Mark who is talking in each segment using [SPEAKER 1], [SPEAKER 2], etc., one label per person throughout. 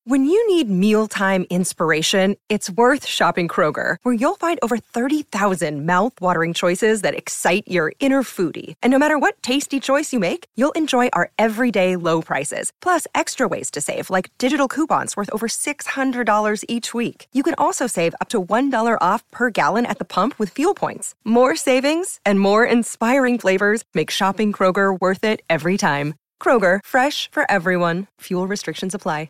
[SPEAKER 1] When you need mealtime inspiration, it's worth shopping Kroger, where you'll find over 30,000 mouth-watering choices that excite your inner foodie. And no matter what tasty choice you make, you'll enjoy our everyday low prices, plus extra ways to save, like digital coupons worth over $600 each week. You can also save up to $1 off per gallon at the pump with fuel points. More savings and more inspiring flavors make shopping Kroger worth it every time. Kroger, fresh for everyone. Fuel restrictions apply.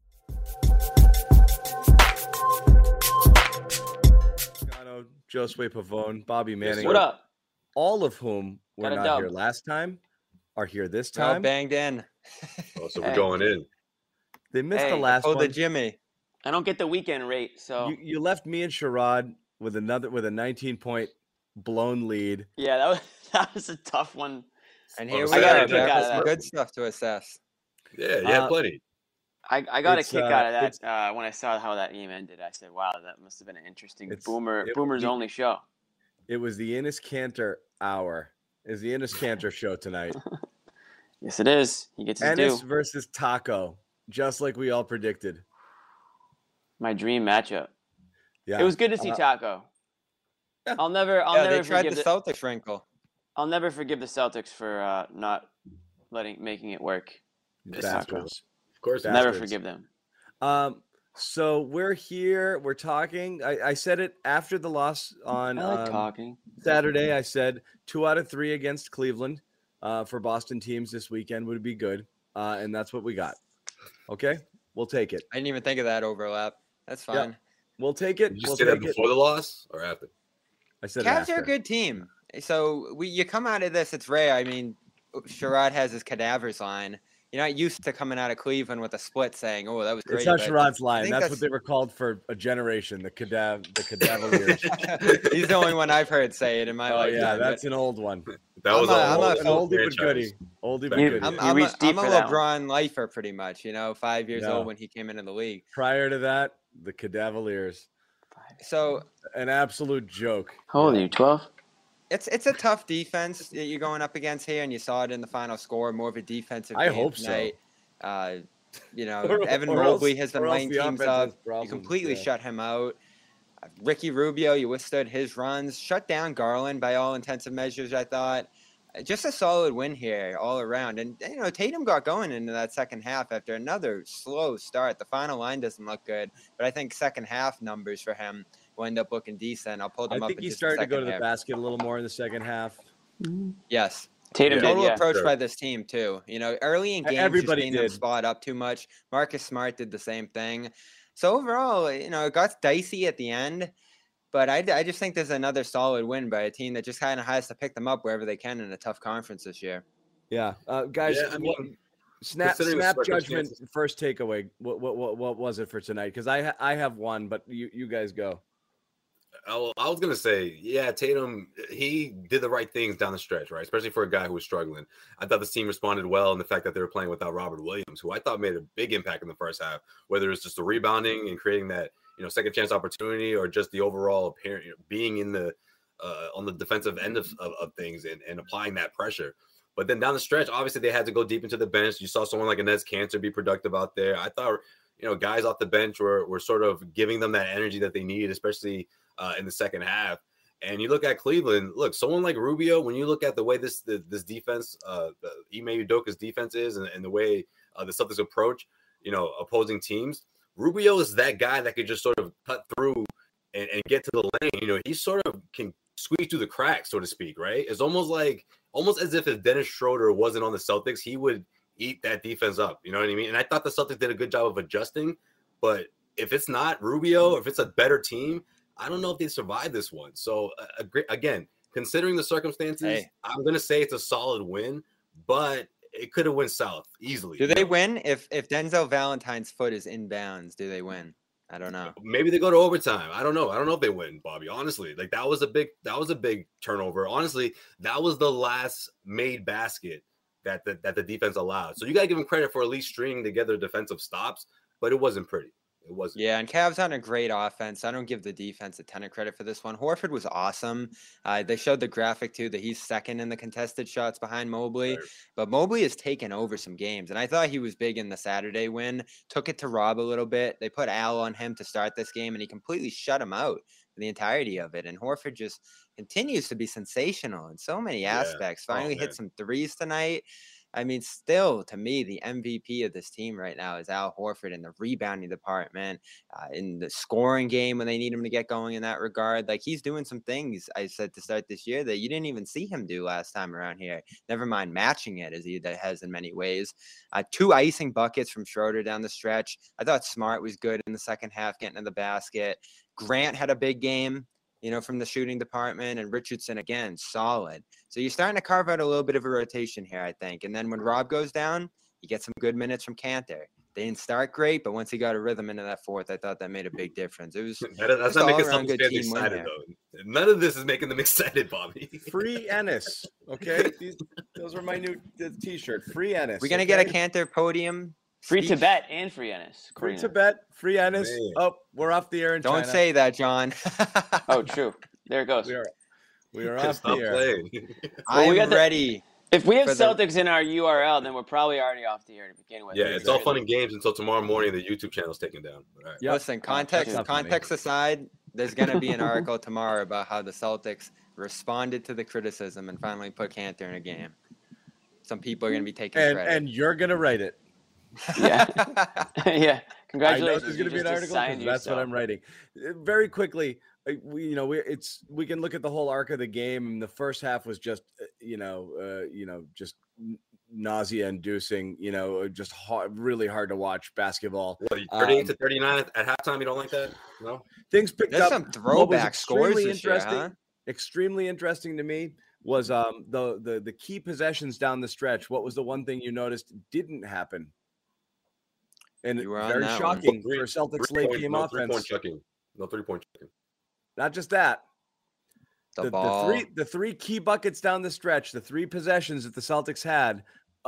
[SPEAKER 2] Josue Pavone, Bobby Manning.
[SPEAKER 3] What up?
[SPEAKER 2] All of whom were
[SPEAKER 3] Got a
[SPEAKER 2] not
[SPEAKER 3] dub.
[SPEAKER 2] here last time are here this
[SPEAKER 4] All
[SPEAKER 2] time.
[SPEAKER 4] banged in.
[SPEAKER 5] Oh, so we're going in.
[SPEAKER 2] They missed
[SPEAKER 3] Hey,
[SPEAKER 2] the last
[SPEAKER 4] Oh,
[SPEAKER 2] one.
[SPEAKER 4] the Jimmy.
[SPEAKER 3] I don't get the weekend rate, so
[SPEAKER 2] You left me and Sherrod with a 19-point blown lead.
[SPEAKER 3] yeah, that was a tough one.
[SPEAKER 4] And here
[SPEAKER 5] Oh,
[SPEAKER 4] we
[SPEAKER 5] I got a
[SPEAKER 4] are,
[SPEAKER 5] kick
[SPEAKER 4] back
[SPEAKER 3] out
[SPEAKER 4] with
[SPEAKER 3] of
[SPEAKER 4] some
[SPEAKER 3] that.
[SPEAKER 4] good stuff to assess.
[SPEAKER 5] Yeah, yeah, plenty.
[SPEAKER 3] I got a
[SPEAKER 2] It's,
[SPEAKER 3] kick out of
[SPEAKER 2] it's-
[SPEAKER 3] that when I saw how that game ended. I said, "Wow, that must have been an interesting
[SPEAKER 2] It's-
[SPEAKER 3] Boomer's only show."
[SPEAKER 2] It was the Enes Kanter hour. It's the Enes Kanter show tonight.
[SPEAKER 3] Yes, it is. He gets his
[SPEAKER 2] Enes
[SPEAKER 3] due.
[SPEAKER 2] versus Taco, just like we all predicted.
[SPEAKER 3] My dream matchup.
[SPEAKER 2] Yeah,
[SPEAKER 3] It was good to see Taco.
[SPEAKER 2] yeah.
[SPEAKER 3] I'll never
[SPEAKER 4] They tried
[SPEAKER 3] forgive
[SPEAKER 4] the Celtics wrinkle.
[SPEAKER 3] I'll never forgive the Celtics for not making it work.
[SPEAKER 2] Bastards.
[SPEAKER 5] Of course.
[SPEAKER 2] Bastards.
[SPEAKER 3] Never forgive them.
[SPEAKER 2] So we're here. We're talking. I said it after the loss on
[SPEAKER 3] I like talking.
[SPEAKER 2] Saturday. I said 2 out of 3 against Cleveland for Boston teams this weekend would be good, and that's what we got. Okay, we'll take it.
[SPEAKER 4] I didn't even think of that overlap. That's
[SPEAKER 2] Yeah.
[SPEAKER 4] fine.
[SPEAKER 2] We'll take it.
[SPEAKER 5] Did you
[SPEAKER 2] We'll
[SPEAKER 5] say that
[SPEAKER 2] take it.
[SPEAKER 5] before the loss or after?
[SPEAKER 2] I said it
[SPEAKER 4] Cavs
[SPEAKER 2] after.
[SPEAKER 4] are a good team. So you come out of this, it's rare. I mean, Sherrod has his cadavers line. You're not used to coming out of Cleveland with a split saying, "Oh, that was great."
[SPEAKER 2] It's not
[SPEAKER 4] but
[SPEAKER 2] Sherrod's
[SPEAKER 4] I
[SPEAKER 2] line.
[SPEAKER 4] think
[SPEAKER 2] That's what they were called for a generation. The Cadavaliers.
[SPEAKER 4] He's the only one I've heard say it in my
[SPEAKER 2] Oh
[SPEAKER 4] lifetime.
[SPEAKER 2] yeah,
[SPEAKER 4] but
[SPEAKER 2] that's an old one.
[SPEAKER 5] That was
[SPEAKER 4] I'm
[SPEAKER 5] all
[SPEAKER 4] a-
[SPEAKER 2] An oldie but
[SPEAKER 5] franchise.
[SPEAKER 2] goodie. Oldie but
[SPEAKER 5] You-
[SPEAKER 2] goodie.
[SPEAKER 4] I'm
[SPEAKER 3] reached deep
[SPEAKER 4] a
[SPEAKER 3] for that one.
[SPEAKER 4] LeBron lifer, pretty much. 5 years
[SPEAKER 2] Yeah.
[SPEAKER 4] old when he came into the league.
[SPEAKER 2] Prior to that, the Cadavaliers.
[SPEAKER 4] So
[SPEAKER 2] An absolute joke.
[SPEAKER 3] How old are you? 12?
[SPEAKER 4] it's a tough defense that you're going up against here, and you saw it in the final score. More of a defensive
[SPEAKER 2] I
[SPEAKER 4] game
[SPEAKER 2] hope so.
[SPEAKER 4] tonight.
[SPEAKER 2] Or-
[SPEAKER 4] Evan
[SPEAKER 2] or else-
[SPEAKER 4] Mobley has been
[SPEAKER 2] or else
[SPEAKER 4] lining
[SPEAKER 2] the
[SPEAKER 4] teams
[SPEAKER 2] offense
[SPEAKER 4] up.
[SPEAKER 2] has problems,
[SPEAKER 4] You completely
[SPEAKER 2] yeah.
[SPEAKER 4] shut him out. Ricky Rubio, you withstood his runs. Shut down Garland by all intents and measures, I thought. Just a solid win here all around. And, Tatum got going into that second half after another slow start. The final line doesn't look good, but I think second half numbers for him will end up looking decent. I'll pull them
[SPEAKER 2] I
[SPEAKER 4] up
[SPEAKER 2] think
[SPEAKER 4] in
[SPEAKER 2] he
[SPEAKER 4] just a
[SPEAKER 2] started to go to
[SPEAKER 4] second
[SPEAKER 2] the
[SPEAKER 4] here.
[SPEAKER 2] basket a little more in the second half.
[SPEAKER 4] Yes.
[SPEAKER 3] Tatum
[SPEAKER 5] Yeah.
[SPEAKER 3] did,
[SPEAKER 4] Total
[SPEAKER 3] yeah.
[SPEAKER 4] approach
[SPEAKER 5] Sure.
[SPEAKER 4] by this team too. Early in games,
[SPEAKER 2] Everybody
[SPEAKER 4] just getting them
[SPEAKER 2] did.
[SPEAKER 4] spot up too much. Marcus Smart did the same thing. So overall, it got dicey at the end, but I just think there's another solid win by a team that just kind of has to pick them up wherever they can in a tough conference this year.
[SPEAKER 2] Yeah, guys.
[SPEAKER 5] Yeah, I mean,
[SPEAKER 2] snap
[SPEAKER 5] considering the
[SPEAKER 2] judgment.
[SPEAKER 5] circumstances-
[SPEAKER 2] First takeaway. What was it for tonight? Because I have one, but you guys go.
[SPEAKER 5] I was gonna say, yeah, Tatum, he did the right things down the stretch, right? Especially for a guy who was struggling. I thought the team responded well in the fact that they were playing without Robert Williams, who I thought made a big impact in the first half, whether it's just the rebounding and creating that second chance opportunity, or just the overall apparent being in the on the defensive end of things and applying that pressure. But then down the stretch, obviously they had to go deep into the bench. You saw someone like Enes Kanter be productive out there. I thought guys off the bench were sort of giving them that energy that they needed, especially in the second half. And you look at Cleveland, someone like Rubio, when you look at the way this defense, Ime Udoka's defense is, and the way the Celtics approach, opposing teams, Rubio is that guy that could just sort of cut through and get to the lane. He sort of can squeeze through the cracks, so to speak, right? It's almost as if Dennis Schroeder wasn't on the Celtics, he would eat that defense up. You know what I mean? And I thought the Celtics did a good job of adjusting, but if it's not Rubio, if it's a better team, I don't know if they survive this one. So again, considering the circumstances, I'm going to say it's a solid win, but it could have went south easily.
[SPEAKER 4] Do they win if Denzel Valentine's foot is inbounds? Do they win? I don't know.
[SPEAKER 5] Maybe they go to overtime. I don't know. I don't know if they win, Bobby. Honestly, that was a big turnover. Honestly, that was the last made basket that the defense allowed. So you got to give them credit for at least stringing together defensive stops, but it wasn't pretty. It wasn't.
[SPEAKER 4] Yeah, and Cavs on a great offense. I don't give the defense a ton of credit for this one. Horford was awesome. They showed the graphic too that he's second in the contested shots behind Mobley,
[SPEAKER 5] Right.
[SPEAKER 4] but Mobley has taken over some games, and I thought he was big in the Saturday win. Took it to Rob a little bit. They put Al on him to start this game, and he completely shut him out for the entirety of it. And Horford just continues to be sensational in so many
[SPEAKER 5] Yeah.
[SPEAKER 4] aspects.
[SPEAKER 5] Oh,
[SPEAKER 4] Finally
[SPEAKER 5] man.
[SPEAKER 4] hit some threes tonight. I mean, still, to me, the MVP of this team right now is Al Horford in the rebounding department, in the scoring game when they need him to get going in that regard. Like, he's doing some things, I said to start this year, that you didn't even see him do last time around here. Never mind matching it, as he has in many ways. 2 icing buckets from Schroeder down the stretch. I thought Smart was good in the second half, getting to the basket. Grant had a big game, from the shooting department, and Richardson, again, solid. So you're starting to carve out a little bit of a rotation here, I think. And then when Rob goes down, you get some good minutes from Cantor. They didn't start great, but once he got a rhythm into that fourth, I thought that made a big difference. It was
[SPEAKER 5] That's not making some
[SPEAKER 4] good
[SPEAKER 5] fans
[SPEAKER 4] team win
[SPEAKER 5] excited,
[SPEAKER 4] there.
[SPEAKER 5] though. None of this is making them excited, Bobby.
[SPEAKER 2] Free Ennis. Okay, those are my new T-shirt. Free Ennis.
[SPEAKER 4] We're going to get a Cantor podium.
[SPEAKER 3] Free
[SPEAKER 4] speech.
[SPEAKER 3] Tibet and free Ennis.
[SPEAKER 2] Free
[SPEAKER 3] Corina.
[SPEAKER 2] Tibet. Free Ennis.
[SPEAKER 5] Man.
[SPEAKER 2] Oh, we're off the air in
[SPEAKER 4] Don't
[SPEAKER 2] China.
[SPEAKER 4] say that, John.
[SPEAKER 3] Oh, true. There it goes.
[SPEAKER 2] We are off the
[SPEAKER 5] Stop
[SPEAKER 2] air.
[SPEAKER 5] playing.
[SPEAKER 3] Well, we got
[SPEAKER 4] I'm
[SPEAKER 3] the-
[SPEAKER 4] ready.
[SPEAKER 3] If we have
[SPEAKER 4] For the-
[SPEAKER 3] Celtics in our URL, then we're probably already off the air to begin with.
[SPEAKER 5] Yeah, it's all fun and games until tomorrow morning. The YouTube channel's taken down. All right.
[SPEAKER 2] Yep.
[SPEAKER 4] Listen, context
[SPEAKER 2] that's not
[SPEAKER 4] context aside, there's going to be an article tomorrow about how the Celtics responded to the criticism and finally put Cantor in a game. Some people are going to be taking credit.
[SPEAKER 2] And you're gonna write it.
[SPEAKER 3] Yeah. Yeah.
[SPEAKER 2] I know
[SPEAKER 3] Congratulations.
[SPEAKER 2] there's going to
[SPEAKER 3] you
[SPEAKER 2] be an
[SPEAKER 3] just
[SPEAKER 2] article 'cause
[SPEAKER 3] assigned
[SPEAKER 2] that's what
[SPEAKER 3] yourself.
[SPEAKER 2] I'm writing. Very quickly, we can look at the whole arc of the game. And the first half was just just nausea-inducing. Just really hard to watch basketball.
[SPEAKER 5] What, 38 to 39 at halftime? You don't like that? No?
[SPEAKER 2] Things picked
[SPEAKER 4] There's
[SPEAKER 2] up.
[SPEAKER 4] some
[SPEAKER 2] What was
[SPEAKER 4] throwback scores
[SPEAKER 2] extremely
[SPEAKER 4] this year,
[SPEAKER 2] interesting-
[SPEAKER 4] huh?
[SPEAKER 2] Extremely interesting to me was the key possessions down the stretch. What was the one thing you noticed didn't happen? And
[SPEAKER 4] You were on
[SPEAKER 2] very
[SPEAKER 4] that one.
[SPEAKER 2] shocking for Celtics late game
[SPEAKER 5] no
[SPEAKER 2] offense.
[SPEAKER 5] 3-point chucking. No 3-point chucking.
[SPEAKER 2] Not just that.
[SPEAKER 4] The ball.
[SPEAKER 2] The three key buckets down the stretch, the 3 possessions that the Celtics had,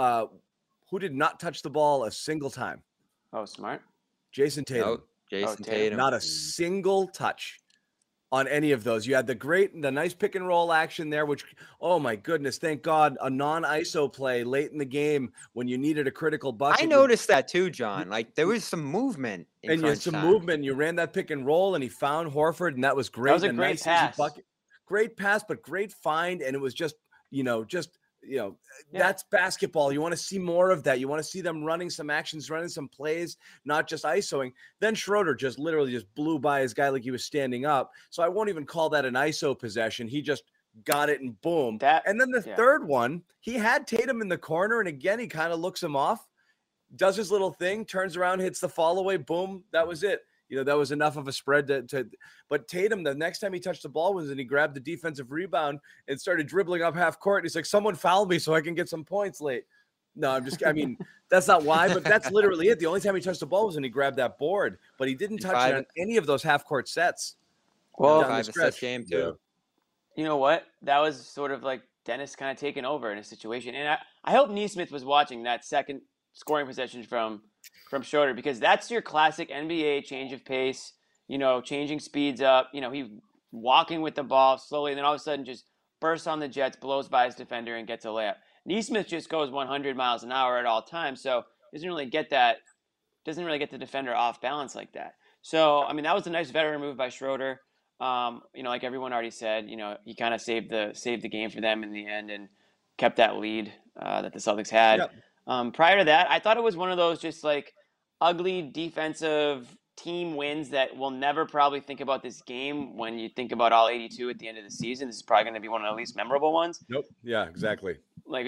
[SPEAKER 2] who did not touch the ball a single time?
[SPEAKER 3] Oh, smart.
[SPEAKER 2] Jason Tatum.
[SPEAKER 4] Nope. Jason
[SPEAKER 3] Tatum.
[SPEAKER 4] Tatum.
[SPEAKER 2] Not a single touch on any of those. You had the nice pick and roll action there, which, oh my goodness, thank God, a non-ISO play late in the game when you needed a critical bucket.
[SPEAKER 4] I noticed that too, John. Like there was some movement. In
[SPEAKER 2] And you had
[SPEAKER 4] crunch
[SPEAKER 2] some
[SPEAKER 4] time.
[SPEAKER 2] movement. You ran that pick and roll, and he found Horford, and that was great.
[SPEAKER 3] was a great
[SPEAKER 2] nice, easy
[SPEAKER 3] pass.
[SPEAKER 2] bucket. Great pass, but great find, and it was just
[SPEAKER 3] Yeah.
[SPEAKER 2] that's basketball. You want to see more of that. You want to see them running some actions, running some plays, not just ISOing. Then Schroeder just literally just blew by his guy like he was standing up. So I won't even call that an ISO possession. He just got it and boom. And then the third one, he had Tatum in the corner, and again, he kind of looks him off, does his little thing, turns around, hits the fall away, boom, that was it. That was enough of a spread but Tatum, the next time he touched the ball was, and he grabbed the defensive rebound and started dribbling up half court. And he's like, someone fouled me so I can get some points late. No, that's not why, but that's literally it. The only time he touched the ball was when he grabbed that board, but he didn't touch it on any of those half court sets.
[SPEAKER 3] Well,
[SPEAKER 4] 5 assist game too.
[SPEAKER 3] You know what? That was sort of like Dennis kind of taking over in a situation. And I hope Neesmith was watching that second scoring possession from Schroeder, because that's your classic NBA change of pace, changing speeds up. He walking with the ball slowly, and then all of a sudden just bursts on the jets, blows by his defender, and gets a layup. Neesmith just goes 100 miles an hour at all times, so doesn't really get the defender off balance like that. So, that was a nice veteran move by Schroeder. Like everyone already said, he kind of saved the game for them in the end and kept that lead that the Celtics had.
[SPEAKER 2] Yep.
[SPEAKER 3] Prior to that, I thought it was one of those just like ugly defensive team wins that we'll never probably think about this game when you think about all 82 at the end of the season. This is probably going to be one of the least memorable ones.
[SPEAKER 2] Nope. Yeah, exactly.
[SPEAKER 3] Like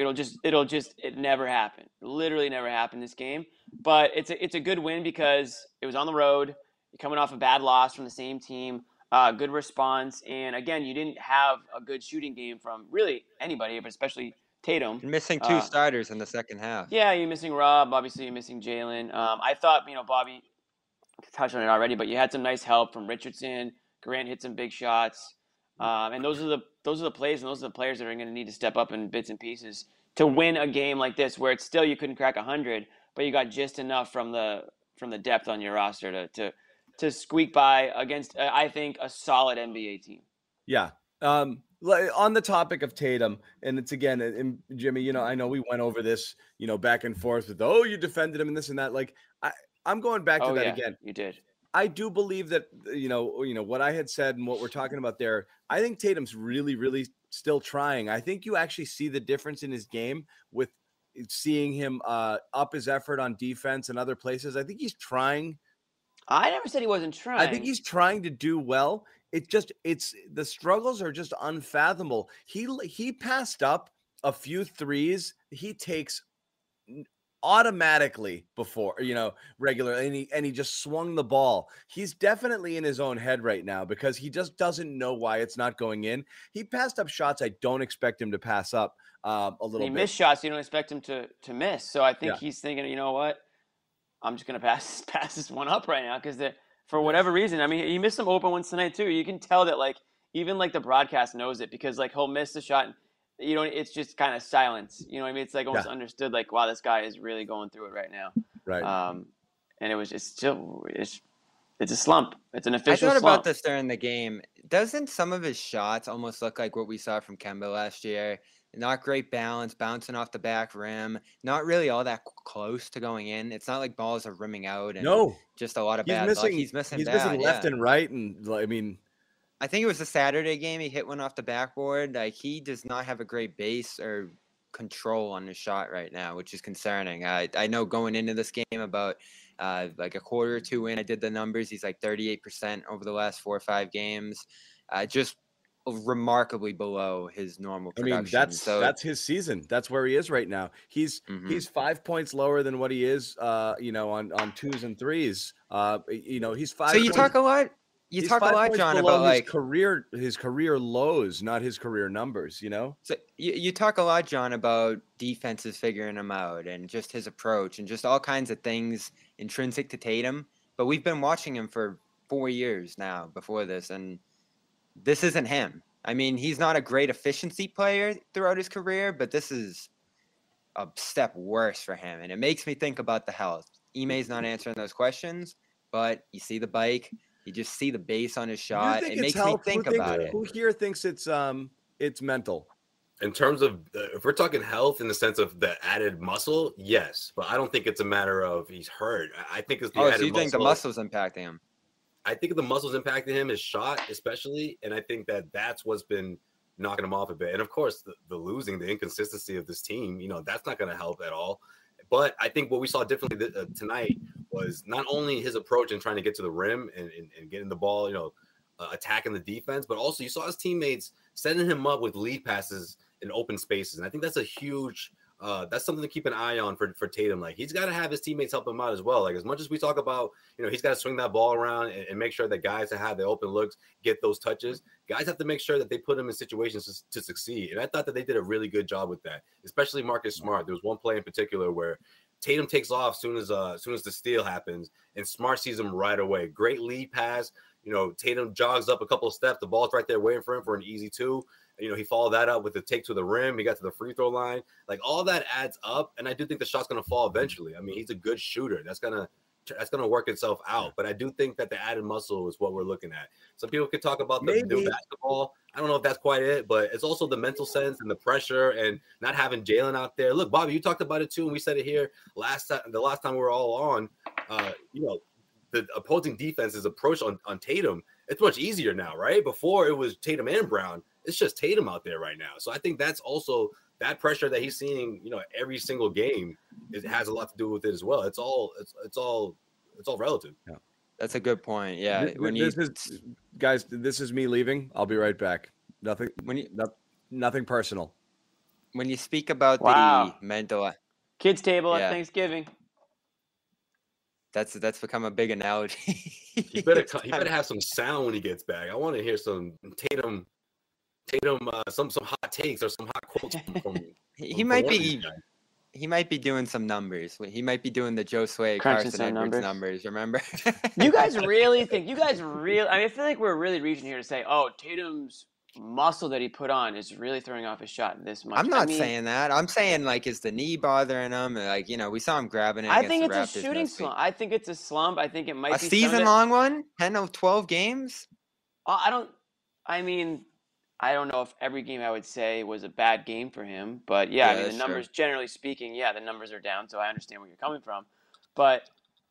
[SPEAKER 3] it never happened. Literally never happened this game. But it's a good win because it was on the road. You're coming off a bad loss from the same team. Good response. And again, you didn't have a good shooting game from really anybody, but especially Tatum.
[SPEAKER 4] You're missing 2 starters in the second half.
[SPEAKER 3] Yeah, you're missing Rob. Obviously, you're missing Jalen. I thought, Bobby touched on it already, but you had some nice help from Richardson. Grant hit some big shots. And those are the plays, and those are the players that are going to need to step up in bits and pieces to win a game like this, where it's still you couldn't crack 100, but you got just enough from from the depth on your roster to squeak by against, I think, a solid NBA team.
[SPEAKER 2] Yeah. On the topic of Tatum, and it's again, and Jimmy, I know we went over this, back and forth with, you defended him and this and that. Like, I'm going back to that again.
[SPEAKER 3] You did.
[SPEAKER 2] I do believe that, what I had said and what we're talking about there, I think Tatum's really, really still trying. I think you actually see the difference in his game with seeing him up his effort on defense and other places. I think he's trying.
[SPEAKER 3] I never said he wasn't trying.
[SPEAKER 2] I think he's trying to do well. It's the struggles are just unfathomable. He passed up a few threes he takes automatically before, regularly, and he just swung the ball. He's definitely in his own head right now because he just doesn't know why it's not going in. He passed up shots I don't expect him to pass up a little bit.
[SPEAKER 3] He missed shots you don't expect him to miss. So I think he's thinking, you know what? I'm just going to pass this one up right now because for whatever reason, I mean, he missed some open ones tonight too. You can tell that even the broadcast knows it because he'll miss the shot and, it's just kind of silence. You know what I mean? It's almost understood wow, this guy is really going through it right now.
[SPEAKER 2] Right.
[SPEAKER 3] And it's a slump. It's an official
[SPEAKER 4] slump. I thought
[SPEAKER 3] slump.
[SPEAKER 4] about this during the game. Doesn't some of his shots almost look like what we saw from Kemba last year? Not great balance, bouncing off the back rim. Not really all that close to going in. It's not like balls are rimming out. And just a lot of bad luck. He's missing
[SPEAKER 2] left and right. And I mean,
[SPEAKER 4] I think it was the Saturday game. He hit one off the backboard. He does not have a great base or control on his shot right now, which is concerning. I know going into this game about a quarter or two in, I did the numbers. He's 38% over the last 4 or 5 games. Just remarkably below his normal production.
[SPEAKER 2] I mean, that's his season. That's where he is right now. He's 5 points lower than what he is, on 2s and 3s. He's 5.
[SPEAKER 4] So you talk a lot. You talk a lot, John, about
[SPEAKER 2] his career lows, not his career numbers.
[SPEAKER 4] So you talk a lot, John, about defenses figuring him out and just his approach and just all kinds of things intrinsic to Tatum. But we've been watching him for 4 years now before this, and this isn't him. I mean, he's not a great efficiency player throughout his career, but this is a step worse for him, and it makes me think about the health. Ime's not answering those questions, but you see the bike. You just see the base on his shot. It makes me think about it.
[SPEAKER 2] Who here thinks it's mental?
[SPEAKER 5] In terms of if we're talking health in the sense of the added muscle, yes, but I don't think it's a matter of he's hurt. I think it's the added muscle.
[SPEAKER 4] So you think the muscle's impacting him?
[SPEAKER 5] I think the muscles impacting him, his shot especially, and I think that's what's been knocking him off a bit. And of course, the losing, the inconsistency of this team, that's not going to help at all. But I think what we saw differently tonight was not only his approach in trying to get to the rim and getting the ball, attacking the defense, but also you saw his teammates setting him up with lead passes in open spaces. And I think that's a huge that's something to keep an eye on for Tatum. He's got to have his teammates help him out as well. As much as we talk about, he's got to swing that ball around and make sure that guys that have the open looks get those touches. Guys have to make sure that they put him in situations to succeed. And I thought that they did a really good job with that, especially Marcus Smart. There was one play in particular where Tatum takes off soon as the steal happens, and Smart sees him right away. Great lead pass. Tatum jogs up a couple of steps. The ball's right there waiting for him for an easy 2. He followed that up with the take to the rim. He got to the free throw line. All that adds up, and I do think the shot's going to fall eventually. I mean, he's a good shooter. That's gonna work itself out. But I do think that the added muscle is what we're looking at. Some people could talk about the basketball. I don't know if that's quite it, but it's also the mental sense and the pressure and not having Jalen out there. Look, Bobby, you talked about it too, and we said it here the last time we were all on. The opposing defense's approach on Tatum, it's much easier now, right? Before it was Tatum and Brown. It's just Tatum out there right now. So I think that's also that pressure that he's seeing, every single game. It has a lot to do with it as well. It's all relative.
[SPEAKER 4] Yeah, that's a good point. Yeah,
[SPEAKER 2] this is me leaving. I'll be right back. Nothing personal.
[SPEAKER 4] When you speak about the mental
[SPEAKER 3] kids table at Thanksgiving.
[SPEAKER 4] That's become a big analogy.
[SPEAKER 5] He better have some sound when he gets back. I want to hear some Tatum, some hot takes or some hot quotes from
[SPEAKER 4] he might be doing some numbers. He might be doing the Joe Sway, Carson Edwards numbers. Remember?
[SPEAKER 3] I mean, I feel like we're really reaching here to say, oh, Tatum's muscle that he put on is really throwing off his shot this much.
[SPEAKER 4] I'm not saying that. I'm saying, like, is the knee bothering him? Like, we saw him grabbing it
[SPEAKER 3] I
[SPEAKER 4] against
[SPEAKER 3] think
[SPEAKER 4] the
[SPEAKER 3] it's
[SPEAKER 4] Raptors
[SPEAKER 3] a shooting
[SPEAKER 4] last week.
[SPEAKER 3] slump. I think it's a slump. I think it might
[SPEAKER 4] A
[SPEAKER 3] be some of it.
[SPEAKER 4] season-long one? 10 of 12 games?
[SPEAKER 3] I don't know if every game I would say was a bad game for him, but yeah, I mean, the numbers, generally speaking, the numbers are down, so I understand where you're coming from. But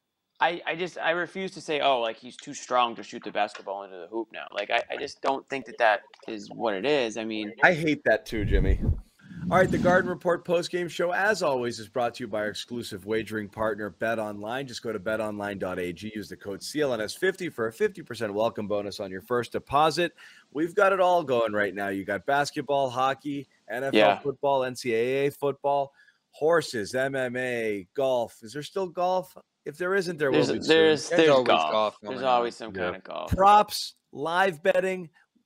[SPEAKER 3] I refuse to say, like, he's too strong to shoot the basketball into the hoop now. Like, I just don't think that is what it is. I mean,
[SPEAKER 2] I hate that too, Jimmy. All right, the Garden Report postgame show, as always, is brought to you by our exclusive wagering partner, BetOnline. Just go to betonline.ag, use the code CLNS50 for a 50% welcome bonus on your first deposit. We've got it all going right now. You got basketball, hockey, NFL football, NCAA football, horses, MMA, golf. Is there still golf? If there isn't, there will be.
[SPEAKER 3] There's
[SPEAKER 4] always
[SPEAKER 3] golf.
[SPEAKER 4] going
[SPEAKER 3] There's always
[SPEAKER 4] on.
[SPEAKER 3] some kind of golf.
[SPEAKER 2] Props, live betting,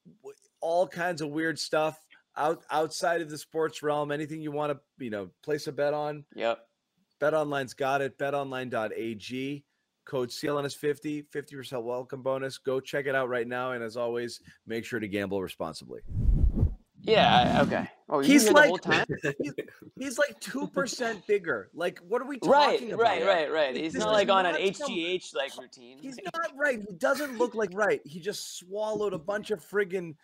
[SPEAKER 2] all kinds of weird stuff. Outside of the sports realm, anything you want to, place a bet on.
[SPEAKER 3] Yep.
[SPEAKER 2] BetOnline's got it. BetOnline.ag. Code CLNS50, 50% welcome bonus. Go check it out right now. And as always, make sure to gamble responsibly.
[SPEAKER 3] Yeah. Okay. Oh,
[SPEAKER 2] he's
[SPEAKER 3] like, the whole time?
[SPEAKER 2] he's like 2% bigger. Like, what are we talking about?
[SPEAKER 3] Right. He's not like on an HGH routine.
[SPEAKER 2] He's not right. He doesn't look like right. He just swallowed a bunch of friggin',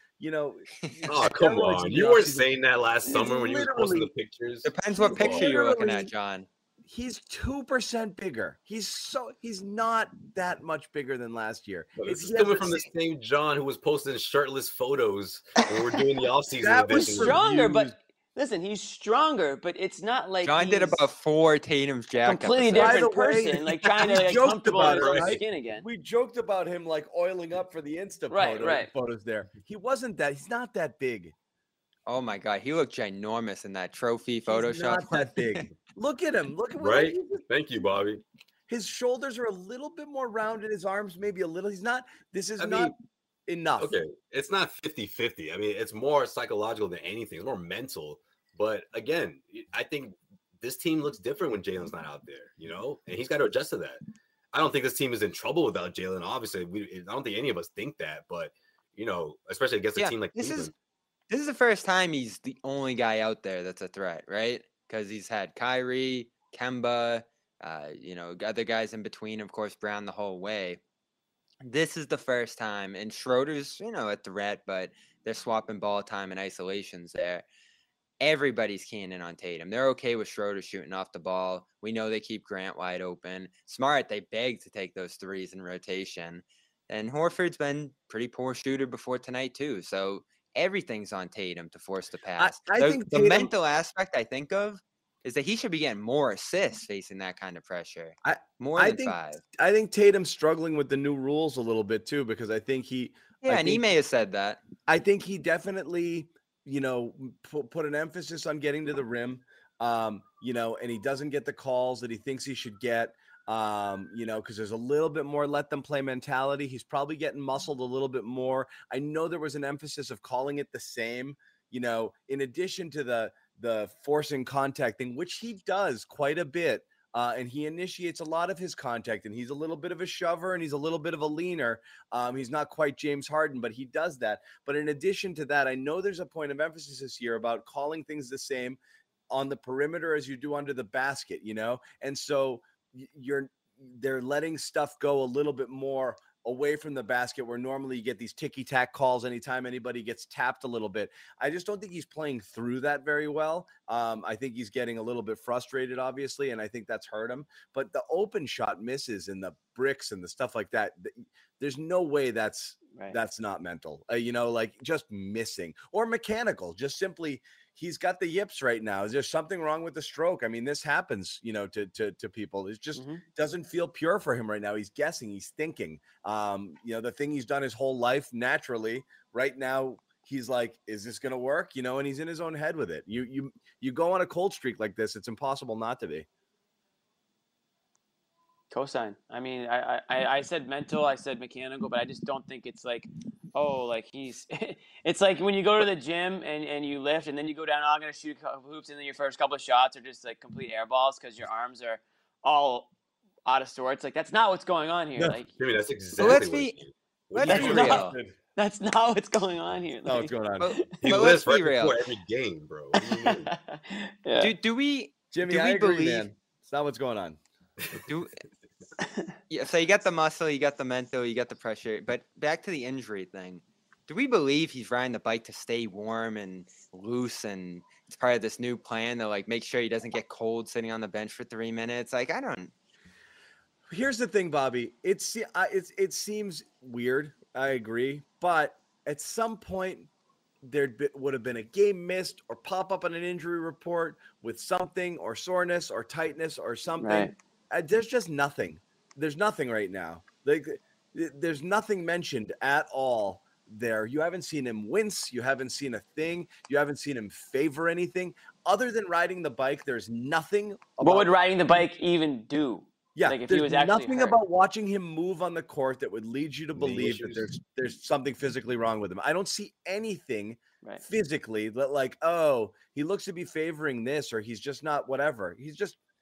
[SPEAKER 5] Oh, come on. You weren't saying that last summer when you were posting the pictures.
[SPEAKER 4] Depends what picture you're looking at, John.
[SPEAKER 2] He's 2% bigger. He's not that much bigger than last year.
[SPEAKER 5] It's coming from the same John who was posting shirtless photos when we're doing the offseason edition.
[SPEAKER 3] He's stronger, but listen, he's stronger, but it's not like
[SPEAKER 4] John did about 4 Tatum's Jack
[SPEAKER 3] completely different person, like trying to get comfortable in his own skin again.
[SPEAKER 2] We joked about him like oiling up for the Insta photos there. He wasn't that. He's not that big.
[SPEAKER 4] Oh my God, he looked ginormous in that trophy Photoshop.
[SPEAKER 2] He's not that big. Look at him. Look at
[SPEAKER 5] right. Thank you, Bobby.
[SPEAKER 2] His shoulders are a little bit more rounded. His arms maybe a little. He's not. This is not enough.
[SPEAKER 5] Okay, it's not 50-50. I mean, it's more psychological than anything. It's more mental. But again, I think this team looks different when Jalen's not out there. And he's got to adjust to that. I don't think this team is in trouble without Jalen. Obviously, I don't think any of us think that. But especially against a team like Cleveland.
[SPEAKER 4] This is the first time he's the only guy out there that's a threat, right? Because he's had Kyrie, Kemba, other guys in between, of course, Brown the whole way. This is the first time, and Schroeder's, a threat, but they're swapping ball time and isolations there. Everybody's keying in on Tatum. They're okay with Schroeder shooting off the ball. We know they keep Grant wide open. Smart, they beg to take those threes in rotation. And Horford's been pretty poor shooter before tonight, too. So everything's on Tatum to force the pass.
[SPEAKER 2] I think
[SPEAKER 4] the mental aspect I think of is that he should be getting more assists facing that kind of pressure. More than 5.
[SPEAKER 2] I think Tatum's struggling with the new rules a little bit too, because I think he.
[SPEAKER 4] Yeah, and he may have said that.
[SPEAKER 2] I think he definitely, put an emphasis on getting to the rim, and he doesn't get the calls that he thinks he should get. Because there's a little bit more let them play mentality. He's probably getting muscled a little bit more. I know there was an emphasis of calling it the same, in addition to the forcing contact thing, which he does quite a bit. And he initiates a lot of his contact, and he's a little bit of a shover and he's a little bit of a leaner. He's not quite James Harden, but he does that. But in addition to that, I know there's a point of emphasis this year about calling things the same on the perimeter as you do under the basket, and so they're letting stuff go a little bit more away from the basket, where normally you get these ticky-tack calls anytime anybody gets tapped a little bit. I just don't think he's playing through that very well. I think he's getting a little bit frustrated, obviously, and I think that's hurt him. But the open shot misses and the bricks and the stuff like that, there's no way that's not mental, just missing or mechanical, just simply he's got the yips right now. Is there something wrong with the stroke? I mean, this happens, to people. It just doesn't feel pure for him right now. He's guessing, he's thinking, the thing he's done his whole life naturally right now. He's like, is this going to work? And he's in his own head with it. You go on a cold streak like this, it's impossible not to be.
[SPEAKER 3] Cosign. I mean, I said mental, I said mechanical, but I just don't think it's like, he's it's like when you go to the gym and you lift and then you go down, I'm going to shoot a couple hoops, and then your first couple of shots are just like complete air balls because your arms are all out of sorts. Like, that's not what's going on here.
[SPEAKER 5] No,
[SPEAKER 3] like,
[SPEAKER 5] Jimmy, that's exactly
[SPEAKER 4] let's be real.
[SPEAKER 3] That's not what's going on here.
[SPEAKER 2] Oh, what's going on?
[SPEAKER 4] But,
[SPEAKER 5] He
[SPEAKER 4] but
[SPEAKER 5] lists
[SPEAKER 4] let's
[SPEAKER 5] right
[SPEAKER 4] be real.
[SPEAKER 5] before every game, bro. What do you mean?
[SPEAKER 3] Yeah.
[SPEAKER 4] Do we
[SPEAKER 2] Jimmy,
[SPEAKER 4] do
[SPEAKER 2] I
[SPEAKER 4] we
[SPEAKER 2] agree,
[SPEAKER 4] believe
[SPEAKER 2] man. It's not what's going on.
[SPEAKER 4] do yeah, so you got the muscle, you got the mental, you got the pressure. But back to the injury thing. Do we believe he's riding the bike to stay warm and loose, and it's part of this new plan to like make sure he doesn't get cold sitting on the bench for 3 minutes? Like, I don't.
[SPEAKER 2] Here's the thing, Bobby. It seems weird. I agree, but at some point would have been a game missed or pop up on an injury report with something or soreness or tightness or something.
[SPEAKER 3] Right.
[SPEAKER 2] There's just nothing. There's nothing right now. Like there's nothing mentioned at all there. You haven't seen him wince. You haven't seen a thing. You haven't seen him favor anything other than riding the bike. There's nothing.
[SPEAKER 3] What would riding the bike even do?
[SPEAKER 2] Yeah,
[SPEAKER 3] Like if he
[SPEAKER 2] there's
[SPEAKER 3] was actually
[SPEAKER 2] nothing
[SPEAKER 3] hurt.
[SPEAKER 2] about watching him move on the court that would lead you to
[SPEAKER 5] Knee
[SPEAKER 2] believe that
[SPEAKER 5] issues.
[SPEAKER 2] there's something physically wrong with him. I don't see anything
[SPEAKER 3] Right.
[SPEAKER 2] physically that like, oh, he looks to be favoring this or he's just not whatever. He's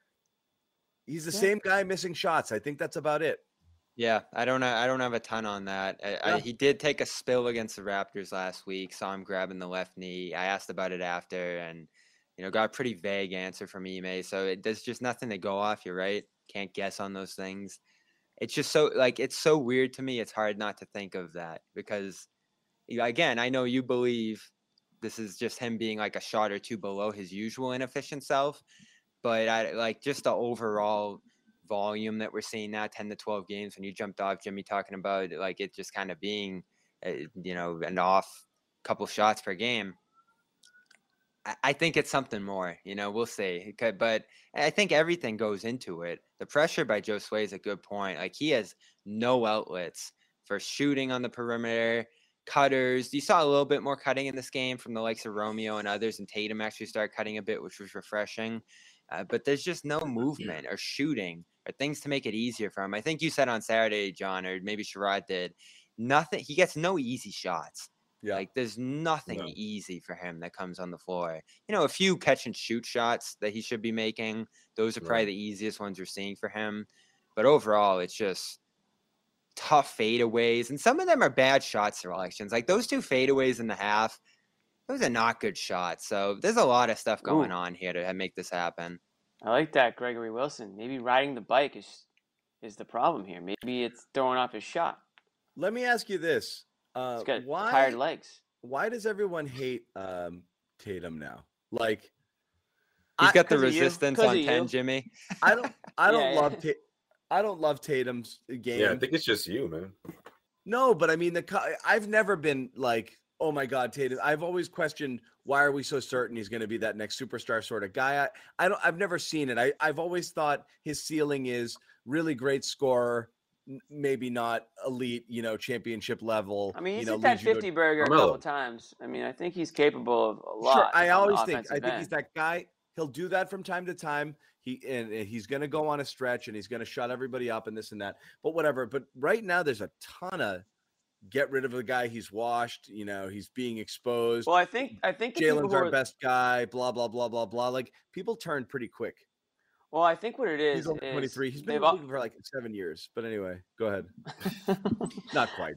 [SPEAKER 2] the same guy missing shots. I think that's about it.
[SPEAKER 4] Yeah, I don't have a ton on that. He did take a spill against the Raptors last week. Saw him grabbing the left knee. I asked about it after, and got a pretty vague answer from Ime. So there's just nothing to go off. You're right. Can't guess on those things. It's just it's so weird to me. It's hard not to think of that because, again, I know you believe this is just him being like a shot or two below his usual inefficient self, but I like just the overall volume that we're seeing now, 10 to 12 games. When you jumped off, Jimmy, talking about like it just kind of being, an off couple shots per game. I think it's something more, we'll see. But I think everything goes into it. The pressure by Josue is a good point. Like he has no outlets for shooting on the perimeter, cutters. You saw a little bit more cutting in this game from the likes of Romeo and others, and Tatum actually started cutting a bit, which was refreshing. But there's just no movement or shooting or things to make it easier for him. I think you said on Saturday, John, or maybe Sherrod did, nothing. He gets no easy shots. Yeah. Like there's nothing easy for him that comes on the floor. A few catch and shoot shots that he should be making. Those are probably the easiest ones we're seeing for him. But overall, it's just tough fadeaways. And some of them are bad shot selections. Like those 2 fadeaways in the half, those are not good shots. So there's a lot of stuff going on here to make this happen.
[SPEAKER 3] I like that, Gregory Wilson. Maybe riding the bike is the problem here. Maybe it's throwing off his shot.
[SPEAKER 2] Let me ask you this.
[SPEAKER 3] He's got tired legs.
[SPEAKER 2] Why does everyone hate Tatum now? Like
[SPEAKER 4] he's got the resistance on 10, Jimmy.
[SPEAKER 2] I don't love Tatum's game.
[SPEAKER 5] Yeah, I think it's just you, man.
[SPEAKER 2] No, but I mean I've never been like, oh my God, Tatum. I've always questioned why are we so certain he's going to be that next superstar sort of guy. I've never seen it. I've always thought his ceiling is really great scorer. Maybe not elite, championship level.
[SPEAKER 3] I mean, he's hit that 50 burger a couple times. I mean, I think he's capable of a lot.
[SPEAKER 2] Sure, I think he's that guy. He'll do that from time to time. He's going to go on a stretch and he's going to shut everybody up and this and that. But whatever. But right now, there's a ton of get rid of the guy. He's washed. He's being exposed.
[SPEAKER 3] Well, I think
[SPEAKER 2] Jalen's our best guy. Blah blah blah blah blah. Like people turn pretty quick.
[SPEAKER 3] Well, I think what it is,
[SPEAKER 2] he's only 23. He's been in the league for like 7 years. But anyway, go ahead. Not quite.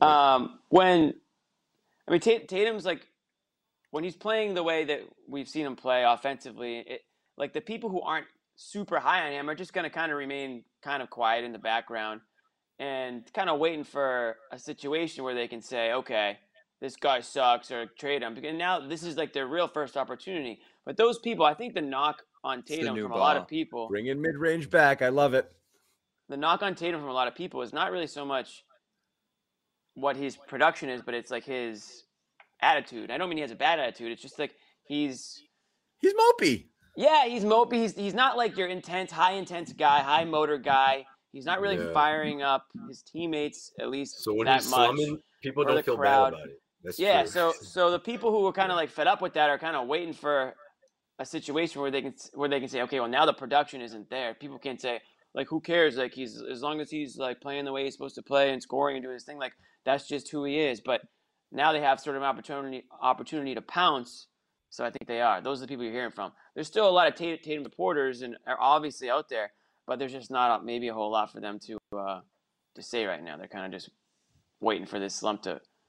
[SPEAKER 3] Tatum's like when he's playing the way that we've seen him play offensively, like the people who aren't super high on him are just going to kind of remain kind of quiet in the background and kind of waiting for a situation where they can say, okay, this guy sucks or trade him. And now this is like their real first opportunity. But those people, I think the knock on Tatum from a lot of people.
[SPEAKER 2] Bringing mid-range back. I love it.
[SPEAKER 3] The knock on Tatum from a lot of people is not really so much what his production is, but it's like his attitude. I don't mean he has a bad attitude. It's just like he's
[SPEAKER 2] mopey.
[SPEAKER 3] Yeah, he's mopey. He's not like your high intense guy, high motor guy. He's not really firing up his teammates, at least
[SPEAKER 5] so when
[SPEAKER 3] that
[SPEAKER 5] he's
[SPEAKER 3] much.
[SPEAKER 5] Slumming, people don't feel bad about it. That's true.
[SPEAKER 3] So the people who are kind of like fed up with that are kind of waiting for a situation where they can say, okay, well now the production isn't there. People can't say like, who cares? Like as long as he's like playing the way he's supposed to play and scoring and doing his thing, like that's just who he is. But now they have sort of an opportunity to pounce. So I think they are. Those are the people you're hearing from. There's still a lot of Tatum reporters and are obviously out there, but there's just not maybe a whole lot for them to say right now. They're kind of just waiting for this slump to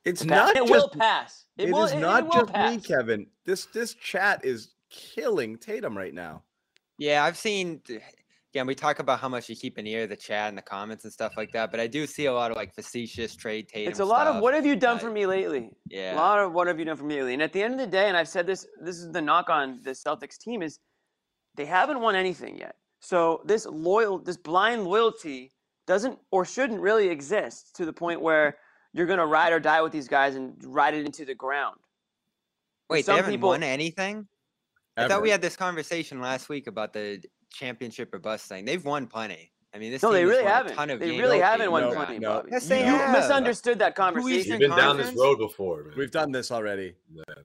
[SPEAKER 2] It's
[SPEAKER 3] to
[SPEAKER 2] not
[SPEAKER 3] pass. It
[SPEAKER 2] just,
[SPEAKER 3] will pass.
[SPEAKER 2] It
[SPEAKER 3] will,
[SPEAKER 2] is not
[SPEAKER 3] will
[SPEAKER 2] just
[SPEAKER 3] pass.
[SPEAKER 2] me, Kevin. This chat is killing Tatum right now.
[SPEAKER 4] Yeah, I've seen. Again, we talk about how much you keep an ear to the chat and the comments and stuff like that, but I do see a lot of like facetious trade Tatum.
[SPEAKER 3] It's a lot
[SPEAKER 4] stuff.
[SPEAKER 3] of what have you done for me lately?
[SPEAKER 4] Yeah.
[SPEAKER 3] A lot of what have you done for me lately? And at the end of the day, and I've said this is the knock on the Celtics team is they haven't won anything yet. So this blind loyalty doesn't or shouldn't really exist to the point where you're gonna ride or die with these guys and ride it into the ground.
[SPEAKER 4] Wait, they haven't won anything?
[SPEAKER 2] Ever.
[SPEAKER 4] I thought we had this conversation last week about the championship or bust thing. They've won plenty. I mean, this team
[SPEAKER 3] they really
[SPEAKER 4] has won
[SPEAKER 3] haven't.
[SPEAKER 4] a ton of
[SPEAKER 3] They
[SPEAKER 4] games.
[SPEAKER 3] really haven't won
[SPEAKER 2] No,
[SPEAKER 3] plenty,
[SPEAKER 2] no.
[SPEAKER 3] Bobby.
[SPEAKER 4] Yes, they
[SPEAKER 3] you
[SPEAKER 4] have.
[SPEAKER 3] misunderstood that conversation.
[SPEAKER 4] Eastern
[SPEAKER 5] You've been down this
[SPEAKER 4] Conference?
[SPEAKER 5] road before, man.
[SPEAKER 2] We've done this already.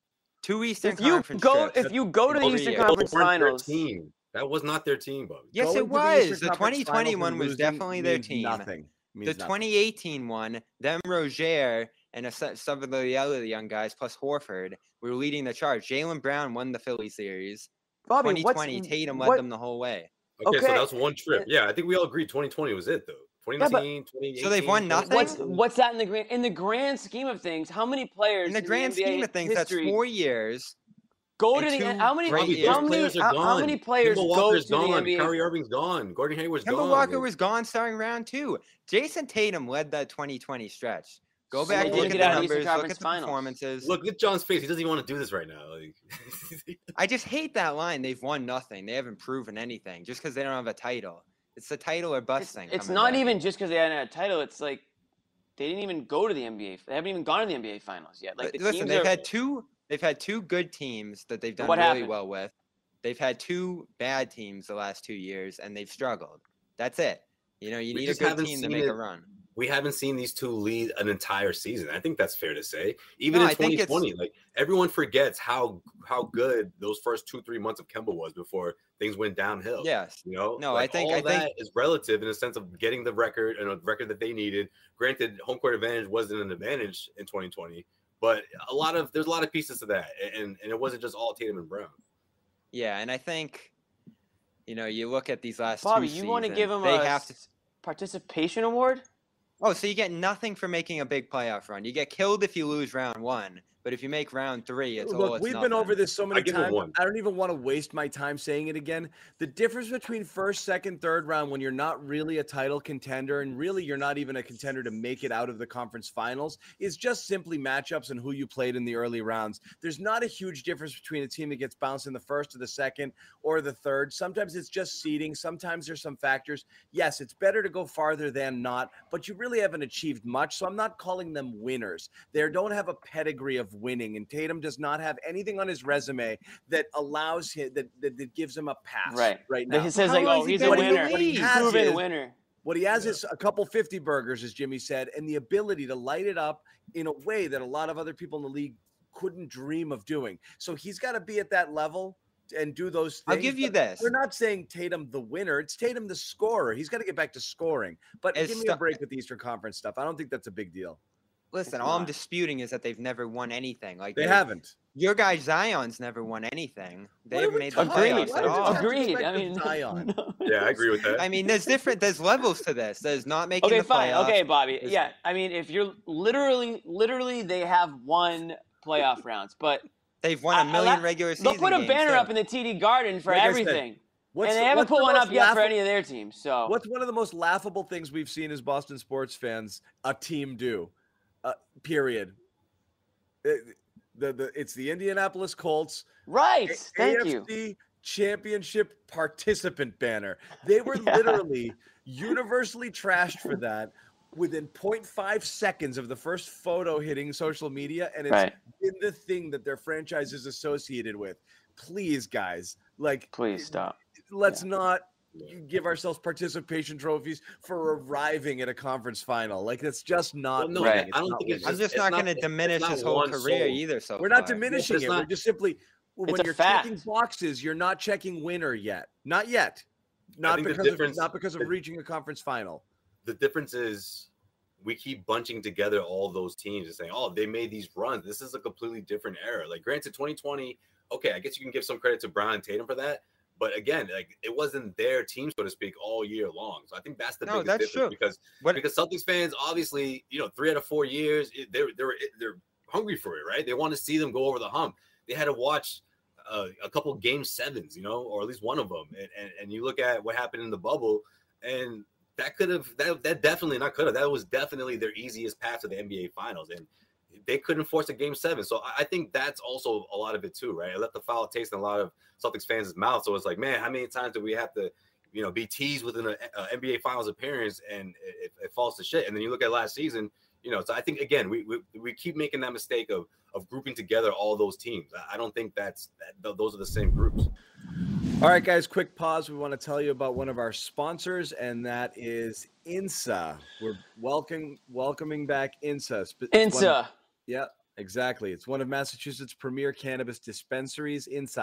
[SPEAKER 4] 2 Eastern
[SPEAKER 3] If you
[SPEAKER 4] Conference
[SPEAKER 3] go
[SPEAKER 4] trips.
[SPEAKER 3] if you go to the
[SPEAKER 4] Every
[SPEAKER 3] Eastern
[SPEAKER 4] year.
[SPEAKER 3] Conference
[SPEAKER 5] Those weren't their
[SPEAKER 3] Finals,
[SPEAKER 5] team. That was not their team, Bobby.
[SPEAKER 4] Yes,
[SPEAKER 2] Going
[SPEAKER 4] it
[SPEAKER 2] to the
[SPEAKER 4] was.
[SPEAKER 2] Eastern
[SPEAKER 4] The
[SPEAKER 2] Conference
[SPEAKER 4] 2020
[SPEAKER 2] Finals
[SPEAKER 4] one
[SPEAKER 2] and
[SPEAKER 4] was
[SPEAKER 2] losing
[SPEAKER 4] definitely their
[SPEAKER 2] means
[SPEAKER 4] team.
[SPEAKER 2] Nothing.
[SPEAKER 4] The
[SPEAKER 2] Means nothing.
[SPEAKER 4] 2018 one, them Rozier and some of the other young guys plus Horford were leading the charge. Jaylen Brown won the Philly series.
[SPEAKER 3] Bobby,
[SPEAKER 4] 2020, Tatum led them the whole way.
[SPEAKER 5] Okay, so
[SPEAKER 3] Okay.
[SPEAKER 5] that was one trip. Yeah, I think we all agree 2020 was it, though. 2019, 2018.
[SPEAKER 4] So they've won nothing?
[SPEAKER 3] What's that in the grand scheme of things? How many players
[SPEAKER 4] In the grand scheme of things, that's 4 years.
[SPEAKER 3] go to
[SPEAKER 4] and
[SPEAKER 3] the
[SPEAKER 4] two
[SPEAKER 3] how many
[SPEAKER 4] great
[SPEAKER 3] how
[SPEAKER 4] years.
[SPEAKER 3] many
[SPEAKER 5] players are
[SPEAKER 3] how
[SPEAKER 5] gone.
[SPEAKER 3] many players
[SPEAKER 5] Kemba
[SPEAKER 3] go
[SPEAKER 5] Walker's
[SPEAKER 3] to the
[SPEAKER 5] gone.
[SPEAKER 3] NBA?
[SPEAKER 5] Kyrie Irving's gone. Gordon Hayward's
[SPEAKER 4] Kemba
[SPEAKER 5] gone.
[SPEAKER 4] Walker was gone starting round 2. Jason Tatum led that 2020 stretch. Go
[SPEAKER 3] So
[SPEAKER 4] back,
[SPEAKER 3] they
[SPEAKER 4] look
[SPEAKER 3] didn't
[SPEAKER 4] at
[SPEAKER 3] get
[SPEAKER 4] the
[SPEAKER 3] out of the Eastern
[SPEAKER 4] numbers, look
[SPEAKER 3] Conference
[SPEAKER 4] at the
[SPEAKER 3] Finals.
[SPEAKER 4] performances.
[SPEAKER 5] Look at John's face. He doesn't even want to do this right now. Like,
[SPEAKER 4] I just hate that line. They've won nothing. They haven't proven anything just because they don't have a title. It's the title or bust thing.
[SPEAKER 3] It's
[SPEAKER 4] coming
[SPEAKER 3] not
[SPEAKER 4] back.
[SPEAKER 3] even just because they hadn't had a title. It's like they didn't even go to the NBA. They haven't even gone to the NBA Finals yet. Like the
[SPEAKER 4] Listen,
[SPEAKER 3] teams
[SPEAKER 4] they've
[SPEAKER 3] are,
[SPEAKER 4] had two good teams that they've done
[SPEAKER 3] What
[SPEAKER 4] really
[SPEAKER 3] happened?
[SPEAKER 4] well with. They've had 2 bad teams the last 2 years, and they've struggled. That's it. You know, you
[SPEAKER 5] We
[SPEAKER 4] need a
[SPEAKER 5] just
[SPEAKER 4] good
[SPEAKER 5] haven't
[SPEAKER 4] team to
[SPEAKER 5] seen
[SPEAKER 4] make
[SPEAKER 5] it.
[SPEAKER 4] a run.
[SPEAKER 5] we haven't seen these two lead an entire season. I think that's fair to say. Even
[SPEAKER 4] No,
[SPEAKER 5] in
[SPEAKER 4] I think
[SPEAKER 5] 2020, like everyone forgets how good those first 2-3 months of Kemba was before things went downhill.
[SPEAKER 4] Yes.
[SPEAKER 5] You know,
[SPEAKER 4] No,
[SPEAKER 5] like,
[SPEAKER 4] I think
[SPEAKER 5] all that is relative in the sense of getting the record and a record that they needed. Granted, home court advantage wasn't an advantage in 2020, but there's a lot of pieces to that, and it wasn't just all Tatum and Brown.
[SPEAKER 4] Yeah, and I think, you know, you look at these last
[SPEAKER 3] Bobby,
[SPEAKER 4] two
[SPEAKER 3] you want to
[SPEAKER 4] seasons,
[SPEAKER 3] give him
[SPEAKER 4] they
[SPEAKER 3] a
[SPEAKER 4] have to.
[SPEAKER 3] participation award?
[SPEAKER 4] Oh, so you get nothing for making a big playoff run. You get killed if you lose round 1, but if you make round 3, it's
[SPEAKER 2] Look,
[SPEAKER 4] it's
[SPEAKER 2] we've
[SPEAKER 4] nothing.
[SPEAKER 2] been over this so many
[SPEAKER 5] give him
[SPEAKER 2] times.
[SPEAKER 5] one.
[SPEAKER 2] I don't even want to waste my time saying it again. The difference between first, second, third round when you're not really a title contender and really you're not even a contender to make it out of the conference finals is just simply matchups and who you played in the early rounds. There's not a huge difference between a team that gets bounced in the first or the second or the third. Sometimes it's just seeding. Sometimes there's some factors. Yes, it's better to go farther than not, but you really haven't achieved much. So I'm not calling them winners. They don't have a pedigree of winning, and Tatum does not have anything on his resume that allows him that gives him a pass right now.
[SPEAKER 3] He says
[SPEAKER 4] How
[SPEAKER 3] like,
[SPEAKER 4] long
[SPEAKER 3] oh,
[SPEAKER 4] has he
[SPEAKER 3] he's
[SPEAKER 4] been
[SPEAKER 3] a
[SPEAKER 4] in the
[SPEAKER 3] winner.
[SPEAKER 4] league?
[SPEAKER 3] He's
[SPEAKER 2] Has
[SPEAKER 3] proven
[SPEAKER 2] is-
[SPEAKER 3] winner.
[SPEAKER 2] What he has is a couple 50 burgers, as Jimmy said, and the ability to light it up in a way that a lot of other people in the league couldn't dream of doing. So he's got to be at that level and do those things.
[SPEAKER 4] I'll give you
[SPEAKER 2] But
[SPEAKER 4] this.
[SPEAKER 2] We're not saying Tatum the winner. It's Tatum the scorer. He's got to get back to scoring. But
[SPEAKER 4] As
[SPEAKER 2] give me
[SPEAKER 4] stu-
[SPEAKER 2] a break with the Eastern Conference stuff. I don't think that's a big deal.
[SPEAKER 4] Listen,
[SPEAKER 3] It's
[SPEAKER 4] all I'm
[SPEAKER 3] not.
[SPEAKER 4] disputing is that they've never won anything. Like
[SPEAKER 2] They haven't.
[SPEAKER 4] Your guy Zion's never won anything. They
[SPEAKER 2] What are
[SPEAKER 4] haven't
[SPEAKER 2] we
[SPEAKER 4] made the
[SPEAKER 2] talking
[SPEAKER 3] Agreed.
[SPEAKER 4] playoffs
[SPEAKER 2] Why
[SPEAKER 4] at
[SPEAKER 2] would you
[SPEAKER 4] all.
[SPEAKER 2] have to
[SPEAKER 3] Agreed.
[SPEAKER 2] respect
[SPEAKER 3] I mean,
[SPEAKER 2] Zion?
[SPEAKER 5] Yeah, I agree with that.
[SPEAKER 4] I mean, there's levels to this. There's not making
[SPEAKER 3] Okay,
[SPEAKER 4] the
[SPEAKER 3] fine.
[SPEAKER 4] playoffs.
[SPEAKER 3] Okay, Bobby.
[SPEAKER 4] There's-
[SPEAKER 3] Yeah, I mean, if you're literally, they have won playoff rounds, but
[SPEAKER 4] They've won a million regular season
[SPEAKER 3] they'll put a
[SPEAKER 4] games,
[SPEAKER 3] banner
[SPEAKER 4] too.
[SPEAKER 3] up in the TD Garden for
[SPEAKER 2] Like I said,
[SPEAKER 3] everything,
[SPEAKER 2] What's
[SPEAKER 3] and they
[SPEAKER 2] the-
[SPEAKER 3] haven't
[SPEAKER 2] what's
[SPEAKER 3] put
[SPEAKER 2] the
[SPEAKER 3] one
[SPEAKER 2] most
[SPEAKER 3] up yet for
[SPEAKER 2] laughable-
[SPEAKER 3] any of their teams. So
[SPEAKER 2] What's one of the most laughable things we've seen as Boston sports fans a team do? Period. It's the Indianapolis Colts.
[SPEAKER 3] right, thank you.
[SPEAKER 2] AFC Championship participant banner. They were
[SPEAKER 3] Yeah.
[SPEAKER 2] literally universally trashed for that within 0.5 seconds of the first photo hitting social media, and it's
[SPEAKER 3] Right.
[SPEAKER 2] been the thing that their franchise is associated with. Please, guys, like,
[SPEAKER 3] Please stop.
[SPEAKER 2] let's not give ourselves participation trophies for arriving at a conference final. Like, that's just not.
[SPEAKER 5] Well, no,
[SPEAKER 3] Right.
[SPEAKER 2] winning.
[SPEAKER 5] I don't
[SPEAKER 2] not
[SPEAKER 5] think it's
[SPEAKER 2] winning.
[SPEAKER 4] I'm just
[SPEAKER 5] it's
[SPEAKER 4] not
[SPEAKER 5] not-
[SPEAKER 4] going to
[SPEAKER 5] it's
[SPEAKER 4] diminish
[SPEAKER 5] not
[SPEAKER 4] his whole
[SPEAKER 5] one
[SPEAKER 4] career
[SPEAKER 5] soul.
[SPEAKER 4] either. So
[SPEAKER 2] We're not
[SPEAKER 4] far.
[SPEAKER 2] diminishing
[SPEAKER 5] it's
[SPEAKER 2] it.
[SPEAKER 5] not-
[SPEAKER 2] We're just simply when
[SPEAKER 3] a
[SPEAKER 2] you're
[SPEAKER 3] fact.
[SPEAKER 2] checking boxes, you're not checking winner yet. Not yet. Not
[SPEAKER 5] think the
[SPEAKER 2] because of
[SPEAKER 5] difference-
[SPEAKER 2] not because of reaching a conference final.
[SPEAKER 5] The difference is we keep bunching together all those teams and saying, oh, they made these runs. This is a completely different era. Like, granted, 2020, okay, I guess you can give some credit to Brown and Tatum for that. But again, like it wasn't their team, so to speak, all year long. So I think that's the biggest
[SPEAKER 4] that's
[SPEAKER 5] difference
[SPEAKER 4] true.
[SPEAKER 5] because Celtics fans, obviously, 3 out of 4 years, they're hungry for it, right? They want to see them go over the hump. They had to watch a couple game sevens, or at least one of them. And you look at what happened in the bubble, and that was definitely their easiest path to the NBA Finals, and they couldn't force a game 7. So I think that's also a lot of it too, right? It left the foul taste in a lot of Celtics fans' mouth. So it's like, man, how many times do we have to, be teased with an NBA Finals appearance and it falls to shit? And then you look at last season, so I think again we keep making that mistake of grouping together all those teams. I don't think those are the same groups.
[SPEAKER 2] All right, guys, quick pause. We want to tell you about one of our sponsors, and that is INSA. We're welcoming back INSA.
[SPEAKER 3] INSA.
[SPEAKER 2] Yeah, exactly. It's one of Massachusetts' premier cannabis dispensaries, INSA,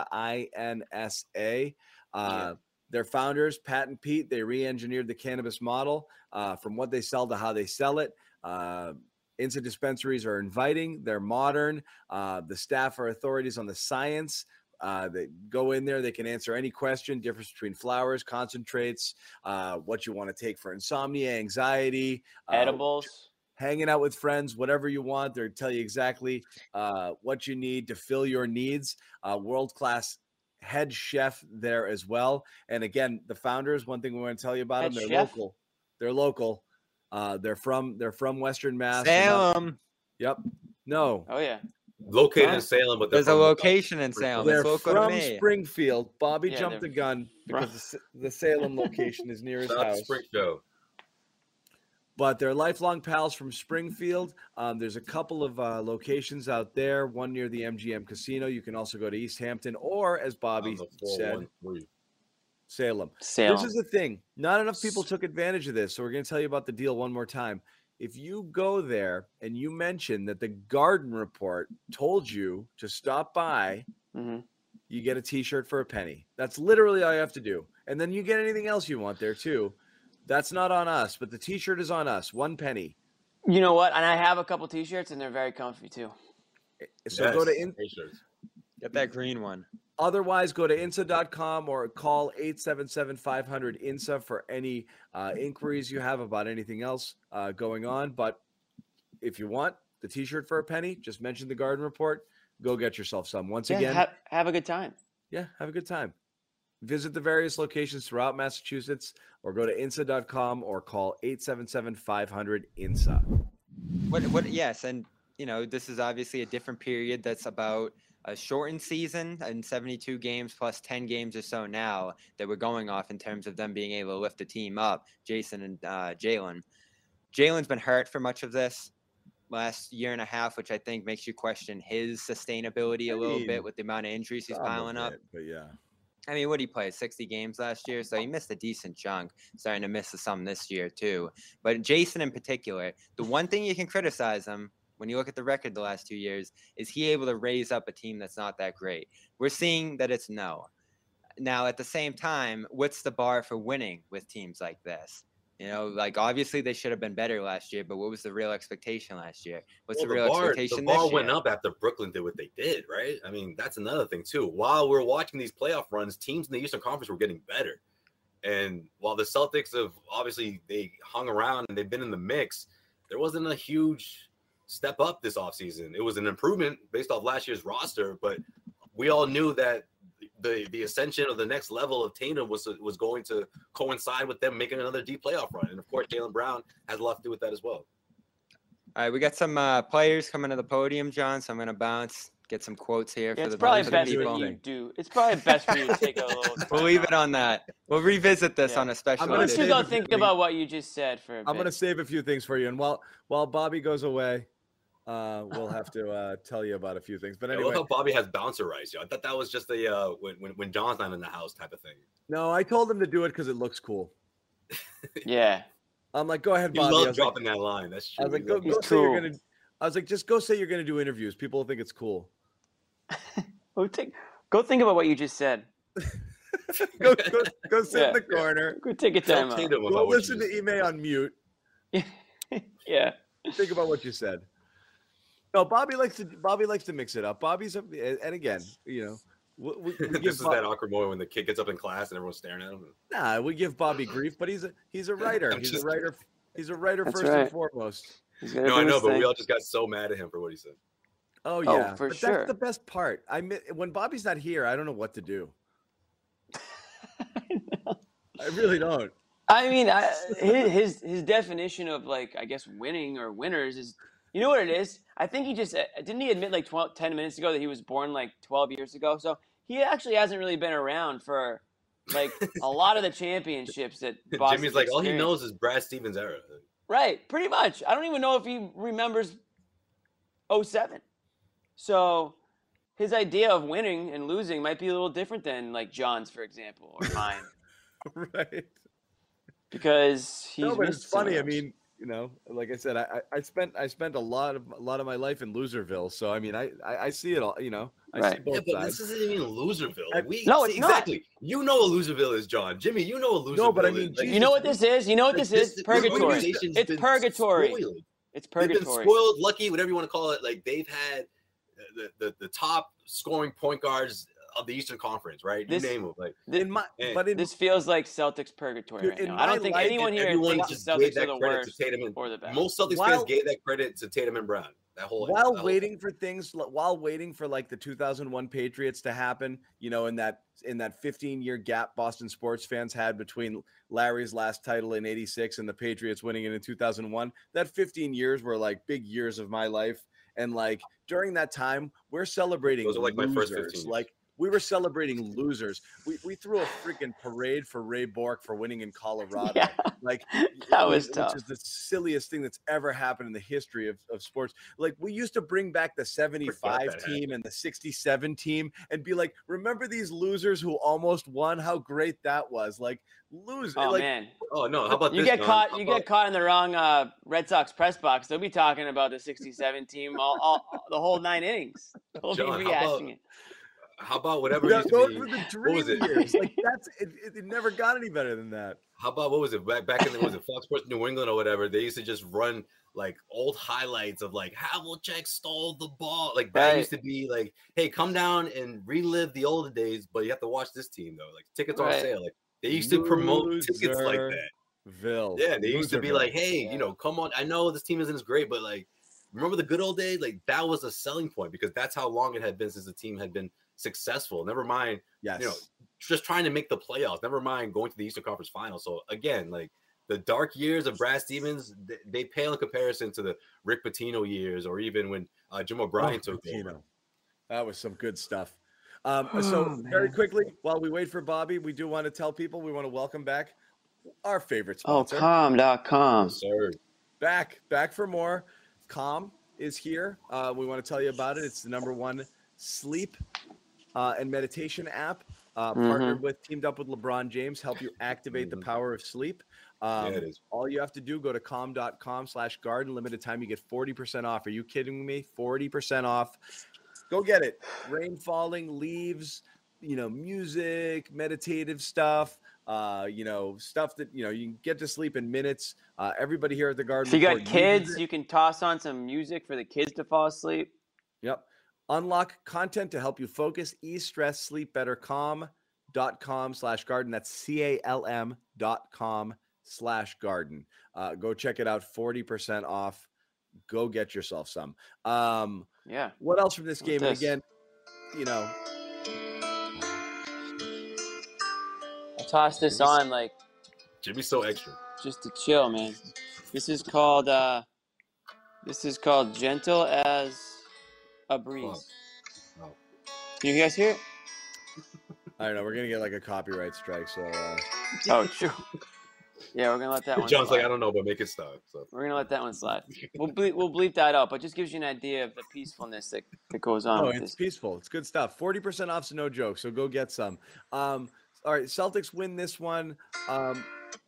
[SPEAKER 2] INSA. Their founders, Pat and Pete, they re-engineered the cannabis model from what they sell to how they sell it. INSA dispensaries are inviting. They're modern. The staff are authorities on the science. They go in there. They can answer any question, difference between flowers, concentrates, what you want to take for insomnia, anxiety,
[SPEAKER 3] edibles,
[SPEAKER 2] hanging out with friends, whatever you want. They'll tell you exactly what you need to fill your needs. World-class head chef there as well. And again, the founders, one thing we want to tell you about them, they're local. They're local. They're from Western Mass.
[SPEAKER 4] Salem.
[SPEAKER 2] Yep. No.
[SPEAKER 3] Oh yeah.
[SPEAKER 5] Located in Salem, but
[SPEAKER 4] there's a location in Salem.
[SPEAKER 2] They're from Springfield. Bobby jumped the gun because the Salem location is near his house.
[SPEAKER 5] Springfield.
[SPEAKER 2] But they're lifelong pals from Springfield. There's a couple of locations out there, one near the MGM Casino. You can also go to East Hampton or, as Bobby said, Salem. This is the thing. Not enough people took advantage of this, so we're going to tell you about the deal one more time. If you go there and you mention that the Garden Report told you to stop by, you get a T-shirt for a penny. That's literally all you have to do. And then you get anything else you want there too. That's not on us, but the T-shirt is on us. 1 penny.
[SPEAKER 3] You know what? And I have a couple T-shirts, and they're very comfy too.
[SPEAKER 2] So go to
[SPEAKER 4] get that green one.
[SPEAKER 2] Otherwise, go to INSA.com or call 877-500-INSA for any inquiries you have about anything else going on. But if you want the T-shirt for a penny, just mention the Garden Report. Go get yourself some. Once again,
[SPEAKER 3] have a good time.
[SPEAKER 2] Yeah, have a good time. Visit the various locations throughout Massachusetts or go to INSA.com or call 877-500-INSA.
[SPEAKER 4] Yes, and this is obviously a different period that's about a shortened season and 72 games plus 10 games or so now that we're going off in terms of them being able to lift the team up, Jason and Jalen. Jalen's been hurt for much of this last year and a half, which I think makes you question his sustainability a little bit with the amount of injuries he's piling up.
[SPEAKER 2] But yeah.
[SPEAKER 4] I mean, what did he play? 60 games last year, so he missed a decent chunk. Starting to miss some this year too. But Jason in particular, the one thing you can criticize him when you look at the record the last 2 years is he able to raise up a team that's not that great. We're seeing that it's no. Now, at the same time, what's the bar for winning with teams like this? Obviously they should have been better last year, but what was the real expectation last year? What's the real expectation this year?
[SPEAKER 5] The bar went up after Brooklyn did what they did, right? I mean, that's another thing too. While we're watching these playoff runs, teams in the Eastern Conference were getting better. And while the Celtics have obviously they hung around and they've been in the mix, there wasn't a huge step up this offseason. It was an improvement based off last year's roster, but we all knew that the ascension of the next level of Tatum was going to coincide with them making another deep playoff run. And of course, Jaylen Brown has a lot to do with that as well.
[SPEAKER 4] All right, we got some players coming to the podium, John, so I'm going to get some quotes here for the
[SPEAKER 3] probably best
[SPEAKER 4] people.
[SPEAKER 3] For you do. It's probably best for you to take a little
[SPEAKER 4] We'll leave it on that. We'll revisit this on a special.
[SPEAKER 3] Why don't you go think about what you just said for a bit.
[SPEAKER 2] I'm going to save a few things for you. And while Bobby goes away, we'll have to tell you about a few things. But anyway,
[SPEAKER 5] I love how Bobby has bouncer rights. I thought that was just a when John's not in the house type of thing.
[SPEAKER 2] No, I told him to do it because it looks cool.
[SPEAKER 3] Yeah.
[SPEAKER 2] I'm like, go ahead, Bobby.
[SPEAKER 5] You love dropping that line. That's true.
[SPEAKER 2] I was like, go say cool. You're gonna. I was like, just go say you're gonna do interviews. People will think it's cool.
[SPEAKER 3] Go think about what you just said.
[SPEAKER 2] go sit in the corner.
[SPEAKER 3] Go take a time out.
[SPEAKER 2] Go listen to Ime on mute.
[SPEAKER 3] Yeah.
[SPEAKER 2] Think about what you said. No, Bobby likes to mix it up. And again, We
[SPEAKER 5] This
[SPEAKER 2] give
[SPEAKER 5] is that awkward moment when the kid gets up in class and everyone's staring at him.
[SPEAKER 2] Nah, we give Bobby grief, but he's a writer.
[SPEAKER 5] I'm
[SPEAKER 2] He's a
[SPEAKER 5] just
[SPEAKER 2] writer. He's a writer
[SPEAKER 3] That's
[SPEAKER 2] first and
[SPEAKER 3] right.
[SPEAKER 2] foremost.
[SPEAKER 3] He's gonna
[SPEAKER 5] No,
[SPEAKER 3] do
[SPEAKER 5] I know,
[SPEAKER 3] his
[SPEAKER 5] but
[SPEAKER 3] thing.
[SPEAKER 5] we all just got so mad at him for what he said.
[SPEAKER 2] Oh yeah,
[SPEAKER 3] for
[SPEAKER 2] but
[SPEAKER 3] sure.
[SPEAKER 2] that's the best part. When Bobby's not here, I don't know what to do. I really don't.
[SPEAKER 3] I mean, his definition of like, I guess, winning or winners is, you know what it is? I think he just didn't he admit like 10 minutes ago that he was born like 12 years ago. So he actually hasn't really been around for like a lot of the championships that Boston's
[SPEAKER 5] Jimmy's like, all he
[SPEAKER 3] experienced.
[SPEAKER 5] knows is Brad Stevens' era.
[SPEAKER 3] Right, pretty much. I don't even know if he remembers 07. So his idea of winning and losing might be a little different than like John's, for example, or mine.
[SPEAKER 2] Right.
[SPEAKER 3] Because he's
[SPEAKER 2] No, but
[SPEAKER 3] missed
[SPEAKER 2] it's funny.
[SPEAKER 3] so
[SPEAKER 2] I
[SPEAKER 3] much.
[SPEAKER 2] mean, like I said, I spent a lot of my life in Loserville, so I mean, I see it all. I see
[SPEAKER 3] Right.
[SPEAKER 2] both
[SPEAKER 5] Yeah, but
[SPEAKER 2] sides.
[SPEAKER 5] this isn't even Loserville.
[SPEAKER 2] I-
[SPEAKER 3] No, it's not.
[SPEAKER 5] exactly. You know what Loserville is, John. Jimmy, you know what Loserville
[SPEAKER 2] No, but I
[SPEAKER 5] is.
[SPEAKER 2] mean,
[SPEAKER 5] Like,
[SPEAKER 3] You know what this is? You know what this is?
[SPEAKER 5] this
[SPEAKER 3] Purgatory.
[SPEAKER 5] organization's
[SPEAKER 3] It's
[SPEAKER 5] been
[SPEAKER 3] purgatory.
[SPEAKER 5] spoiled.
[SPEAKER 3] It's
[SPEAKER 5] They've been
[SPEAKER 3] purgatory.
[SPEAKER 5] spoiled, lucky, whatever you want to call it. Like they've had the top scoring point guards of the Eastern Conference, right?
[SPEAKER 3] This-
[SPEAKER 5] you name them. Like
[SPEAKER 2] in my,
[SPEAKER 5] Eh.
[SPEAKER 2] but in
[SPEAKER 3] This feels like Celtics purgatory
[SPEAKER 2] Dude,
[SPEAKER 3] right
[SPEAKER 2] in
[SPEAKER 3] now. I don't
[SPEAKER 2] my
[SPEAKER 3] think
[SPEAKER 2] life,
[SPEAKER 3] anyone here
[SPEAKER 5] everyone
[SPEAKER 3] thinks
[SPEAKER 5] just
[SPEAKER 3] the
[SPEAKER 5] gave
[SPEAKER 3] Celtics are
[SPEAKER 5] that
[SPEAKER 3] the
[SPEAKER 5] credit
[SPEAKER 3] worst
[SPEAKER 5] to Tatum and
[SPEAKER 3] or the best.
[SPEAKER 5] most Celtics
[SPEAKER 2] While-
[SPEAKER 5] fans gave that credit to Tatum and Brown.
[SPEAKER 2] while
[SPEAKER 5] that
[SPEAKER 2] waiting for things, while waiting for like the 2001 Patriots to happen, in that 15-year gap Boston sports fans had between Larry's last title in '86 and the Patriots winning it in 2001. That 15 years were like big years of my life, and like during that time, we're celebrating.
[SPEAKER 5] Those are like my first
[SPEAKER 2] losers.
[SPEAKER 5] 15 years.
[SPEAKER 2] Like we were celebrating losers. We threw a freaking parade for Ray Bork for winning in Colorado.
[SPEAKER 3] Yeah,
[SPEAKER 2] Like
[SPEAKER 3] that was
[SPEAKER 2] which
[SPEAKER 3] tough.
[SPEAKER 2] is the silliest thing that's ever happened in the history of sports. Like we used to bring back the 75
[SPEAKER 5] that
[SPEAKER 2] team and the 67 team and be like, remember these losers who almost won? How great that was. Like lose.
[SPEAKER 3] Oh
[SPEAKER 2] like,
[SPEAKER 3] man,
[SPEAKER 5] Oh no! How about
[SPEAKER 3] you
[SPEAKER 5] this,
[SPEAKER 3] get
[SPEAKER 5] John?
[SPEAKER 3] caught.
[SPEAKER 5] How
[SPEAKER 3] You
[SPEAKER 5] about-
[SPEAKER 3] get caught in the wrong Red Sox press box. They'll be talking about the '67 team all the whole 9 innings. They'll
[SPEAKER 5] John,
[SPEAKER 3] be
[SPEAKER 5] how about-
[SPEAKER 3] rehashing it.
[SPEAKER 5] How about whatever
[SPEAKER 2] Yeah,
[SPEAKER 5] used
[SPEAKER 2] those
[SPEAKER 5] to be?
[SPEAKER 2] were the
[SPEAKER 5] What was
[SPEAKER 2] dream
[SPEAKER 5] it?
[SPEAKER 2] years. Like that's it never got any better than that.
[SPEAKER 5] How about what was it back in the was it Fox Sports New England or whatever? They used to just run like old highlights of like Havlicek stole the ball. Like that
[SPEAKER 3] Right.
[SPEAKER 5] used to be like, hey, come down and relive the older days, but you have to watch this team though. Like tickets on
[SPEAKER 3] Right.
[SPEAKER 5] sale. Like they used to promote tickets like
[SPEAKER 2] Loser.
[SPEAKER 5] that.
[SPEAKER 2] Ville.
[SPEAKER 5] Yeah, they used to be
[SPEAKER 2] Loserville.
[SPEAKER 5] like, hey, come on. I know this team isn't as great, but like, remember the good old days? Like that was a selling point because that's how long it had been since the team had been successful. Never mind,
[SPEAKER 2] Yes.
[SPEAKER 5] just trying to make the playoffs. Never mind going to the Eastern Conference Finals. So again, like the dark years of Brad Stevens, they pale in comparison to the Rick Pitino years, or even when Jim O'Brien took over.
[SPEAKER 2] Pitino. That was some good stuff. So very quickly, while we wait for Bobby, we do want to tell people we want to welcome back our favorite
[SPEAKER 3] Oh,
[SPEAKER 2] sponsor.
[SPEAKER 3] calm.com.
[SPEAKER 5] Sir,
[SPEAKER 2] Back for more. Calm is here. We want to tell you about it. It's the #1 sleep and meditation app. Partnered with, teamed up with LeBron James, help you activate the power of sleep.
[SPEAKER 5] yeah, it is.
[SPEAKER 2] All you have to do, go to calm.com/garden. Limited time, you get 40% off. Are you kidding me? 40% off. Go get it. Rain falling, leaves, music, meditative stuff, stuff that, you can get to sleep in minutes. Everybody here at the Garden
[SPEAKER 3] If you got
[SPEAKER 2] Report uses
[SPEAKER 3] kids,
[SPEAKER 2] it.
[SPEAKER 3] you can toss on some music for the kids to fall asleep.
[SPEAKER 2] Yep. Unlock content to help you focus, ease stress, sleep better. Calm.com/garden. That's CALM.com/garden. Go check it out. 40% off. Go get yourself some.
[SPEAKER 3] Yeah.
[SPEAKER 2] What else from this
[SPEAKER 3] What's
[SPEAKER 2] game? And
[SPEAKER 3] this?
[SPEAKER 2] again,
[SPEAKER 3] I tossed this on like
[SPEAKER 5] Jimmy's so extra.
[SPEAKER 3] just to chill, man. This is called Gentle as a Breeze.
[SPEAKER 5] Oh.
[SPEAKER 3] Can you guys hear it?
[SPEAKER 2] I don't know. We're gonna get like a copyright strike. So
[SPEAKER 3] Oh, true. Yeah, we're gonna let that one
[SPEAKER 5] John's
[SPEAKER 3] slide.
[SPEAKER 5] like, I don't know, but make it stop. So
[SPEAKER 3] We're gonna let that one slide. We'll bleep that out, but just gives you an idea of the peacefulness that goes on
[SPEAKER 2] no,
[SPEAKER 3] with
[SPEAKER 2] it's
[SPEAKER 3] this.
[SPEAKER 2] peaceful. It's good stuff. 40% off's no joke. So go get some. All right, Celtics win this one.
[SPEAKER 3] I'm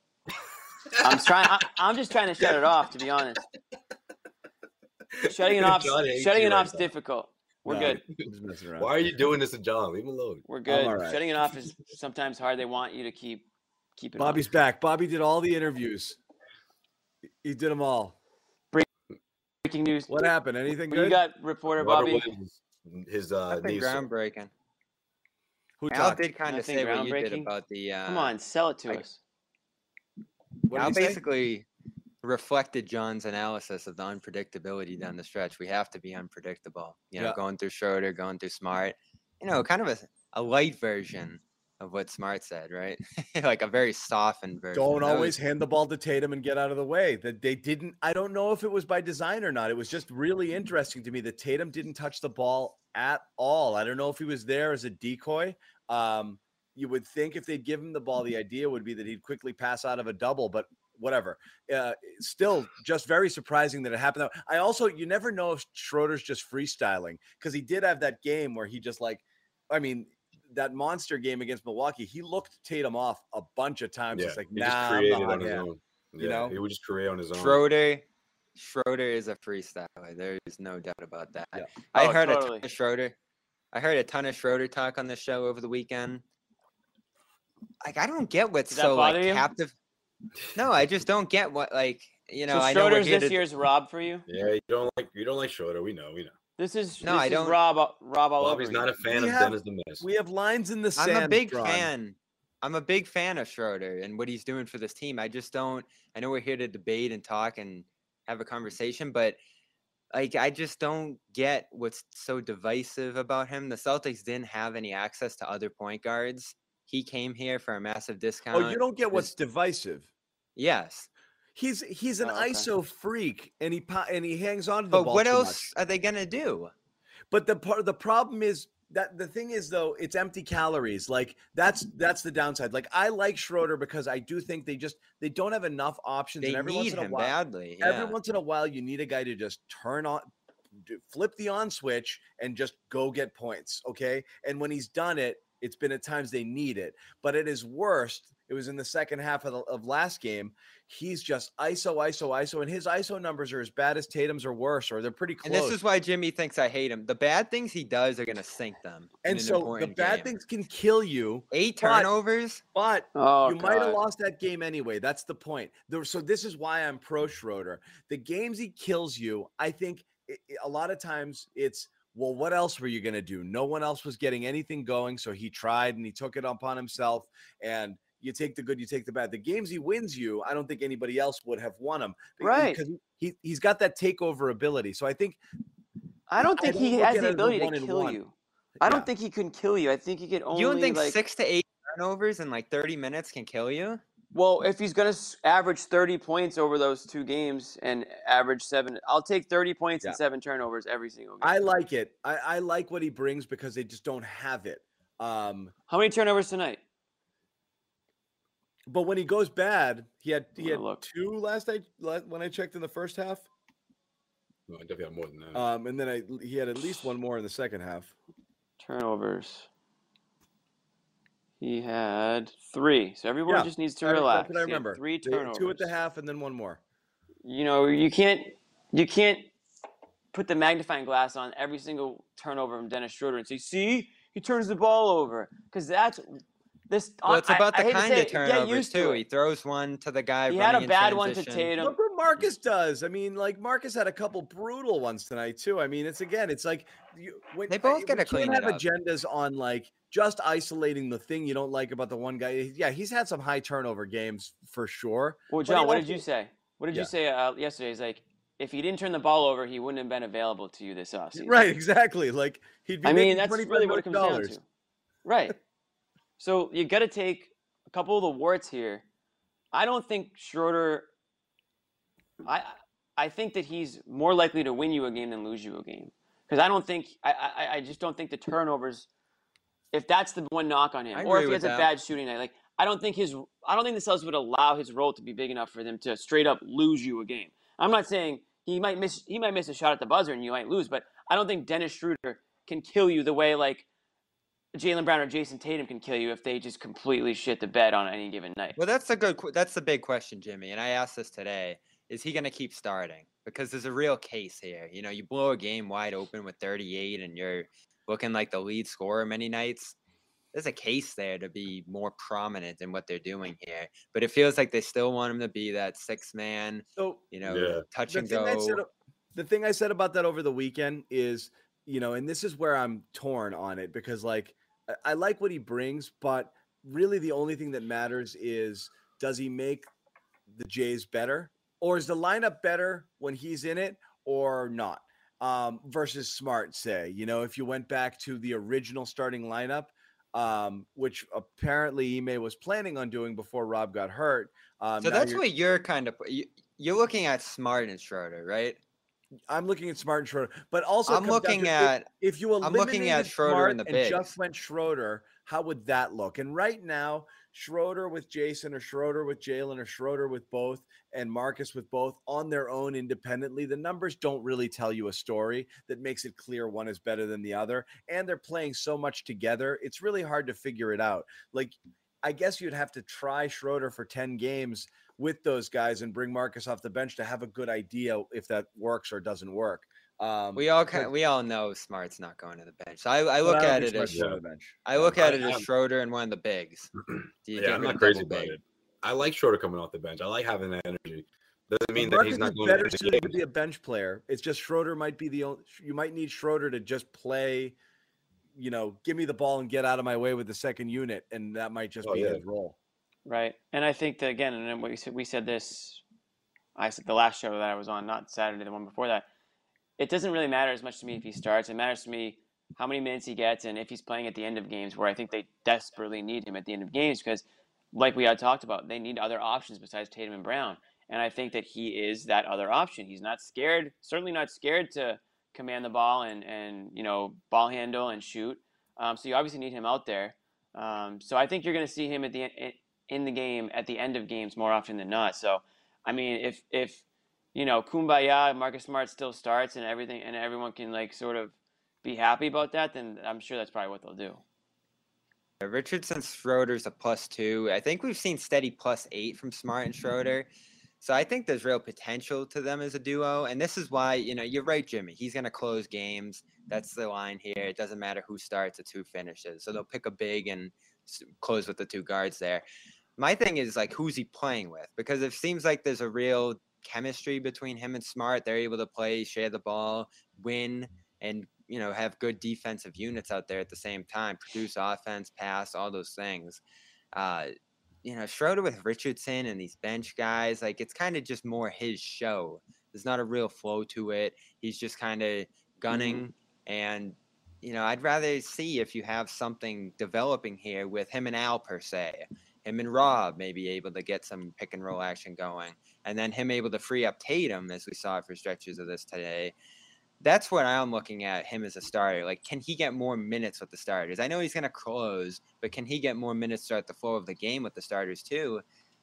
[SPEAKER 3] just trying to shut it off, to be honest. Shutting it off.
[SPEAKER 5] John hates
[SPEAKER 3] Shutting
[SPEAKER 5] you
[SPEAKER 3] it
[SPEAKER 5] right
[SPEAKER 3] off's
[SPEAKER 5] now.
[SPEAKER 3] difficult. We're
[SPEAKER 2] No,
[SPEAKER 3] good.
[SPEAKER 2] I'm just messing around.
[SPEAKER 5] why are you doing this to John? Leave him alone.
[SPEAKER 3] We're good.
[SPEAKER 2] all right.
[SPEAKER 3] Shutting it off is sometimes hard. They want you to keep it
[SPEAKER 2] Bobby's
[SPEAKER 3] on.
[SPEAKER 2] back. Bobby did all the interviews. He did them all.
[SPEAKER 3] Breaking news.
[SPEAKER 2] What happened? Anything
[SPEAKER 3] What you
[SPEAKER 2] good?
[SPEAKER 3] got, reporter
[SPEAKER 5] Robert
[SPEAKER 3] Bobby?
[SPEAKER 5] Williams, his
[SPEAKER 4] Nothing
[SPEAKER 5] knee.
[SPEAKER 4] groundbreaking.
[SPEAKER 2] Who
[SPEAKER 4] Al
[SPEAKER 2] talked?
[SPEAKER 4] did kind of
[SPEAKER 3] Nothing
[SPEAKER 4] say what you did
[SPEAKER 3] groundbreaking?
[SPEAKER 4] about the.
[SPEAKER 3] Come on, sell it to
[SPEAKER 4] I-
[SPEAKER 3] us.
[SPEAKER 2] What
[SPEAKER 4] Al
[SPEAKER 2] did he say?
[SPEAKER 4] basically reflected John's analysis of the unpredictability down the stretch. We have to be unpredictable.
[SPEAKER 2] Yeah.
[SPEAKER 4] Going through Schroeder, going through Smart. Kind of a light version of what Smart said, right? Like a very softened version.
[SPEAKER 2] Don't
[SPEAKER 4] That
[SPEAKER 2] always
[SPEAKER 4] was-
[SPEAKER 2] hand the ball to Tatum and get out of the way. That they didn't. I don't know if it was by design or not. It was just really interesting to me that Tatum didn't touch the ball at all. I don't know if he was there as a decoy. You would think if they'd give him the ball, the idea would be that he'd quickly pass out of a double, but whatever. Still just very surprising that it happened. I also, you never know if Schroeder's just freestyling, because he did have that game where he just that monster game against Milwaukee, he looked Tatum off a bunch of times.
[SPEAKER 5] Yeah,
[SPEAKER 2] It's like,
[SPEAKER 5] he
[SPEAKER 2] nah,
[SPEAKER 5] just
[SPEAKER 2] I'm
[SPEAKER 5] created
[SPEAKER 2] the hot
[SPEAKER 5] on his
[SPEAKER 2] hand.
[SPEAKER 5] own. Yeah,
[SPEAKER 2] You know?
[SPEAKER 5] he would just create on his own.
[SPEAKER 4] Schroeder is a freestyler. There's no doubt about that.
[SPEAKER 2] Yeah.
[SPEAKER 4] I
[SPEAKER 3] Oh,
[SPEAKER 4] heard
[SPEAKER 3] totally.
[SPEAKER 4] a ton of Schroeder. I heard a ton of Schroeder talk on the show over the weekend. Like, I don't get what's
[SPEAKER 3] Does that
[SPEAKER 4] so
[SPEAKER 3] bother you?
[SPEAKER 4] captive. No, I just don't get what
[SPEAKER 3] So
[SPEAKER 4] I know we're
[SPEAKER 3] Schroeder's
[SPEAKER 4] here
[SPEAKER 3] this
[SPEAKER 4] to.
[SPEAKER 3] year's Rob for you.
[SPEAKER 5] Yeah, you don't like Schroeder. We know.
[SPEAKER 3] This is
[SPEAKER 4] No,
[SPEAKER 3] this
[SPEAKER 4] I
[SPEAKER 3] is
[SPEAKER 4] don't-
[SPEAKER 3] Rob all
[SPEAKER 5] Bobby's
[SPEAKER 3] over
[SPEAKER 5] not
[SPEAKER 3] you.
[SPEAKER 5] a fan
[SPEAKER 2] We
[SPEAKER 5] of
[SPEAKER 2] have-
[SPEAKER 5] Dennis the Menace.
[SPEAKER 2] We have lines in the sand.
[SPEAKER 4] I'm a big
[SPEAKER 2] Ron.
[SPEAKER 4] fan. I'm a big fan of Schroeder and what he's doing for this team. I just don't. I know we're here to debate and talk and have a conversation, but I just don't get what's so divisive about him. The Celtics didn't have any access to other point guards. He came here for a massive discount.
[SPEAKER 2] Oh, you don't get what's divisive.
[SPEAKER 4] Yes,
[SPEAKER 2] He's an
[SPEAKER 3] Oh, okay.
[SPEAKER 2] ISO freak, and he hangs on to the
[SPEAKER 4] but
[SPEAKER 2] ball
[SPEAKER 4] what
[SPEAKER 2] too
[SPEAKER 4] else
[SPEAKER 2] much.
[SPEAKER 4] are they gonna do?
[SPEAKER 2] But the problem is that the thing is, though, it's empty calories. Like that's the downside. Like I like Schroeder because I do think they don't have enough options.
[SPEAKER 4] They
[SPEAKER 2] and every once
[SPEAKER 4] need
[SPEAKER 2] in a
[SPEAKER 4] him
[SPEAKER 2] while,
[SPEAKER 4] badly.
[SPEAKER 2] every
[SPEAKER 4] Yeah.
[SPEAKER 2] once in a while, you need a guy to just flip the on switch and just go get points. Okay. And when he's done it, it's been at times they need it. But at his worst, it was in the second half of last game. He's just ISO, and his ISO numbers are as bad as Tatum's or worse, or they're pretty close.
[SPEAKER 4] And this is why Jimmy thinks I hate him. The bad things he does are gonna sink them. in
[SPEAKER 2] And
[SPEAKER 4] an
[SPEAKER 2] so the
[SPEAKER 4] important
[SPEAKER 2] bad
[SPEAKER 4] game.
[SPEAKER 2] things can kill you,
[SPEAKER 4] 8
[SPEAKER 2] but-
[SPEAKER 4] turnovers.
[SPEAKER 2] but
[SPEAKER 3] Oh,
[SPEAKER 2] you might have
[SPEAKER 3] God.
[SPEAKER 2] lost that game anyway. That's the point. So this is why I'm pro Schroeder. The games he kills you, I think a lot of times it's, well, what else were you going to do? No one else was getting anything going, so he tried and he took it upon himself. And you take the good, you take the bad. The games he wins you, I don't think anybody else would have won them.
[SPEAKER 3] Right.
[SPEAKER 2] Because he's got that takeover ability. So I think
[SPEAKER 3] I don't think
[SPEAKER 2] I
[SPEAKER 3] he
[SPEAKER 2] don't look
[SPEAKER 3] has
[SPEAKER 2] at it
[SPEAKER 3] the
[SPEAKER 2] as a
[SPEAKER 3] ability to
[SPEAKER 2] 1-1.
[SPEAKER 3] kill you. I don't
[SPEAKER 2] Yeah.
[SPEAKER 3] think he can kill you. I think he could only.
[SPEAKER 4] You don't think
[SPEAKER 3] like,
[SPEAKER 4] 6 to 8 turnovers in like 30 minutes can kill you?
[SPEAKER 3] Well, if he's going to average 30 points over those 2 games and average 7, I'll take 30 points
[SPEAKER 2] Yeah.
[SPEAKER 3] and 7 turnovers every single game.
[SPEAKER 2] I like it. I like what he brings because they just don't have it.
[SPEAKER 3] How many turnovers tonight?
[SPEAKER 2] But when he goes bad, he had
[SPEAKER 3] look.
[SPEAKER 2] 2 last night when I checked in the first half.
[SPEAKER 5] No, I definitely have more than that.
[SPEAKER 2] And then he had at least 1 more in the second half.
[SPEAKER 3] Turnovers. He had 3. So everyone
[SPEAKER 2] Yeah,
[SPEAKER 3] just needs to
[SPEAKER 2] That's
[SPEAKER 3] relax.
[SPEAKER 2] what I
[SPEAKER 3] He had
[SPEAKER 2] remember.
[SPEAKER 3] 3
[SPEAKER 2] They had
[SPEAKER 3] turnovers.
[SPEAKER 2] 2 at the half and then 1 more.
[SPEAKER 3] You know, you can't put the magnifying glass on every single turnover from Dennis Schroeder and say, "See, he turns the ball over," because that's this.
[SPEAKER 4] Well, it's about
[SPEAKER 3] I
[SPEAKER 4] the
[SPEAKER 3] hate to
[SPEAKER 4] kind
[SPEAKER 3] say
[SPEAKER 4] of
[SPEAKER 3] it, get
[SPEAKER 4] turnovers
[SPEAKER 3] used to
[SPEAKER 4] too.
[SPEAKER 3] it.
[SPEAKER 4] He throws one to the guy.
[SPEAKER 3] He had
[SPEAKER 4] running
[SPEAKER 3] a
[SPEAKER 4] in
[SPEAKER 3] bad one to
[SPEAKER 4] transition.
[SPEAKER 3] Tatum.
[SPEAKER 2] Look what Marcus does. I mean, like Marcus had a couple brutal ones tonight too. I mean, it's like
[SPEAKER 4] They both gotta
[SPEAKER 2] we
[SPEAKER 4] clean
[SPEAKER 2] can't have
[SPEAKER 4] it up.
[SPEAKER 2] agendas on like just isolating the thing you don't like about the one guy. Yeah, he's had some high turnover games for sure.
[SPEAKER 3] Well,
[SPEAKER 2] but he
[SPEAKER 3] John, what did
[SPEAKER 2] also-
[SPEAKER 3] you say? What did
[SPEAKER 2] Yeah.
[SPEAKER 3] you say yesterday? It's like if he didn't turn the ball over, he wouldn't have been available to you this offseason.
[SPEAKER 2] Right, exactly. Like he'd be.
[SPEAKER 3] I mean,
[SPEAKER 2] making
[SPEAKER 3] that's
[SPEAKER 2] $25
[SPEAKER 3] really what it comes down
[SPEAKER 2] million.
[SPEAKER 3] to. Right. So you got to take a couple of the warts here. I don't think Schroeder. I think that he's more likely to win you a game than lose you a game because I don't think I just don't think the turnovers. If that's the one knock on him,
[SPEAKER 4] I
[SPEAKER 3] or if
[SPEAKER 4] agree
[SPEAKER 3] he has
[SPEAKER 4] with
[SPEAKER 3] a
[SPEAKER 4] that.
[SPEAKER 3] bad shooting night, like I don't think the Celtics would allow his role to be big enough for them to straight up lose you a game. I'm not saying he might miss a shot at the buzzer and you might lose, but I don't think Dennis Schroeder can kill you the way like Jaylen Brown or Jason Tatum can kill you if they just completely shit the bed on any given night.
[SPEAKER 4] Well, that's the big question, Jimmy. And I asked this today: is he going to keep starting? Because there's a real case here. You know, you blow a game wide open with 38, and you're looking like the lead scorer many nights. There's a case there to be more prominent in what they're doing here. But it feels like they still want him to be that 6-man,
[SPEAKER 2] So
[SPEAKER 5] Yeah.
[SPEAKER 4] touch
[SPEAKER 2] the
[SPEAKER 4] and
[SPEAKER 2] thing
[SPEAKER 4] go.
[SPEAKER 2] the thing I said about that over the weekend is, and this is where I'm torn on it because like I like what he brings, but really the only thing that matters is, does he make the Jays better, or is the lineup better when he's in it or not? Versus Smart, say, if you went back to the original starting lineup, which apparently Ime was planning on doing before Rob got hurt.
[SPEAKER 4] So that's what you're kind of you're looking at Smart and Schroeder, right?
[SPEAKER 2] I'm looking at Smart and Schroeder, but also
[SPEAKER 4] I'm looking at
[SPEAKER 2] if you eliminated
[SPEAKER 4] Schroeder
[SPEAKER 2] Smart
[SPEAKER 4] and the
[SPEAKER 2] and
[SPEAKER 4] bigs.
[SPEAKER 2] just went Schroeder, how would that look? And right now, Schroeder with Jason, or Schroeder with Jalen, or Schroeder with both, and Marcus with both on their own independently, the numbers don't really tell you a story that makes it clear one is better than the other. And they're playing so much together, it's really hard to figure it out. Like, I guess you'd have to try Schroeder for 10 games with those guys and bring Marcus off the bench to have a good idea if that works or doesn't work.
[SPEAKER 4] We all know Smart's not going to the bench. So I look at it as Schroeder and one of the bigs.
[SPEAKER 5] I'm not crazy about it. I like Schroeder coming off the bench. I like having that energy. Doesn't mean that he's not going
[SPEAKER 2] better suited to be a bench player. It's just Schroeder might be the only. You might need Schroeder to just play. Give me the ball and get out of my way with the second unit, and that might just be his role.
[SPEAKER 3] Right, and I think that again, and then we said this. I said the last show that I was on, not Saturday, the one before that. It doesn't really matter as much to me if he starts. It matters to me how many minutes he gets and if he's playing at the end of games, where I think they desperately need him at the end of games because, like we had talked about, they need other options besides Tatum and Brown. And I think that he is that other option. He's not scared, certainly not scared to command the ball and ball handle and shoot. So you obviously need him out there. So I think you're going to see him in the game at the end of games more often than not. So, I mean, if Kumbaya, Marcus Smart still starts and everything, and everyone can sort of be happy about that, then I'm sure that's probably what they'll do.
[SPEAKER 4] Richardson Schroeder's a +2. I think we've seen steady +8 from Smart and Schroeder. So I think there's real potential to them as a duo. And this is why, you're right, Jimmy. He's going to close games. That's the line here. It doesn't matter who starts, it's who finishes. So they'll pick a big and close with the two guards there. My thing is, who's he playing with? Because it seems like there's a real chemistry between him and Smart. They're able to play, share the ball, win, and have good defensive units out there at the same time, produce offense, pass, all those things. Schroeder with Richardson and these bench guys, it's kind of just more his show. There's not a real flow to it. He's just kind of gunning. And, I'd rather see if you have something developing here with him and Al per se. Him and Rob may be able to get some pick and roll action going. And then him able to free up Tatum, as we saw for stretches of this today. That's what I'm looking at him as a starter. Can he get more minutes with the starters? I know he's going to close, but can he get more minutes throughout the flow of the game with the starters too?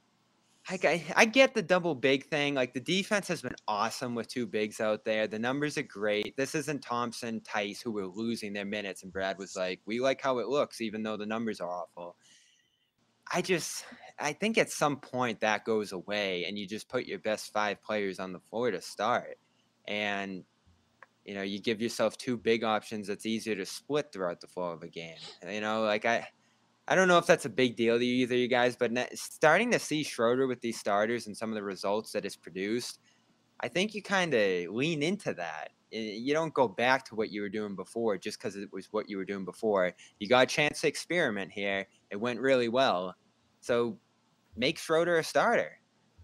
[SPEAKER 4] I get the double big thing. The defense has been awesome with two bigs out there. The numbers are great. This isn't Thompson, Tice, who were losing their minutes, and Brad was like, we like how it looks, even though the numbers are awful. I think at some point that goes away, and you just put your best 5 players on the floor to start. And you give yourself 2 big options that's easier to split throughout the flow of a game. I don't know if that's a big deal to either you guys, but starting to see Schroeder with these starters and some of the results that it's produced, I think you kind of lean into that. You don't go back to what you were doing before just because it was what you were doing before. You got a chance to experiment here. It went really well. So make Schroeder a starter.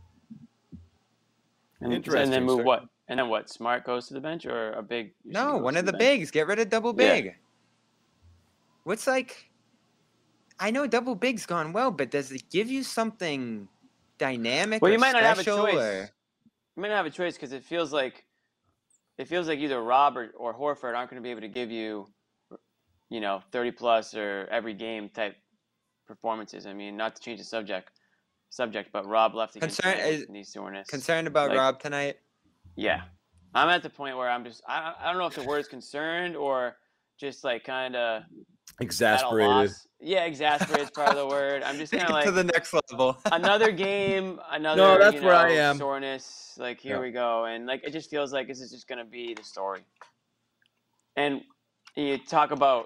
[SPEAKER 3] Interesting. And then move what? And then what? Smart goes to the bench or a big?
[SPEAKER 4] No, one of the bigs. Get rid of double big. Yeah. What's I know double big's gone well, but does it give you something dynamic?
[SPEAKER 3] Well, you might not have a choice. You might not have a choice because it feels like either Rob or Horford aren't going to be able to give you, 30 plus or every game type performances. I mean, not to change the subject, but Rob left against knee soreness.
[SPEAKER 4] Concerned about Rob tonight?
[SPEAKER 3] Yeah, I'm at the point where I'm just I don't know if the word is concerned or just kind of
[SPEAKER 2] exasperated.
[SPEAKER 3] Yeah, exasperated is part of the word. I'm just kind of
[SPEAKER 4] to the next level.
[SPEAKER 3] Another game, another
[SPEAKER 2] no, that's where I am.
[SPEAKER 3] Soreness. Here we go, and it just feels like this is just gonna be the story. And you talk about,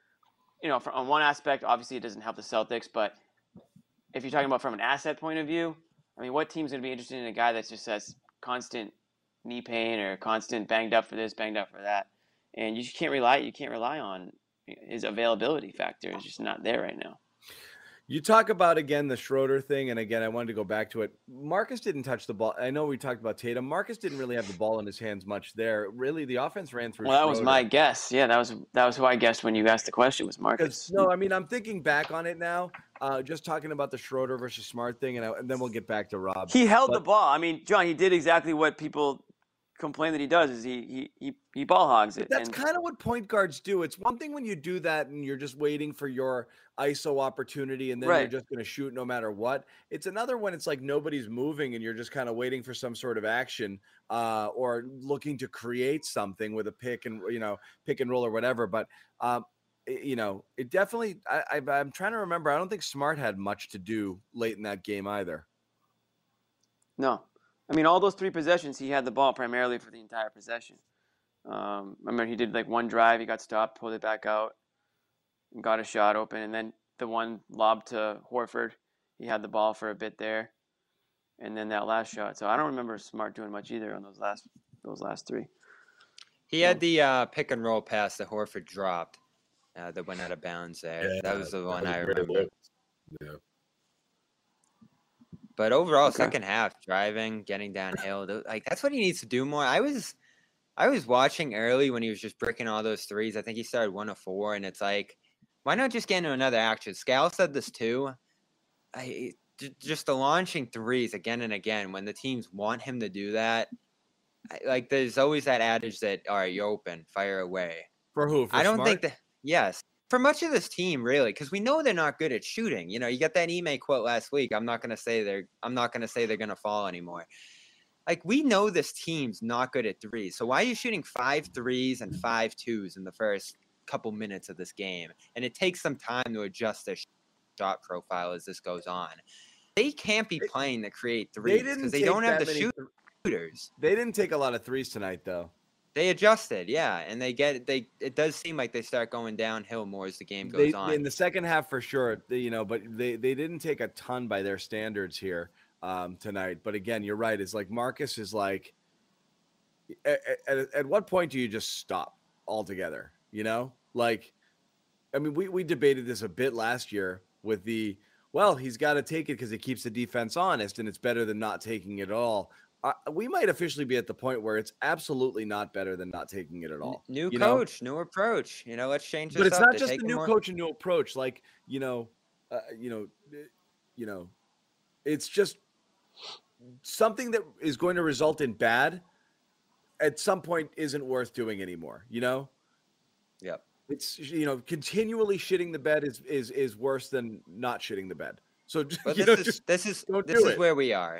[SPEAKER 3] on one aspect, obviously it doesn't help the Celtics, but if you're talking about from an asset point of view, I mean, what team's gonna be interested in a guy that just has constant knee pain or constant banged up for this, banged up for that, and you can't rely on his availability factor is just not there right now.
[SPEAKER 2] You talk about, again, the Schroeder thing, and again, I wanted to go back to it. Marcus didn't touch the ball. I know we talked about Tatum. Marcus didn't really have the ball in his hands much there. Really, the offense ran through
[SPEAKER 3] Well, that
[SPEAKER 2] Schroeder.
[SPEAKER 3] was my guess. Yeah, that was who I guessed when you asked the question, was Marcus.
[SPEAKER 2] No, I mean, I'm thinking back on it now, just talking about the Schroeder versus Smart thing, and then we'll get back to Rob.
[SPEAKER 3] He held the ball. I mean, John, he did exactly what people complain that he does, is he ball hogs it.
[SPEAKER 2] That's kind of what point guards do. It's one thing when you do that and you're just waiting for your ISO opportunity and then you're just going to shoot no matter what. It's another when it's like nobody's moving and you're just kind of waiting for some sort of action or looking to create something with a pick and roll or whatever. But it definitely. I'm trying to remember. I don't think Smart had much to do late in that game either.
[SPEAKER 3] No. I mean, all those 3 possessions, he had the ball primarily for the entire possession. I remember he did like one drive, he got stopped, pulled it back out, and got a shot open. And then the one lob to Horford, he had the ball for a bit there. And then that last shot. So I don't remember Smart doing much either on those last 3.
[SPEAKER 4] He had the pick and roll pass that Horford dropped that went out of bounds there.
[SPEAKER 5] Yeah,
[SPEAKER 4] that was the one I remember.
[SPEAKER 5] Yeah.
[SPEAKER 4] But overall, second half, driving, getting downhill, that's what he needs to do more. I was watching early when he was just bricking all those threes. I think he started 1 of 4, and it's like, why not just get into another action? Scal said this too. Just the launching threes again and again when the teams want him to do that. There's always that adage that, all right, you're open, fire away.
[SPEAKER 2] For who?
[SPEAKER 4] I don't think that. Yes. For much of this team, really, because we know they're not good at shooting. You got that Ime quote last week. I'm not gonna say they're gonna fall anymore. We know this team's not good at threes. So why are you shooting 5 threes and 5 2s in the first couple minutes of this game? And it takes some time to adjust their shot profile as this goes on. They can't be playing to create threes because they don't have the shooters.
[SPEAKER 2] They didn't take a lot of threes tonight, though.
[SPEAKER 4] They adjusted, yeah, and it does seem like they start going downhill more as the game goes on.
[SPEAKER 2] In the second half, for sure, but they didn't take a ton by their standards here tonight. But again, you're right. It's like Marcus is like, at what point do you just stop altogether? We debated this a bit last year with he's got to take it because it keeps the defense honest, and it's better than not taking it at all. We might officially be at the point where it's absolutely not better than not taking it at all.
[SPEAKER 4] New coach, new approach. Let's change this.
[SPEAKER 2] But it's not just the new coach and new approach. It's just something that is going to result in bad at some point isn't worth doing anymore.
[SPEAKER 4] Yep.
[SPEAKER 2] It's continually shitting the bed is worse than not shitting the bed. So
[SPEAKER 4] this is where we are.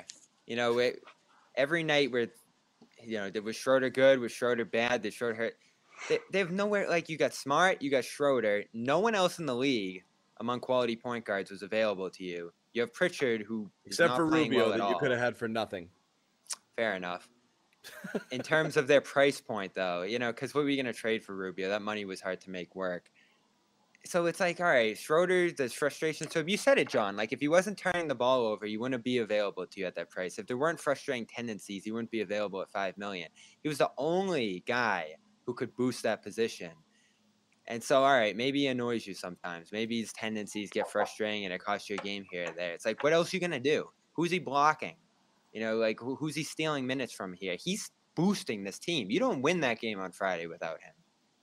[SPEAKER 4] Every night was Schroeder good, was Schroeder bad, did Schroeder hurt? They have nowhere. You got Smart, you got Schroeder. No one else in the league among quality point guards was available to you. You have Pritchard, who
[SPEAKER 2] except for Rubio
[SPEAKER 4] well
[SPEAKER 2] that you could have had for nothing.
[SPEAKER 4] Fair enough. In terms of their price point, though, because what were you going to trade for Rubio? That money was hard to make work. So it's like, all right, Schroeder, there's frustration. So you said it, John. If he wasn't turning the ball over, he wouldn't be available to you at that price. If there weren't frustrating tendencies, he wouldn't be available at $5 million. He was the only guy who could boost that position. And so, all right, maybe he annoys you sometimes. Maybe his tendencies get frustrating and it costs you a game here or there. It's like, what else are you going to do? Who's he blocking? Who's he stealing minutes from here? He's boosting this team. You don't win that game on Friday without him.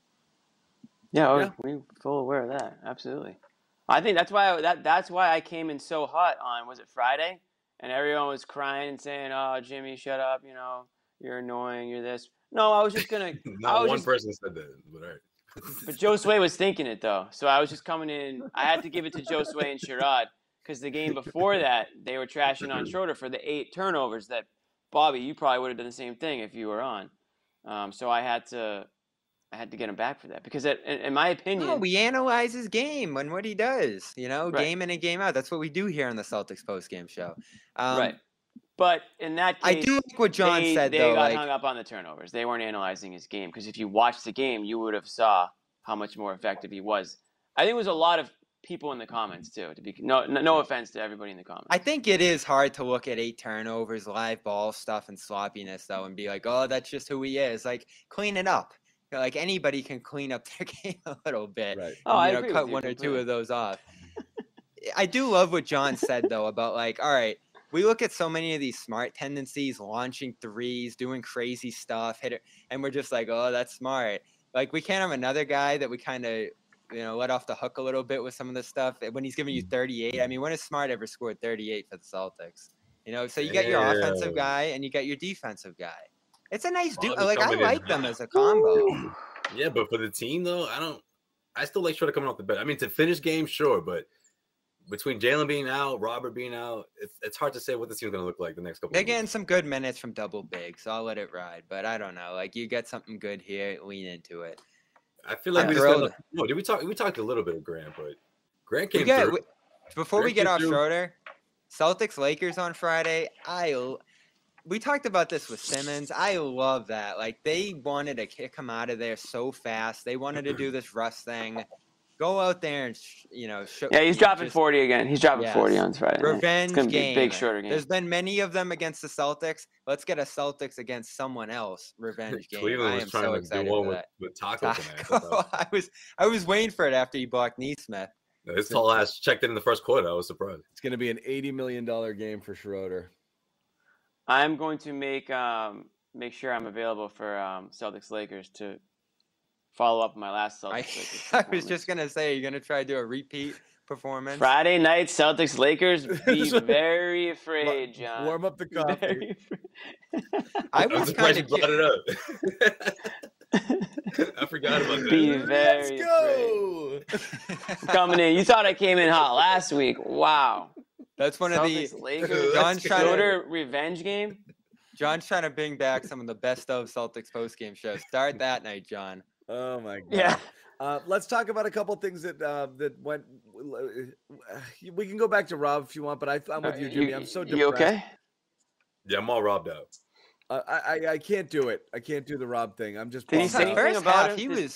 [SPEAKER 3] Yeah, we're full aware of that. Absolutely. I think that's why I came in so hot on, was it Friday? And everyone was crying and saying, "Oh, Jimmy, shut up, you're annoying, you're this." No, I was just going to
[SPEAKER 5] Not one person said that, but all right.
[SPEAKER 3] But Joe Sway was thinking it, though. So I was just coming in. I had to give it to Joe Sway and Sherrod because the game before that, they were trashing on Schroeder for the 8 turnovers that, Bobby, you probably would have done the same thing if you were on. So I had to get him back for that because, in my opinion,
[SPEAKER 4] no, we analyze his game and what he does.
[SPEAKER 3] Right.
[SPEAKER 4] Game in and game out. That's what we do here on the Celtics post-game show.
[SPEAKER 3] Right. But in that case,
[SPEAKER 4] I do like what John said.
[SPEAKER 3] They got hung up on the turnovers. They weren't analyzing his game because if you watched the game, you would have saw how much more effective he was. I think it was a lot of people in the comments too. No offense to everybody in the comments.
[SPEAKER 4] I think it is hard to look at 8 turnovers, live ball stuff, and sloppiness though, and be like, "Oh, that's just who he is." Clean it up. Like anybody can clean up their game a little bit.
[SPEAKER 2] Right.
[SPEAKER 3] Oh,
[SPEAKER 4] And,
[SPEAKER 3] I
[SPEAKER 4] you know,
[SPEAKER 3] agree with
[SPEAKER 4] cut
[SPEAKER 3] you
[SPEAKER 4] one or two
[SPEAKER 3] completely.
[SPEAKER 4] of those off. I do love what John said though about like, all right, we look at so many of these smart tendencies, launching threes, doing crazy stuff, hit it, and we're just like, oh, that's smart. Like we can't have another guy that we kind of, you know, let off the hook a little bit with some of this stuff when he's giving you 38. I mean, when has Smart ever scored 38 for the Celtics? You know, so you got your offensive guy and you got your defensive guy. It's a nice dude.
[SPEAKER 5] Bobby
[SPEAKER 4] Like I
[SPEAKER 5] coming in
[SPEAKER 4] like them
[SPEAKER 5] hot.
[SPEAKER 4] as a combo.
[SPEAKER 5] Yeah, but for the team though, I still like Schroeder coming off the bench. I mean, to finish games, sure, but between Jalen being out, Robert being out, it's hard to say what the team's gonna look like the next couple.
[SPEAKER 4] They're
[SPEAKER 5] of weeks.
[SPEAKER 4] getting some good minutes from double big, so I'll let it ride. But I don't know. Like you get something good here, lean into it.
[SPEAKER 5] I feel like
[SPEAKER 4] I'm
[SPEAKER 5] we just
[SPEAKER 4] thrilled.
[SPEAKER 5] no. Did we talk? We talked a little bit of Grant, but Grant came
[SPEAKER 4] We
[SPEAKER 5] through.
[SPEAKER 4] before we
[SPEAKER 5] Grant
[SPEAKER 4] get
[SPEAKER 5] came
[SPEAKER 4] off
[SPEAKER 5] through.
[SPEAKER 4] Schroeder, Celtics Lakers on Friday. We talked about this with Simmons. I love that. Like they wanted to kick him out of there so fast. They wanted to do this Russ thing. Go out there and
[SPEAKER 3] Yeah, he's dropping 40 again. He's dropping
[SPEAKER 4] Yes.
[SPEAKER 3] 40 on Friday night.
[SPEAKER 4] Revenge
[SPEAKER 3] It's gonna be a
[SPEAKER 4] game.
[SPEAKER 3] big Schroeder game.
[SPEAKER 4] There's been many of them against the Celtics. Let's get a Celtics against someone else. Revenge game.
[SPEAKER 5] Cleveland
[SPEAKER 4] I
[SPEAKER 5] was
[SPEAKER 4] am
[SPEAKER 5] trying
[SPEAKER 4] so
[SPEAKER 5] to
[SPEAKER 4] excited
[SPEAKER 5] do one
[SPEAKER 4] for
[SPEAKER 5] with,
[SPEAKER 4] that.
[SPEAKER 5] with Taco tonight. I
[SPEAKER 4] Taco.
[SPEAKER 5] thought.
[SPEAKER 4] I was waiting for it after he blocked Neesmith.
[SPEAKER 5] His tall ass checked in the first quarter. I was surprised.
[SPEAKER 2] It's going to be an $80 million game for Schroeder.
[SPEAKER 3] I'm going to make sure I'm available for Celtics Lakers to follow up on my last Celtics Lakers.
[SPEAKER 4] I was
[SPEAKER 3] performance.
[SPEAKER 4] just gonna say, you're gonna try to do a repeat performance.
[SPEAKER 3] Friday night Celtics Lakers. Be very afraid, John.
[SPEAKER 2] Warm up the coffee.
[SPEAKER 3] Very afraid.
[SPEAKER 4] I
[SPEAKER 5] I'm
[SPEAKER 4] was
[SPEAKER 5] surprised
[SPEAKER 4] kind
[SPEAKER 5] you
[SPEAKER 4] of
[SPEAKER 5] brought it up. I forgot about that.
[SPEAKER 3] Be
[SPEAKER 2] Let's
[SPEAKER 3] very
[SPEAKER 2] go.
[SPEAKER 3] coming in. You thought I came in hot last week. Wow.
[SPEAKER 4] That's one of
[SPEAKER 3] Celtics
[SPEAKER 4] the
[SPEAKER 3] Lakers.
[SPEAKER 4] John's trying to
[SPEAKER 3] Schroeder revenge game.
[SPEAKER 4] John's trying to bring back some of the best of Celtics postgame shows. Start that night, John.
[SPEAKER 2] Oh my god.
[SPEAKER 3] Yeah.
[SPEAKER 2] Let's talk about a couple things that went. We can go back to Rob if you want, but I'm with you, Jimmy. I'm so depressed.
[SPEAKER 3] You okay?
[SPEAKER 5] Yeah, I'm all robbed out.
[SPEAKER 2] I can't do it. I can't do the Rob thing. I'm just.
[SPEAKER 3] Did he
[SPEAKER 2] bummed
[SPEAKER 3] say
[SPEAKER 2] out.
[SPEAKER 3] anything
[SPEAKER 4] First
[SPEAKER 3] about
[SPEAKER 4] half,
[SPEAKER 3] him?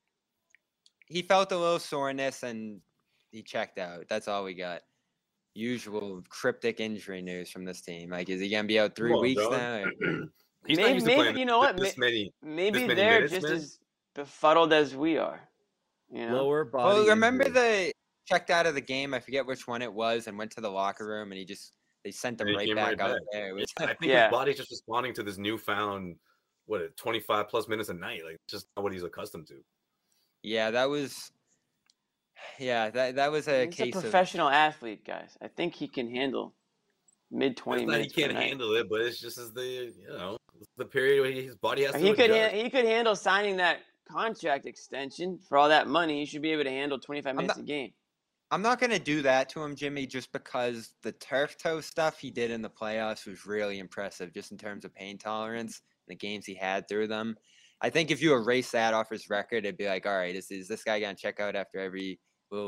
[SPEAKER 4] he felt a little soreness and he checked out. That's all we got. Usual cryptic injury news from this team. Like, is he gonna be out 3
[SPEAKER 5] Come on,
[SPEAKER 4] weeks
[SPEAKER 5] John.
[SPEAKER 4] now? Or-
[SPEAKER 5] He's not
[SPEAKER 3] Maybe,
[SPEAKER 5] used to playing
[SPEAKER 3] you know what?
[SPEAKER 5] this many.
[SPEAKER 3] Maybe
[SPEAKER 5] many
[SPEAKER 3] they're
[SPEAKER 5] minutes,
[SPEAKER 3] just
[SPEAKER 5] man.
[SPEAKER 3] as befuddled as we are. You know?
[SPEAKER 2] Lower body.
[SPEAKER 4] Well, remember
[SPEAKER 2] injury.
[SPEAKER 4] the checked out of the game? I forget which one it was, and went to the locker room, and they sent him
[SPEAKER 5] And he
[SPEAKER 4] right
[SPEAKER 5] came
[SPEAKER 4] back
[SPEAKER 5] right
[SPEAKER 4] out
[SPEAKER 5] back.
[SPEAKER 4] there. It was,
[SPEAKER 5] I think
[SPEAKER 3] Yeah.
[SPEAKER 5] his body's just responding to this newfound 25 plus minutes a night. Like just not what he's accustomed to.
[SPEAKER 4] yeah, that was a
[SPEAKER 3] He's
[SPEAKER 4] case
[SPEAKER 3] a
[SPEAKER 4] of
[SPEAKER 3] professional athlete, guys. I think he can handle mid 20
[SPEAKER 5] It's not he
[SPEAKER 3] minutes. per
[SPEAKER 5] can't
[SPEAKER 3] night.
[SPEAKER 5] handle it, but it's just as the period where his body has to.
[SPEAKER 3] He could
[SPEAKER 5] adjust.
[SPEAKER 3] he could handle signing that contract extension for all that money. He should be able to handle 25 minutes a game.
[SPEAKER 4] I'm not going to do that to him, Jimmy, just because the turf toe stuff he did in the playoffs was really impressive, just in terms of pain tolerance, the games he had through them. I think if you erase that off his record, it'd be like, all right, is this guy going to check out after every little,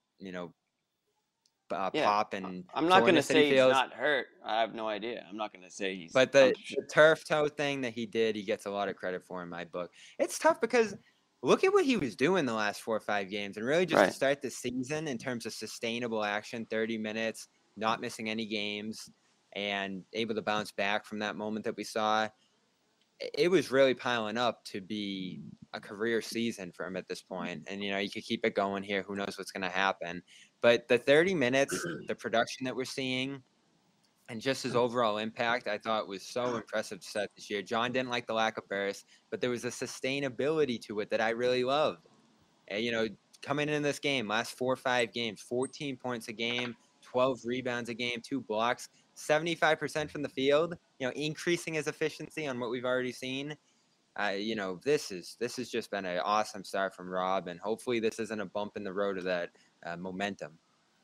[SPEAKER 3] Yeah.
[SPEAKER 4] pop and
[SPEAKER 3] I'm not going to
[SPEAKER 4] soreness that he
[SPEAKER 3] say he's
[SPEAKER 4] feels?
[SPEAKER 3] not hurt. I have no idea. I'm not going to say he's.
[SPEAKER 4] But
[SPEAKER 3] I'm
[SPEAKER 4] the
[SPEAKER 3] sure-
[SPEAKER 4] turf toe thing that he did, he gets a lot of credit for in my book. It's tough because look at what he was doing the last 4 or 5 games, and really just to
[SPEAKER 3] Right.
[SPEAKER 4] start the season in terms of sustainable action, 30 minutes, not missing any games, and able to bounce back from that moment that we saw. It was really piling up to be a career season for him at this point. And, you could keep it going here. Who knows what's going to happen. But the 30 minutes, the production that we're seeing, and just his overall impact, I thought was so impressive to set this year. John didn't like the lack of burst, but there was a sustainability to it that I really loved. And, coming in this game, last 4 or 5 games, 14 points a game, 12 rebounds a game, 2 blocks, 75% from the field, increasing his efficiency on what we've already seen. This has just been an awesome start from Rob, and hopefully this isn't a bump in the road of that momentum.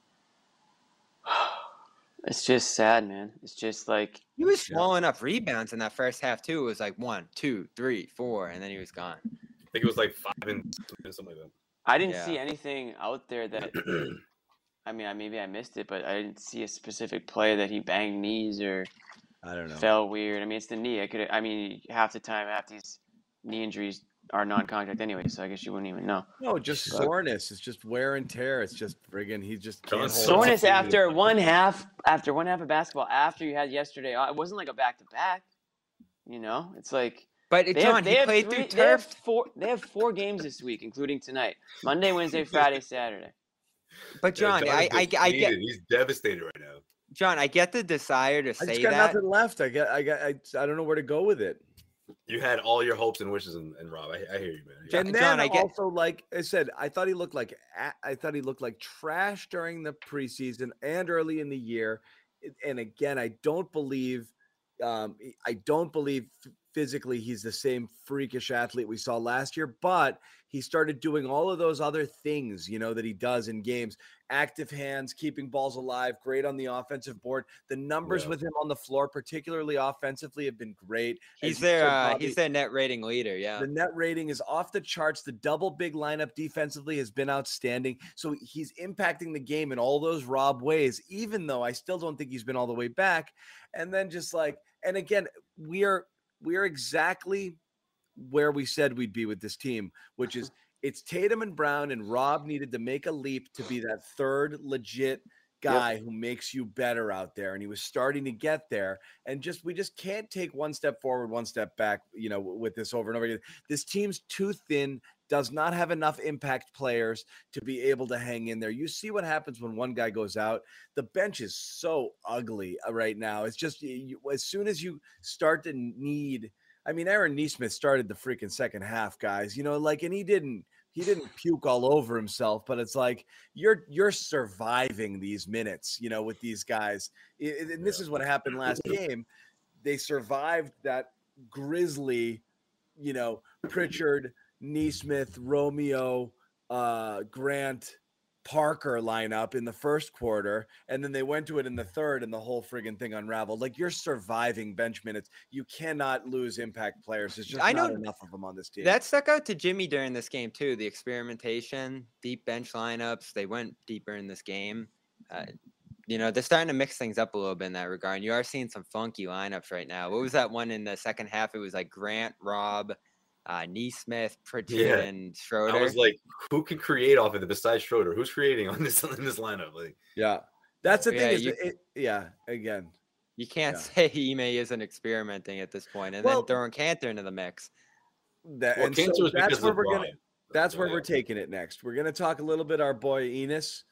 [SPEAKER 3] It's just sad, man. It's just like
[SPEAKER 4] He was swallowing up rebounds in that first half too. It was like 1, 2, 3, 4, and then he was gone.
[SPEAKER 5] I think it was like 5 and something like that.
[SPEAKER 3] I didn't
[SPEAKER 4] Yeah.
[SPEAKER 3] see anything out there that. I mean, maybe I missed it, but I didn't see a specific play that he banged knees or
[SPEAKER 2] I don't know.
[SPEAKER 3] fell weird. I mean, it's the knee. Half the time, half these knee injuries are non-contact anyway, so I guess you wouldn't even know.
[SPEAKER 2] No, just soreness. It's just wear and tear. It's just friggin' he just can't hold
[SPEAKER 3] Soreness
[SPEAKER 2] up.
[SPEAKER 3] after one half of basketball after you had yesterday. It wasn't like a back-to-back. It's like
[SPEAKER 4] But John, he played through turf.
[SPEAKER 3] They have 4 games this week, including tonight: Monday, Wednesday, Friday, Saturday.
[SPEAKER 4] But John,
[SPEAKER 5] John
[SPEAKER 4] I get
[SPEAKER 5] he's devastated right now.
[SPEAKER 4] John, I get the desire to
[SPEAKER 2] I
[SPEAKER 4] say
[SPEAKER 2] just got
[SPEAKER 4] that.
[SPEAKER 2] nothing left. I don't know where to go with it.
[SPEAKER 5] You had all your hopes and wishes, and Rob, I hear you, man. Yeah.
[SPEAKER 2] And then also, like I said, I thought he looked like trash during the preseason and early in the year. And again, I don't believe physically he's the same freakish athlete we saw last year, but he started doing all of those other things, that he does in games. Active hands, keeping balls alive, great on the offensive board. The numbers with him on the floor, particularly offensively, have been great.
[SPEAKER 4] He's their net rating leader. Yeah.
[SPEAKER 2] The net rating is off the charts. The double big lineup defensively has been outstanding. So he's impacting the game in all those Rob ways, even though I still don't think he's been all the way back. And then and again, we are exactly where we said we'd be with this team, which is it's Tatum and Brown, and Rob needed to make a leap to be that third legit guy who makes you better out there. And he was starting to get there, and we just can't take one step forward, one step back, with this over and over again. This team's too thin, does not have enough impact players to be able to hang in there. You see what happens when one guy goes out. The bench is so ugly right now. It's just as soon as you start to need, Aaron Nesmith started the freaking second half, guys, and he didn't puke all over himself, but it's like you're surviving these minutes, with these guys. And this is what happened last game. They survived that grisly, Pritchard, Nesmith, Romeo, Grant, Parker lineup in the first quarter, and then they went to it in the third, and the whole friggin' thing unraveled. Like, you're surviving bench minutes. You cannot lose impact players. There's just not enough of them on this team.
[SPEAKER 4] That stuck out to Jimmy during this game too. The experimentation, deep bench lineups. They went deeper in this game. They're starting to mix things up a little bit in that regard. And you are seeing some funky lineups right now. What was that one in the second half? It was like Grant, Rob, Nesmith, Pritchard, and Schroeder.
[SPEAKER 5] I was like, who can create off of it besides Schroeder? Who's creating in this lineup? Like,
[SPEAKER 2] that's the thing. Again,
[SPEAKER 4] you can't say Ime isn't experimenting at this point, and then throwing Kanter into the mix.
[SPEAKER 2] That's where we're taking it next. We're gonna talk a little bit our boy Ennis.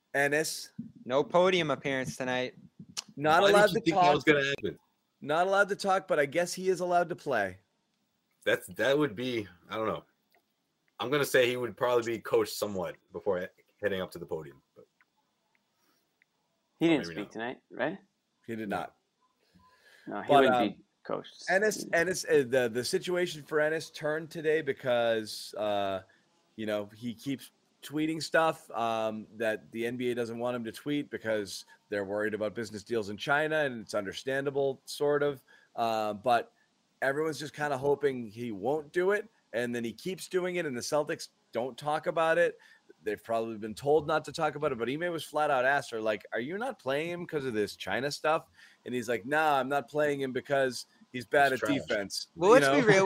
[SPEAKER 4] No podium appearance tonight.
[SPEAKER 2] Not allowed to talk. Not allowed to talk, but I guess he is allowed to play.
[SPEAKER 5] That would be, I don't know. I'm gonna say he would probably be coached somewhat before heading up to the podium. But
[SPEAKER 3] he didn't speak tonight, right?
[SPEAKER 2] He did not.
[SPEAKER 3] No, he wouldn't be coached.
[SPEAKER 2] Ennis, the situation for Ennis turned today because he keeps tweeting stuff that the NBA doesn't want him to tweet because they're worried about business deals in China, and it's understandable, sort of. But everyone's just kind of hoping he won't do it, and then he keeps doing it, and the Celtics don't talk about it. They've probably been told not to talk about it, but Ime was flat out asked her, like, are you not playing him because of this China stuff? And he's like, nah, I'm not playing him because he's bad at defense.
[SPEAKER 4] Well, let's be real.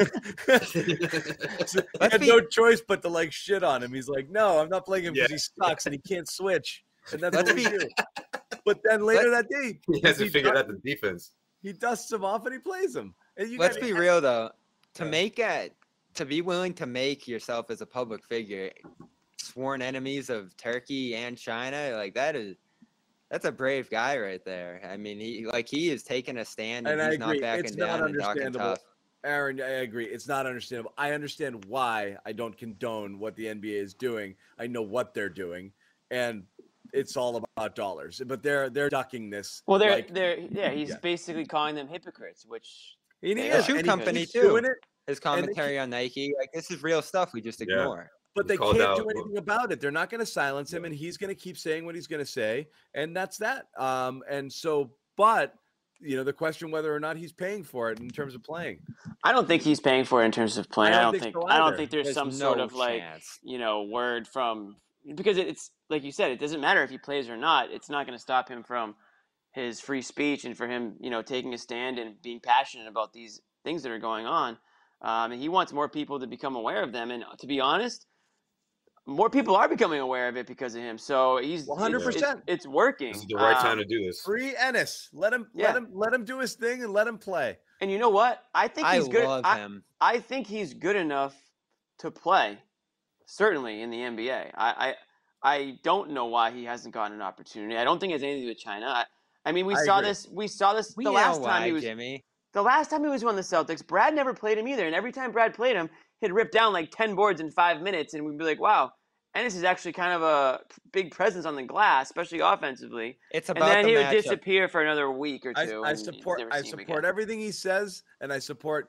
[SPEAKER 2] I had no choice but to shit on him. He's like, no, I'm not playing him because he sucks and he can't switch. And that's what we do. But then later that day,
[SPEAKER 5] he hasn't figured out the defense.
[SPEAKER 2] He dusts him off and he plays him.
[SPEAKER 4] Let's be real though. To be willing to make yourself as a public figure sworn enemies of Turkey and China, that's a brave guy right there. He is taking a stand, and he's not backing down and talking tough.
[SPEAKER 2] Aaron, I agree. It's not understandable. I understand why I don't condone what the NBA is doing. I know what they're doing, and it's all about dollars. But they're ducking this.
[SPEAKER 3] Well, he's basically calling them hypocrites, which
[SPEAKER 2] he is.
[SPEAKER 4] The shoe company too. His commentary on Nike, this is real stuff. We just ignore.
[SPEAKER 2] But they can't do anything about it. They're not going to silence him, and he's going to keep saying what he's going to say, and that's that. But the question whether or not he's paying for it in terms of playing.
[SPEAKER 3] I don't think he's paying for it in terms of playing. I don't think there's some sort of
[SPEAKER 4] chance.
[SPEAKER 3] Word from, because it's like you said, it doesn't matter if he plays or not. It's not going to stop him from his free speech and for him, taking a stand and being passionate about these things that are going on. And he wants more people to become aware of them. And to be honest, more people are becoming aware of it because of him. So he's
[SPEAKER 2] 100%.
[SPEAKER 3] It's working.
[SPEAKER 5] This is the right time to do this.
[SPEAKER 2] Free Ennis. Let him do his thing and let him play.
[SPEAKER 3] And you know what? I think he's good.
[SPEAKER 4] love him.
[SPEAKER 3] I think he's good enough to play, certainly in the NBA. I don't know why he hasn't gotten an opportunity. I don't think it has anything to do with China. I mean, we saw
[SPEAKER 2] agree.
[SPEAKER 3] this. We saw this
[SPEAKER 4] We
[SPEAKER 3] the
[SPEAKER 4] know
[SPEAKER 3] last
[SPEAKER 4] why,
[SPEAKER 3] time he was.
[SPEAKER 4] Jimmy.
[SPEAKER 3] The last time he was on the Celtics, Brad never played him either. And every time Brad played him, he'd rip down like 10 boards in 5 minutes, and we'd be like, "Wow, Ennis is actually kind of a big presence on the glass, especially offensively."
[SPEAKER 4] It's
[SPEAKER 3] And
[SPEAKER 4] about
[SPEAKER 3] then
[SPEAKER 4] the
[SPEAKER 3] he would
[SPEAKER 4] matchup.
[SPEAKER 3] disappear for another week or two.
[SPEAKER 2] I
[SPEAKER 3] and you'd
[SPEAKER 2] support
[SPEAKER 3] never
[SPEAKER 2] I
[SPEAKER 3] see him
[SPEAKER 2] support
[SPEAKER 3] again.
[SPEAKER 2] everything he says, and I support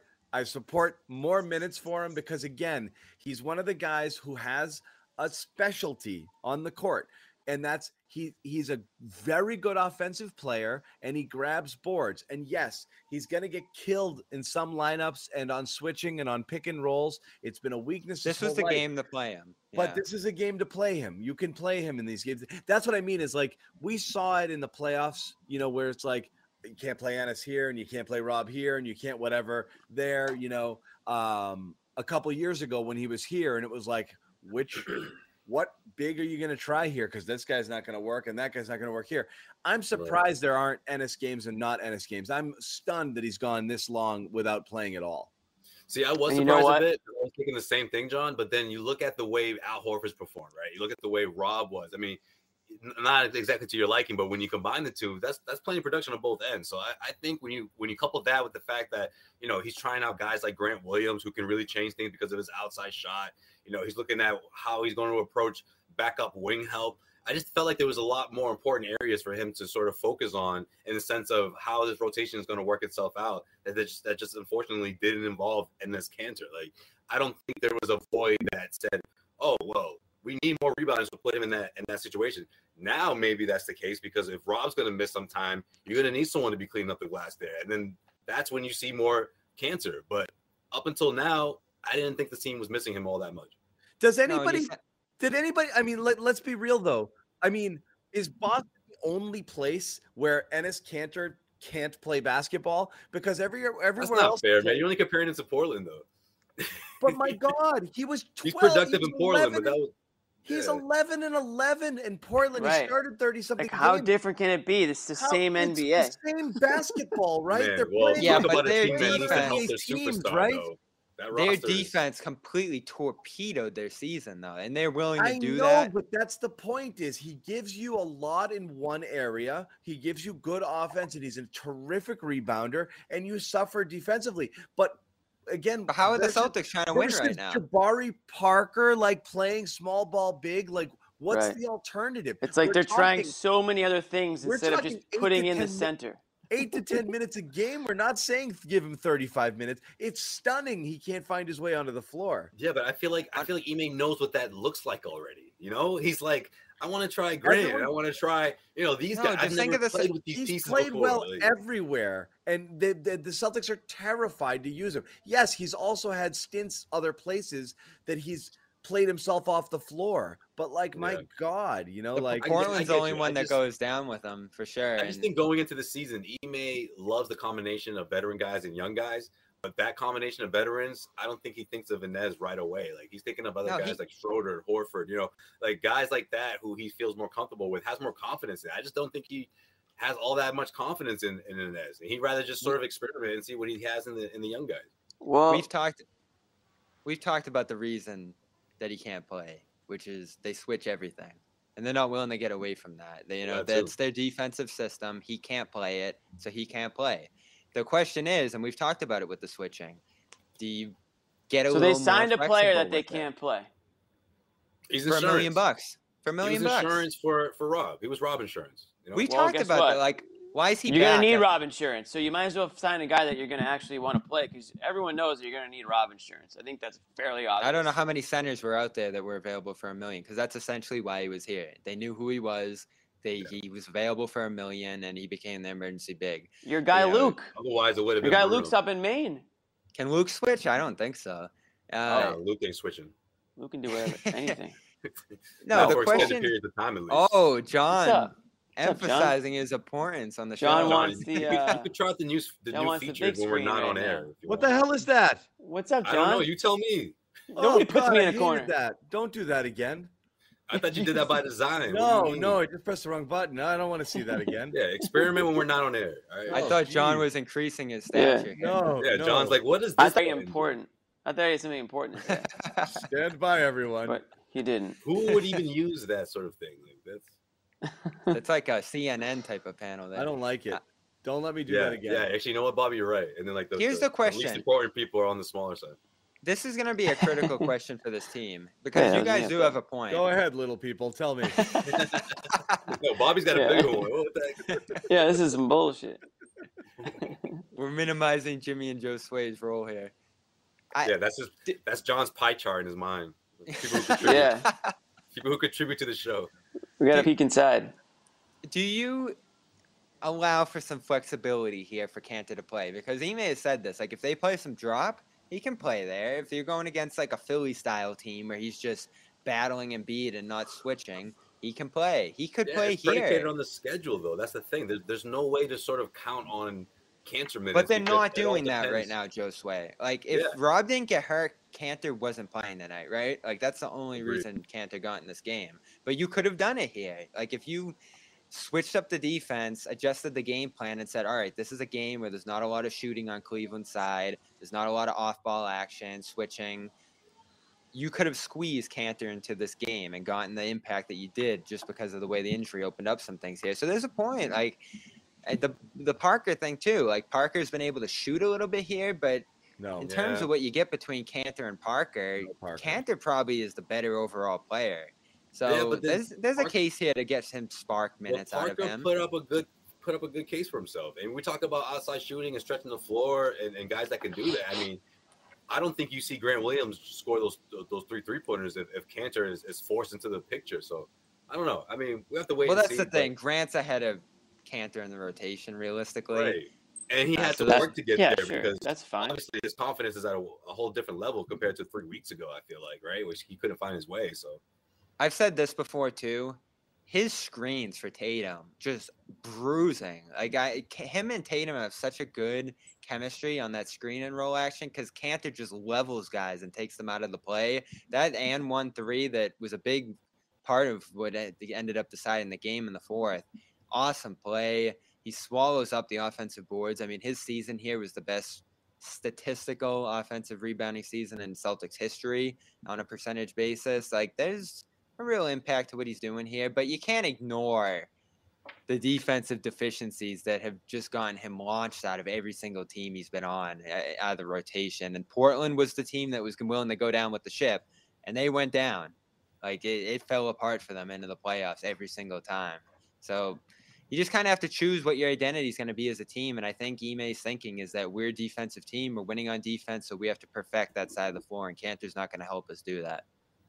[SPEAKER 2] more minutes for him because again, he's one of the guys who has a specialty on the court, and that's he's a very good offensive player and he grabs boards. And yes, he's going to get killed in some lineups and on switching and on pick and rolls. It's been a weakness.
[SPEAKER 4] This was the game to play him.
[SPEAKER 2] But
[SPEAKER 4] Yeah.
[SPEAKER 2] this is a game to play him. You can play him in these games. That's what I mean is like we saw it in the playoffs, you know, where it's like you can't play Ennis here and you can't play Rob here and you can't whatever there, you know, a couple years ago when he was here and it was like, what big are you going to try here? Because this guy's not going to work and that guy's not going to work here. I'm surprised there aren't Ennis games and not Ennis games. I'm stunned that he's gone this long without playing at all.
[SPEAKER 5] See, I was
[SPEAKER 3] And you know
[SPEAKER 5] surprised
[SPEAKER 3] what?
[SPEAKER 5] a bit. I was thinking the same thing, John. But then you look at the way Al Horford's performed, right? You look at the way Rob was. I mean, not exactly to your liking, but when you combine the two, that's plenty of production on both ends. So I think when you couple that with the fact that, you know, he's trying out guys like Grant Williams who can really change things because of his outside shot. You know, he's looking at how he's going to approach backup wing help. I just felt like there was a lot more important areas for him to sort of focus on in the sense of how this rotation is going to work itself out. That just unfortunately didn't involve Enes Kanter. Like, I don't think there was a void that said, oh, well, we need more rebounders to put him in that situation. Now maybe that's the case because if Rob's going to miss some time, you're going to need someone to be cleaning up the glass there. And then that's when you see more Kanter. But up until now, I didn't think the team was missing him all that much.
[SPEAKER 2] Does
[SPEAKER 4] No,
[SPEAKER 2] anybody Did anybody? I mean, let's be real though. I mean, is Boston the only place where Enes Kanter can't play basketball? Because everywhere
[SPEAKER 5] That's not
[SPEAKER 2] else,
[SPEAKER 5] fair, man. You're only comparing it to Portland, though.
[SPEAKER 2] But my God, he was 12.
[SPEAKER 5] He's productive
[SPEAKER 2] he was
[SPEAKER 5] in Portland,
[SPEAKER 2] 11
[SPEAKER 5] but that was
[SPEAKER 2] he's
[SPEAKER 5] yeah.
[SPEAKER 2] 11 and 11 in Portland.
[SPEAKER 3] Right.
[SPEAKER 2] He started 30 something.
[SPEAKER 3] Like, how
[SPEAKER 2] games.
[SPEAKER 3] different can it be? This is the same
[SPEAKER 2] It's
[SPEAKER 3] NBA.
[SPEAKER 2] the same basketball, right?
[SPEAKER 5] Man,
[SPEAKER 2] They're
[SPEAKER 5] well,
[SPEAKER 2] playing.
[SPEAKER 4] Yeah,
[SPEAKER 5] talk
[SPEAKER 4] but
[SPEAKER 5] about a
[SPEAKER 4] their
[SPEAKER 5] team that needs to help their
[SPEAKER 2] teams,
[SPEAKER 5] superstar,
[SPEAKER 2] right?
[SPEAKER 5] though. That
[SPEAKER 4] Their
[SPEAKER 5] roster is-
[SPEAKER 4] defense completely torpedoed their season, though, and they're willing to
[SPEAKER 2] I
[SPEAKER 4] do
[SPEAKER 2] know,
[SPEAKER 4] that.
[SPEAKER 2] but that's the point is he gives you a lot in one area. He gives you good offense and he's a terrific rebounder and you suffer defensively. But again,
[SPEAKER 4] But how are the
[SPEAKER 2] versus-
[SPEAKER 4] Celtics trying to win
[SPEAKER 2] versus
[SPEAKER 4] right now?
[SPEAKER 2] Jabari Parker, like playing small ball big, like what's
[SPEAKER 3] Right.
[SPEAKER 2] the alternative?
[SPEAKER 3] It's like
[SPEAKER 2] We're
[SPEAKER 3] they're trying
[SPEAKER 2] talking
[SPEAKER 3] so many other things
[SPEAKER 2] we're
[SPEAKER 3] instead of
[SPEAKER 2] talking
[SPEAKER 3] just
[SPEAKER 2] 8
[SPEAKER 3] putting
[SPEAKER 2] to
[SPEAKER 3] in the
[SPEAKER 2] 10
[SPEAKER 3] center.
[SPEAKER 2] 8 to 10 minutes a game. We're not saying give him 35 minutes. It's stunning. He can't find his way onto the floor.
[SPEAKER 5] Yeah, but I feel like Ime knows what that looks like already. You know, he's like, I want to try Grant. I want to try, these
[SPEAKER 4] No,
[SPEAKER 5] guys.
[SPEAKER 4] just
[SPEAKER 5] I've
[SPEAKER 4] think
[SPEAKER 5] never
[SPEAKER 4] of this-
[SPEAKER 5] played with these
[SPEAKER 2] He's
[SPEAKER 5] pieces
[SPEAKER 2] played
[SPEAKER 5] before.
[SPEAKER 2] well
[SPEAKER 5] Like,
[SPEAKER 2] everywhere, and the Celtics are terrified to use him. Yes, he's also had stints other places that he's played himself off the floor. But like, my
[SPEAKER 5] Yeah.
[SPEAKER 2] God, like
[SPEAKER 5] I
[SPEAKER 4] Portland's the
[SPEAKER 5] get
[SPEAKER 4] only
[SPEAKER 5] you.
[SPEAKER 4] one
[SPEAKER 5] I
[SPEAKER 4] that
[SPEAKER 5] just-
[SPEAKER 4] goes down with them for sure.
[SPEAKER 5] I just
[SPEAKER 4] and-
[SPEAKER 5] think going into the season, Ime loves the combination of veteran guys and young guys. But that combination of veterans, I don't think he thinks of Inez right away. Like he's thinking of other
[SPEAKER 4] No,
[SPEAKER 5] guys like Schroeder, Horford, like guys like that who he feels more comfortable with, has more confidence in. I just don't think he has all that much confidence in Inez. And he'd rather just sort of experiment and see what he has in the young guys.
[SPEAKER 3] Well,
[SPEAKER 4] we've talked about the reason that he can't play, which is they switch everything, and they're not willing to get away from that. That's their defensive system. He can't play it, so he can't play. The question is, and we've talked about it with the switching, do you get a
[SPEAKER 3] so
[SPEAKER 4] little
[SPEAKER 3] they signed a
[SPEAKER 4] more
[SPEAKER 3] player
[SPEAKER 4] flexible
[SPEAKER 3] that they
[SPEAKER 4] with it?
[SPEAKER 3] can't play.
[SPEAKER 5] He's
[SPEAKER 4] for $1 million. For $1
[SPEAKER 5] He
[SPEAKER 4] million
[SPEAKER 5] was
[SPEAKER 4] bucks.
[SPEAKER 5] insurance for Rob. He was Rob insurance.
[SPEAKER 4] We
[SPEAKER 3] Well,
[SPEAKER 4] talked
[SPEAKER 3] guess
[SPEAKER 4] about
[SPEAKER 3] what?
[SPEAKER 4] that. Like, why is he
[SPEAKER 3] You're
[SPEAKER 4] back?
[SPEAKER 3] gonna need Rob insurance, so you might as well sign a guy that you're gonna actually want to play because everyone knows that you're gonna need Rob insurance. I think that's fairly obvious.
[SPEAKER 4] I don't know how many centers were out there that were available for $1 million, because that's essentially why he was here. They knew who he was. He was available for $1 million, and he became the emergency big.
[SPEAKER 3] Your guy
[SPEAKER 5] Yeah,
[SPEAKER 3] Luke.
[SPEAKER 5] Otherwise, it would have
[SPEAKER 3] Your
[SPEAKER 5] been
[SPEAKER 3] guy
[SPEAKER 5] Bruno.
[SPEAKER 3] Luke's up in Maine.
[SPEAKER 4] Can Luke switch? I don't think so.
[SPEAKER 5] No, Luke ain't switching.
[SPEAKER 3] Luke can do whatever, anything.
[SPEAKER 4] No,
[SPEAKER 5] Not
[SPEAKER 4] the
[SPEAKER 5] for extended
[SPEAKER 4] question.
[SPEAKER 5] periods of time at least.
[SPEAKER 4] Oh,
[SPEAKER 3] What's
[SPEAKER 4] John,
[SPEAKER 3] up? What's up, John?
[SPEAKER 4] emphasizing his importance on the
[SPEAKER 3] John
[SPEAKER 4] show.
[SPEAKER 3] wants
[SPEAKER 5] you
[SPEAKER 3] the,
[SPEAKER 5] could try out the new
[SPEAKER 3] John wants the
[SPEAKER 5] features
[SPEAKER 3] big
[SPEAKER 5] when we're
[SPEAKER 3] screen
[SPEAKER 5] not
[SPEAKER 3] right
[SPEAKER 5] on
[SPEAKER 3] now.
[SPEAKER 5] air. if you
[SPEAKER 2] what
[SPEAKER 5] want.
[SPEAKER 2] the hell is that?
[SPEAKER 3] What's up,
[SPEAKER 5] I don't know.
[SPEAKER 3] John?
[SPEAKER 5] You tell me.
[SPEAKER 3] Nobody
[SPEAKER 2] Oh,
[SPEAKER 3] puts
[SPEAKER 2] God,
[SPEAKER 3] me
[SPEAKER 2] I
[SPEAKER 3] in a
[SPEAKER 2] hated
[SPEAKER 3] corner.
[SPEAKER 2] That. Don't do that again.
[SPEAKER 5] I thought you did that by design.
[SPEAKER 2] No, I just pressed the wrong button. No, I don't want to see that again.
[SPEAKER 5] Yeah, experiment when we're not on air. All right?
[SPEAKER 4] I
[SPEAKER 2] Oh,
[SPEAKER 4] thought John
[SPEAKER 2] geez.
[SPEAKER 4] was increasing his
[SPEAKER 3] Yeah.
[SPEAKER 4] stature.
[SPEAKER 2] No,
[SPEAKER 5] Yeah,
[SPEAKER 2] no.
[SPEAKER 5] John's like, what is
[SPEAKER 3] I
[SPEAKER 5] this?
[SPEAKER 3] thought
[SPEAKER 5] button?
[SPEAKER 3] important. I thought he had something important to say,
[SPEAKER 2] Stand by, everyone.
[SPEAKER 3] but he didn't.
[SPEAKER 5] Who would even use that sort of thing? Like, that's
[SPEAKER 4] It's like a CNN type of panel.
[SPEAKER 2] I don't like it. Don't let me do
[SPEAKER 5] yeah,
[SPEAKER 2] that again.
[SPEAKER 5] yeah. Actually, you know what, Bobby, you're right. And then like
[SPEAKER 4] Here's the
[SPEAKER 5] least
[SPEAKER 4] question.
[SPEAKER 5] important people are on the smaller side.
[SPEAKER 4] This is going to be a critical question for this team because
[SPEAKER 3] Yeah,
[SPEAKER 4] you guys
[SPEAKER 3] yeah.
[SPEAKER 4] do have a point.
[SPEAKER 2] Go ahead, little people. Tell me.
[SPEAKER 5] No, Bobby's got a
[SPEAKER 3] Yeah.
[SPEAKER 5] bigger one. What the heck?
[SPEAKER 3] Yeah, this is some bullshit.
[SPEAKER 4] We're minimizing Jimmy and Joe Sway's role here.
[SPEAKER 5] Yeah, that's John's pie chart in his mind. People who contribute,
[SPEAKER 3] Yeah,
[SPEAKER 5] people who contribute to the show.
[SPEAKER 3] we got to peek inside.
[SPEAKER 4] Do you allow for some flexibility here for Cantor to play? Because Ime has said this. Like, if they play some drop, he can play there. If you're going against like a Philly-style team where he's just battling Embiid and not switching, he can play. He could play
[SPEAKER 5] it's predicated
[SPEAKER 4] here.
[SPEAKER 5] on the schedule, though. That's the thing. There's no way to sort of count on Cantor minutes.
[SPEAKER 4] But they're
[SPEAKER 5] because
[SPEAKER 4] not
[SPEAKER 5] it all
[SPEAKER 4] doing that right
[SPEAKER 5] depends.
[SPEAKER 4] now, Joe Sway. Like, if
[SPEAKER 5] Yeah.
[SPEAKER 4] Rob didn't get hurt, Cantor wasn't playing tonight, right? Like, that's the only
[SPEAKER 5] Agreed.
[SPEAKER 4] reason Cantor got in this game. But you could have done it here. Like, if you switched up the defense, adjusted the game plan, and said, all right, this is a game where there's not a lot of shooting on Cleveland's side. There's not a lot of off-ball action, switching. You could have squeezed Cantor into this game and gotten the impact that you did just because of the way the injury opened up some things here. So there's a point. Like, the Parker thing, too. Like, Parker's been able to shoot a little bit here, but
[SPEAKER 2] No.
[SPEAKER 4] in terms of what you get between Cantor and Parker, Cantor probably is the better overall player. So
[SPEAKER 5] Yeah, but then
[SPEAKER 4] there's a
[SPEAKER 5] Parker-
[SPEAKER 4] case here to get him spark minutes out of
[SPEAKER 5] Parker
[SPEAKER 4] him.
[SPEAKER 5] put up a good case for himself. And we talk about outside shooting and stretching the floor and guys that can do that. I mean, I don't think you see Grant Williams score those 3-pointers if Cantor is forced into the picture. So I don't know. I mean, we have to wait.
[SPEAKER 4] Well,
[SPEAKER 5] and
[SPEAKER 4] that's
[SPEAKER 5] see,
[SPEAKER 4] the thing. Grant's ahead of Cantor in the rotation, realistically.
[SPEAKER 5] right? And he had
[SPEAKER 4] so
[SPEAKER 5] to
[SPEAKER 4] that-
[SPEAKER 5] work to get
[SPEAKER 3] Yeah,
[SPEAKER 5] there
[SPEAKER 3] sure,
[SPEAKER 5] because
[SPEAKER 3] that's fine.
[SPEAKER 5] obviously his confidence is at a whole different level compared to 3 weeks ago. I feel like, right, which he couldn't find his way. So
[SPEAKER 4] I've said this before too. His screens for Tatum just bruising. Like him and Tatum have such a good chemistry on that screen and roll action because Cantor just levels guys and takes them out of the play. That and 1-3 that was a big part of what ended up deciding the game in the fourth. Awesome play. He swallows up the offensive boards. I mean, his season here was the best statistical offensive rebounding season in Celtics history on a percentage basis. Like, there's a real impact to what he's doing here, but you can't ignore the defensive deficiencies that have just gotten him launched out of every single team he's been on out of the rotation. And Portland was the team that was willing to go down with the ship, and they went down. Like, it fell apart for them into the playoffs every single time. So you just kind of have to choose what your identity is going to be as a team. And I think Ime's thinking is that we're a defensive team. We're winning on defense, so we have to perfect that side of the floor, and Cantor's not going to help us do that.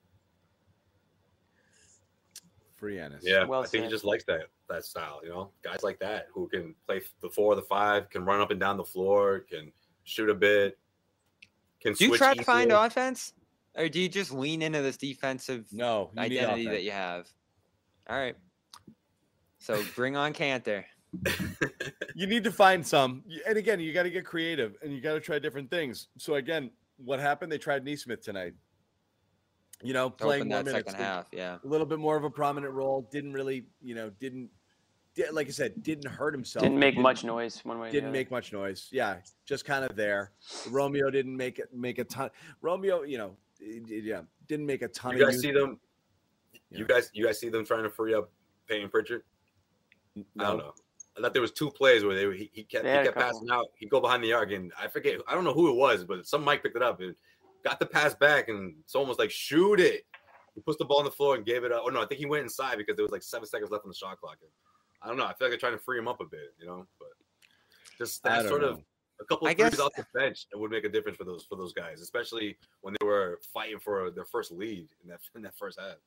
[SPEAKER 2] Free Ennis.
[SPEAKER 5] yeah,
[SPEAKER 3] Well
[SPEAKER 5] I think he
[SPEAKER 3] said.
[SPEAKER 5] just likes that style. You know, guys like that who can play the 4 or the 5, can run up and down the floor, can shoot a bit, can
[SPEAKER 4] Do you
[SPEAKER 5] switch
[SPEAKER 4] try to find
[SPEAKER 5] easily.
[SPEAKER 4] offense, or do you just lean into this defensive
[SPEAKER 2] No, you need
[SPEAKER 4] identity that
[SPEAKER 2] offense.
[SPEAKER 4] you have? All right. So bring on Cantor.
[SPEAKER 2] You need to find some. And again, you got to get creative and you got to try different things. So again, what happened? They tried Neesmith tonight. You know, playing
[SPEAKER 4] Open
[SPEAKER 2] more
[SPEAKER 4] that
[SPEAKER 2] minutes,
[SPEAKER 4] second half, yeah.
[SPEAKER 2] a little bit more of a prominent role. Didn't really, like I said, didn't hurt himself.
[SPEAKER 3] Didn't make much noise one way. or the
[SPEAKER 2] Didn't
[SPEAKER 3] other.
[SPEAKER 2] make much noise. Yeah, just kind of there. Romeo didn't make a ton. Romeo, didn't make a ton.
[SPEAKER 5] You
[SPEAKER 2] of
[SPEAKER 5] guys see them? You guys see them trying to free up Peyton Pritchard? I don't know. I thought there was 2 plays where he kept
[SPEAKER 3] They had a
[SPEAKER 5] passing out. He'd go behind the arc, and I forget. I don't know who it was, but some Mike picked it up and got the pass back, and it's almost like shoot it. He puts the ball on the floor and gave it up. Oh no, I think he went inside because there was like 7 seconds left on the shot clock. And I don't know. I feel like they're trying to free him up a bit, but just
[SPEAKER 2] I
[SPEAKER 5] that
[SPEAKER 2] don't
[SPEAKER 5] sort
[SPEAKER 2] know.
[SPEAKER 5] of a couple
[SPEAKER 4] I
[SPEAKER 5] of threes
[SPEAKER 4] guess-
[SPEAKER 5] off the bench that would make a difference for those guys, especially when they were fighting for their first lead in that first half.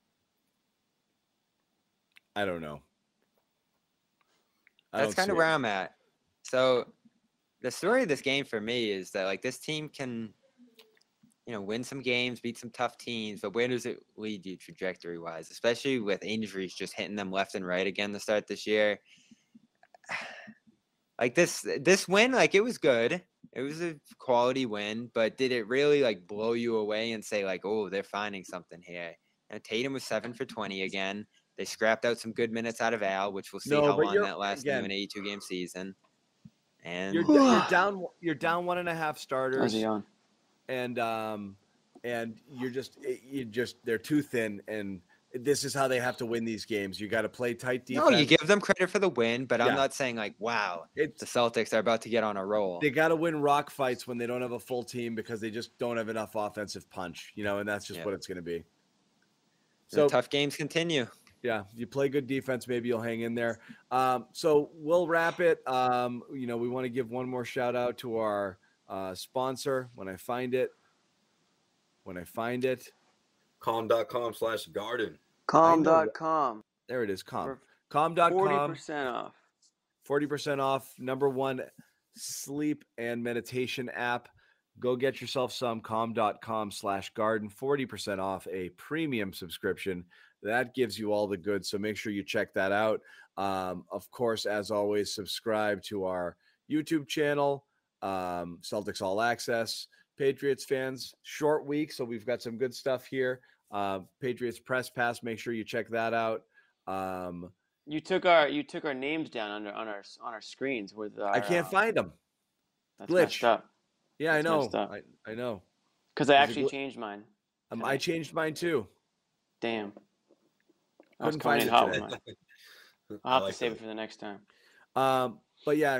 [SPEAKER 2] I don't know.
[SPEAKER 4] That's kind of where I'm at. So the story of this game for me is that like this team can, win some games, beat some tough teams, but where does it lead you trajectory wise, especially with injuries just hitting them left and right again to start this year? Like this win, like it was good. It was a quality win, but did it really like blow you away and say like, oh, they're finding something here? And Tatum was 7 for 20 again. They scrapped out some good minutes out of Al, which we'll see
[SPEAKER 2] No,
[SPEAKER 4] how
[SPEAKER 2] but
[SPEAKER 4] long
[SPEAKER 2] you're-
[SPEAKER 4] that lasts
[SPEAKER 2] again,
[SPEAKER 4] in an 82-game season. And
[SPEAKER 2] You're down 1.5 starters, and you're just they're too thin, and this is how they have to win these games. You got to play tight defense.
[SPEAKER 4] no, you give them credit for the win, but
[SPEAKER 2] Yeah.
[SPEAKER 4] I'm not saying like, wow, the
[SPEAKER 2] It's
[SPEAKER 4] Celtics are about to get on a roll.
[SPEAKER 2] they got to win rock fights when they don't have a full team because they just don't have enough offensive punch, and that's just
[SPEAKER 4] Yeah.
[SPEAKER 2] what it's going to be.
[SPEAKER 4] So
[SPEAKER 2] So
[SPEAKER 4] tough games continue.
[SPEAKER 2] yeah, you play good defense, maybe you'll hang in there. So we'll wrap it. We want to give one more shout out to our sponsor when I find it.
[SPEAKER 5] Calm.com/garden.
[SPEAKER 3] Calm.com.
[SPEAKER 2] There it is. Calm.
[SPEAKER 3] For
[SPEAKER 2] Calm.com.
[SPEAKER 3] 40% off.
[SPEAKER 2] 40% off. #1 sleep and meditation app. Go get yourself some. Calm.com/garden. 40% off a premium subscription. That gives you all the goods. So make sure you check that out. Of course, as always, subscribe to our YouTube channel, Celtics All Access. Patriots fans, short week. So we've got some good stuff here. Patriots Press Pass. Make sure you check that out.
[SPEAKER 3] You took our names down on our screens with our,
[SPEAKER 2] I can't find them.
[SPEAKER 3] that's
[SPEAKER 2] glitch.
[SPEAKER 3] messed up.
[SPEAKER 2] Yeah,
[SPEAKER 3] That's
[SPEAKER 2] I know.
[SPEAKER 3] messed up.
[SPEAKER 2] I know.
[SPEAKER 3] Because I
[SPEAKER 2] There's a
[SPEAKER 3] actually
[SPEAKER 2] gl-
[SPEAKER 3] changed mine.
[SPEAKER 2] I changed mine too.
[SPEAKER 3] Damn. I was
[SPEAKER 2] Couldn't
[SPEAKER 3] coming
[SPEAKER 2] find
[SPEAKER 3] in
[SPEAKER 2] it
[SPEAKER 3] hot
[SPEAKER 2] today.
[SPEAKER 3] with mine.
[SPEAKER 5] I
[SPEAKER 3] I'll have
[SPEAKER 5] like
[SPEAKER 3] to save
[SPEAKER 5] that.
[SPEAKER 3] it for the next time.
[SPEAKER 2] But yeah,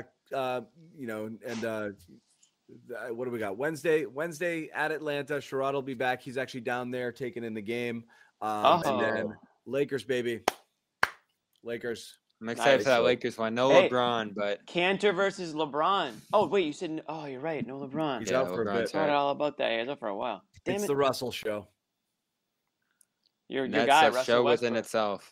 [SPEAKER 2] what do we got? Wednesday at Atlanta. Sherrod will be back. He's actually down there taking in the game. And then Lakers, baby. Lakers.
[SPEAKER 4] I'm excited
[SPEAKER 3] Nice.
[SPEAKER 4] for that Lakers one. No
[SPEAKER 3] Hey.
[SPEAKER 4] LeBron, but
[SPEAKER 3] Cantor versus LeBron. Oh, wait, you said – oh, you're right. No LeBron.
[SPEAKER 2] He's
[SPEAKER 4] yeah,
[SPEAKER 2] out for a
[SPEAKER 4] LeBron's
[SPEAKER 2] bit.
[SPEAKER 3] I forgot
[SPEAKER 4] hurt.
[SPEAKER 3] all about that. He was out for a while. Damn
[SPEAKER 2] It's
[SPEAKER 3] it.
[SPEAKER 2] the Russell show.
[SPEAKER 3] Your
[SPEAKER 4] That's
[SPEAKER 3] guy,
[SPEAKER 4] a
[SPEAKER 3] Russell
[SPEAKER 4] show
[SPEAKER 3] Westbrook.
[SPEAKER 4] within itself.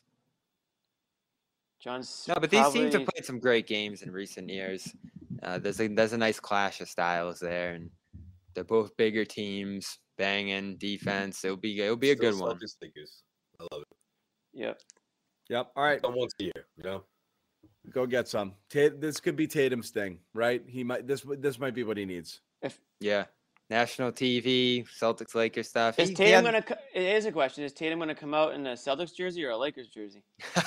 [SPEAKER 3] John's
[SPEAKER 4] No, but these teams have
[SPEAKER 3] probably-
[SPEAKER 4] played some great games in recent years. There's a nice clash of styles there, and they're both bigger teams, banging defense. It'll be a good one.
[SPEAKER 5] Celtics, Lakers. I love it.
[SPEAKER 2] Yep. All right.
[SPEAKER 5] Done once a year,
[SPEAKER 2] Go get some. This could be Tatum's thing, right? He might. This might be what he needs.
[SPEAKER 4] Yeah, national TV, Celtics, Lakers stuff.
[SPEAKER 3] Is
[SPEAKER 4] He
[SPEAKER 3] Tatum
[SPEAKER 4] had-
[SPEAKER 3] going to – it is a question. Is Tatum going to come out in a Celtics jersey or a Lakers jersey?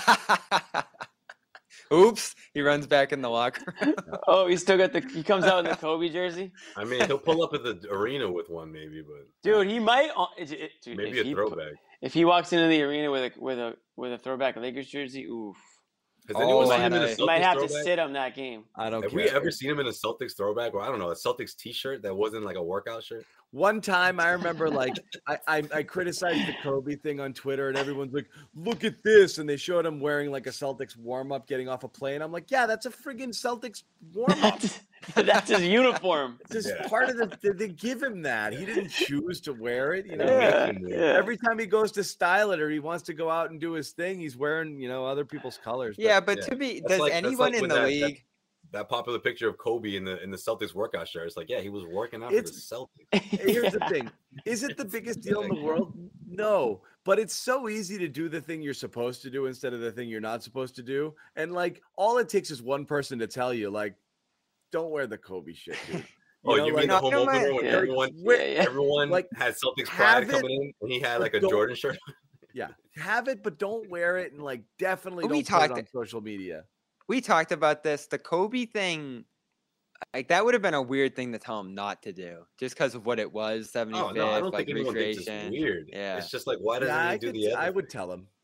[SPEAKER 4] Oops! He runs back in the locker room.
[SPEAKER 3] Oh, he still got he comes out in the Kobe jersey?
[SPEAKER 5] I mean, he'll pull up at the arena with one maybe, but
[SPEAKER 3] Dude, he might dude,
[SPEAKER 5] maybe
[SPEAKER 3] if
[SPEAKER 5] a
[SPEAKER 3] he
[SPEAKER 5] throwback.
[SPEAKER 3] If he walks into the arena with a throwback Lakers jersey, oof.
[SPEAKER 5] Has
[SPEAKER 4] Oh,
[SPEAKER 5] anyone
[SPEAKER 4] my
[SPEAKER 5] seen him in a
[SPEAKER 4] God.
[SPEAKER 3] You might
[SPEAKER 5] Celtics
[SPEAKER 3] have to
[SPEAKER 5] throwback?
[SPEAKER 3] sit on that game.
[SPEAKER 2] I don't
[SPEAKER 5] Have
[SPEAKER 2] care.
[SPEAKER 5] we ever seen him in a Celtics throwback? Or I don't know, a Celtics T-shirt that wasn't like a workout shirt.
[SPEAKER 2] One time I remember I criticized the Kobe thing on Twitter and everyone's like, look at this. And they showed him wearing like a Celtics warm-up getting off a plane. I'm like, yeah, that's a friggin' Celtics warm-up.
[SPEAKER 3] That's his uniform.
[SPEAKER 2] It's just
[SPEAKER 5] Yeah.
[SPEAKER 2] part of they give him that. He didn't choose to wear it.
[SPEAKER 3] Yeah, yeah.
[SPEAKER 2] Every time he goes to style it or he wants to go out and do his thing, he's wearing, other people's colors. But
[SPEAKER 4] Yeah, but
[SPEAKER 5] Yeah.
[SPEAKER 4] to be,
[SPEAKER 5] That's
[SPEAKER 4] does
[SPEAKER 5] like- that's
[SPEAKER 4] anyone
[SPEAKER 5] like
[SPEAKER 4] in
[SPEAKER 5] when
[SPEAKER 4] the
[SPEAKER 5] that-
[SPEAKER 4] league?
[SPEAKER 5] That popular picture of Kobe in the Celtics workout shirt. It's like, yeah, he was working out for the
[SPEAKER 2] It's-
[SPEAKER 5] Celtics.
[SPEAKER 2] here's the thing. Is it the biggest deal in the world? No. But it's so easy to do the thing you're supposed to do instead of the thing you're not supposed to do. And like all it takes is one person to tell you, like, don't wear the Kobe shit, dude.
[SPEAKER 5] Oh, you mean the
[SPEAKER 4] no,
[SPEAKER 5] home
[SPEAKER 4] no,
[SPEAKER 5] opener when
[SPEAKER 3] yeah.
[SPEAKER 5] everyone
[SPEAKER 2] Like,
[SPEAKER 5] had Celtics
[SPEAKER 2] have
[SPEAKER 5] pride
[SPEAKER 2] it,
[SPEAKER 5] coming in and he had
[SPEAKER 2] but
[SPEAKER 5] like a
[SPEAKER 2] don't-
[SPEAKER 5] Jordan shirt?
[SPEAKER 2] Yeah. Have it, but don't wear it and like definitely
[SPEAKER 4] We
[SPEAKER 2] don't put it
[SPEAKER 4] talked-
[SPEAKER 2] on social media.
[SPEAKER 4] We talked about this. The Kobe thing, like that would have been a weird thing to tell him not to do, just because of what it was. 75th,
[SPEAKER 5] Oh no, I don't
[SPEAKER 4] like
[SPEAKER 5] think anyone thinks it's
[SPEAKER 4] recreation.
[SPEAKER 5] weird.
[SPEAKER 4] Yeah.
[SPEAKER 5] It's just like, why doesn't
[SPEAKER 2] Yeah,
[SPEAKER 5] he do the other
[SPEAKER 2] I would
[SPEAKER 5] thing?
[SPEAKER 2] tell him.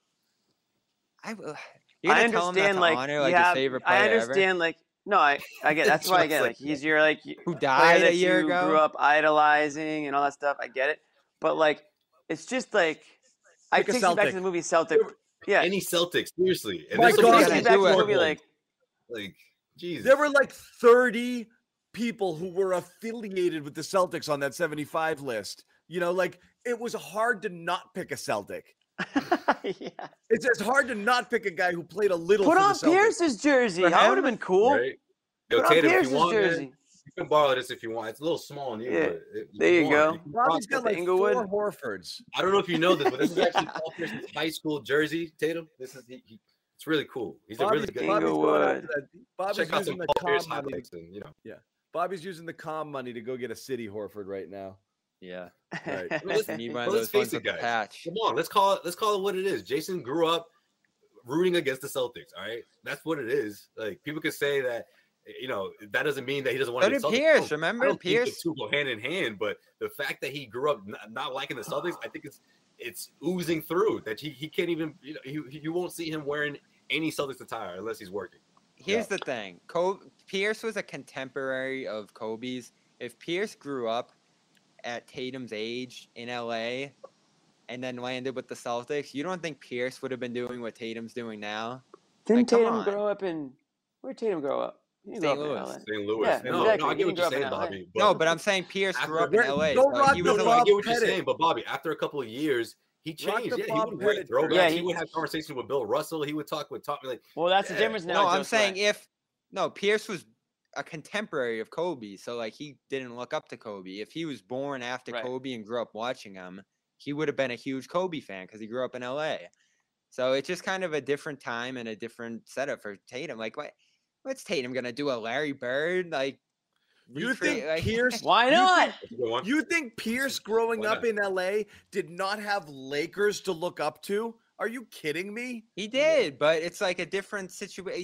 [SPEAKER 4] You're
[SPEAKER 3] I
[SPEAKER 4] gonna tell him not
[SPEAKER 3] understand,
[SPEAKER 4] to
[SPEAKER 3] like,
[SPEAKER 4] honor like
[SPEAKER 3] yeah,
[SPEAKER 4] his favorite player
[SPEAKER 3] I
[SPEAKER 4] ever?
[SPEAKER 3] understand, like, no, I get that's why I
[SPEAKER 5] Just
[SPEAKER 3] get
[SPEAKER 5] like
[SPEAKER 3] like he's your like
[SPEAKER 4] Who
[SPEAKER 3] player
[SPEAKER 4] died a
[SPEAKER 3] that
[SPEAKER 4] year
[SPEAKER 3] you
[SPEAKER 4] ago?
[SPEAKER 3] grew up idolizing and all that stuff. I get it, but like, it's just like I
[SPEAKER 2] Pick a
[SPEAKER 3] take you back
[SPEAKER 2] Celtic.
[SPEAKER 3] to the movie Celtic. Yeah,
[SPEAKER 5] Any Celtics, seriously. And
[SPEAKER 2] My
[SPEAKER 5] this
[SPEAKER 3] but
[SPEAKER 5] is
[SPEAKER 2] God.
[SPEAKER 3] take
[SPEAKER 5] just
[SPEAKER 3] you
[SPEAKER 4] gotta
[SPEAKER 3] back to
[SPEAKER 4] do
[SPEAKER 3] the
[SPEAKER 4] it.
[SPEAKER 3] movie like
[SPEAKER 5] Jesus.
[SPEAKER 2] There were like 30 people who were affiliated with the Celtics on that 75 list. Like it was hard to not pick a Celtic.
[SPEAKER 3] yeah.
[SPEAKER 2] It's hard to not pick a guy who played a little
[SPEAKER 3] Put
[SPEAKER 2] for
[SPEAKER 3] on
[SPEAKER 2] the Celtics.
[SPEAKER 3] Pierce's jersey.
[SPEAKER 4] For
[SPEAKER 3] That
[SPEAKER 4] him,
[SPEAKER 3] would have been cool.
[SPEAKER 5] Right? Yo,
[SPEAKER 3] Put on
[SPEAKER 5] Tatum, if
[SPEAKER 3] Pierce's
[SPEAKER 5] you want, man,
[SPEAKER 3] jersey.
[SPEAKER 5] you can borrow this if you want. It's a little small on you.
[SPEAKER 3] Yeah.
[SPEAKER 5] But
[SPEAKER 3] There you go.
[SPEAKER 5] can
[SPEAKER 2] Bobby's got
[SPEAKER 3] the
[SPEAKER 2] like
[SPEAKER 3] Inglewood.
[SPEAKER 2] 4 Horfords.
[SPEAKER 5] I don't know if you know this, but this is actually Paul Pierce's high school jersey, Tatum. This is it's really cool. He's a really good.
[SPEAKER 3] Bobby's going after
[SPEAKER 2] Bobby's
[SPEAKER 5] Check out
[SPEAKER 2] using
[SPEAKER 5] some
[SPEAKER 2] the
[SPEAKER 5] Paul Pierce
[SPEAKER 2] calm money.
[SPEAKER 5] highlights, and
[SPEAKER 2] Bobby's using the calm money to go get a city Horford right now.
[SPEAKER 4] Yeah.
[SPEAKER 2] Right.
[SPEAKER 5] I mean, let's,
[SPEAKER 4] You need one
[SPEAKER 5] but
[SPEAKER 4] of
[SPEAKER 5] let's
[SPEAKER 4] those ones
[SPEAKER 5] face it,
[SPEAKER 4] with the
[SPEAKER 5] guys.
[SPEAKER 4] patch.
[SPEAKER 5] Come on, let's call it what it is. Jason grew up rooting against the Celtics. All right, that's what it is. Like people could say that, that doesn't mean that he doesn't want
[SPEAKER 4] So
[SPEAKER 5] to
[SPEAKER 4] did
[SPEAKER 5] be Celtics.
[SPEAKER 4] Pierce.
[SPEAKER 5] I
[SPEAKER 4] Remember
[SPEAKER 5] don't think the
[SPEAKER 4] Pierce?
[SPEAKER 5] two go hand in hand, but the fact that he grew up not liking the Celtics, I think it's oozing through that he can't even, you won't see him wearing any Celtics attire unless he's working.
[SPEAKER 4] Here's the thing. Pierce was a contemporary of Kobe's. If Pierce grew up at Tatum's age in LA and then landed with the Celtics, you don't think Pierce would have been doing what Tatum's doing now?
[SPEAKER 3] Didn't
[SPEAKER 4] come
[SPEAKER 3] Tatum
[SPEAKER 4] on.
[SPEAKER 3] grow up in where'd Tatum grow up? He didn't
[SPEAKER 4] St.
[SPEAKER 3] grow up
[SPEAKER 4] Louis.
[SPEAKER 3] in LA.
[SPEAKER 5] St. Louis.
[SPEAKER 3] Yeah,
[SPEAKER 5] No,
[SPEAKER 3] exactly.
[SPEAKER 5] I
[SPEAKER 3] He
[SPEAKER 5] get what
[SPEAKER 3] didn't
[SPEAKER 5] you're
[SPEAKER 3] grow
[SPEAKER 5] saying,
[SPEAKER 3] up in LA.
[SPEAKER 5] Bobby.
[SPEAKER 4] No, but I'm saying Pierce grew up in
[SPEAKER 2] Where-
[SPEAKER 4] LA.
[SPEAKER 2] go
[SPEAKER 4] So
[SPEAKER 2] rock
[SPEAKER 4] he
[SPEAKER 2] the
[SPEAKER 4] was
[SPEAKER 5] No,
[SPEAKER 4] a
[SPEAKER 5] I
[SPEAKER 2] Bob
[SPEAKER 5] get what you're
[SPEAKER 2] Pettit.
[SPEAKER 5] saying, but Bobby, after a couple of years, he
[SPEAKER 2] Rock
[SPEAKER 5] changed.
[SPEAKER 2] the
[SPEAKER 5] Yeah,
[SPEAKER 2] Bob
[SPEAKER 5] he would wear
[SPEAKER 2] Pettit
[SPEAKER 5] throwbacks.
[SPEAKER 3] shirt.
[SPEAKER 5] He would have conversations with Bill Russell. He would talk with Tommy. Like,
[SPEAKER 3] Well, that's the
[SPEAKER 5] Yeah.
[SPEAKER 3] difference now.
[SPEAKER 4] No, I'm
[SPEAKER 3] Joe
[SPEAKER 4] saying
[SPEAKER 3] Sway.
[SPEAKER 4] Pierce was a contemporary of Kobe, so like he didn't look up to Kobe. If he was born after
[SPEAKER 3] Right.
[SPEAKER 4] Kobe and grew up watching him, he would have been a huge Kobe fan because he grew up in LA. So it's just kind of a different time and a different setup for Tatum. Like, what's Tatum gonna do? A Larry Bird? Like,
[SPEAKER 2] You think
[SPEAKER 4] like,
[SPEAKER 2] Pierce?
[SPEAKER 3] Why
[SPEAKER 2] you
[SPEAKER 3] not?
[SPEAKER 2] think-
[SPEAKER 5] that's a good one.
[SPEAKER 2] You think Pierce growing
[SPEAKER 5] Why
[SPEAKER 2] up
[SPEAKER 5] not?
[SPEAKER 2] in LA did not have Lakers to look up to? Are you kidding me?
[SPEAKER 4] He did, but it's like a different situation.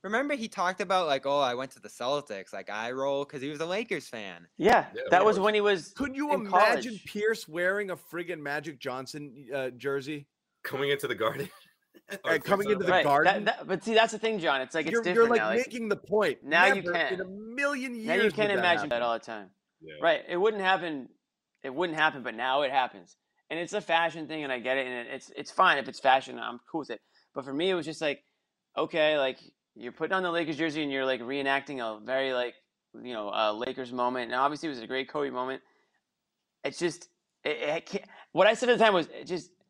[SPEAKER 4] He talked about like, oh, I went to the Celtics, like I roll because he was a Lakers fan.
[SPEAKER 3] Yeah,
[SPEAKER 5] Yeah,
[SPEAKER 3] that
[SPEAKER 5] of
[SPEAKER 3] was
[SPEAKER 5] course.
[SPEAKER 3] when he was.
[SPEAKER 2] Could you
[SPEAKER 3] in
[SPEAKER 2] imagine
[SPEAKER 3] college.
[SPEAKER 2] Pierce wearing a friggin' Magic Johnson jersey?
[SPEAKER 5] Coming into the Garden. Or
[SPEAKER 2] And coming into the
[SPEAKER 3] Right.
[SPEAKER 2] Garden?
[SPEAKER 3] But see, that's the thing, John. It's like it's
[SPEAKER 2] You're
[SPEAKER 3] different
[SPEAKER 2] like
[SPEAKER 3] now.
[SPEAKER 2] making the point.
[SPEAKER 3] now you
[SPEAKER 2] Never
[SPEAKER 3] can.
[SPEAKER 2] in a million years.
[SPEAKER 3] Now you
[SPEAKER 2] would
[SPEAKER 3] can't
[SPEAKER 2] that
[SPEAKER 3] imagine
[SPEAKER 2] happen.
[SPEAKER 3] that all the time.
[SPEAKER 5] Yeah.
[SPEAKER 3] Right. It wouldn't happen. It wouldn't happen, but now it happens. And it's a fashion thing, and I get it, and it's fine if it's fashion. I'm cool with it. But for me, it was just like, okay, like you're putting on the Lakers jersey and you're like reenacting a very like Lakers moment. And obviously, it was a great Kobe moment. It's just it can't. What I said at the time was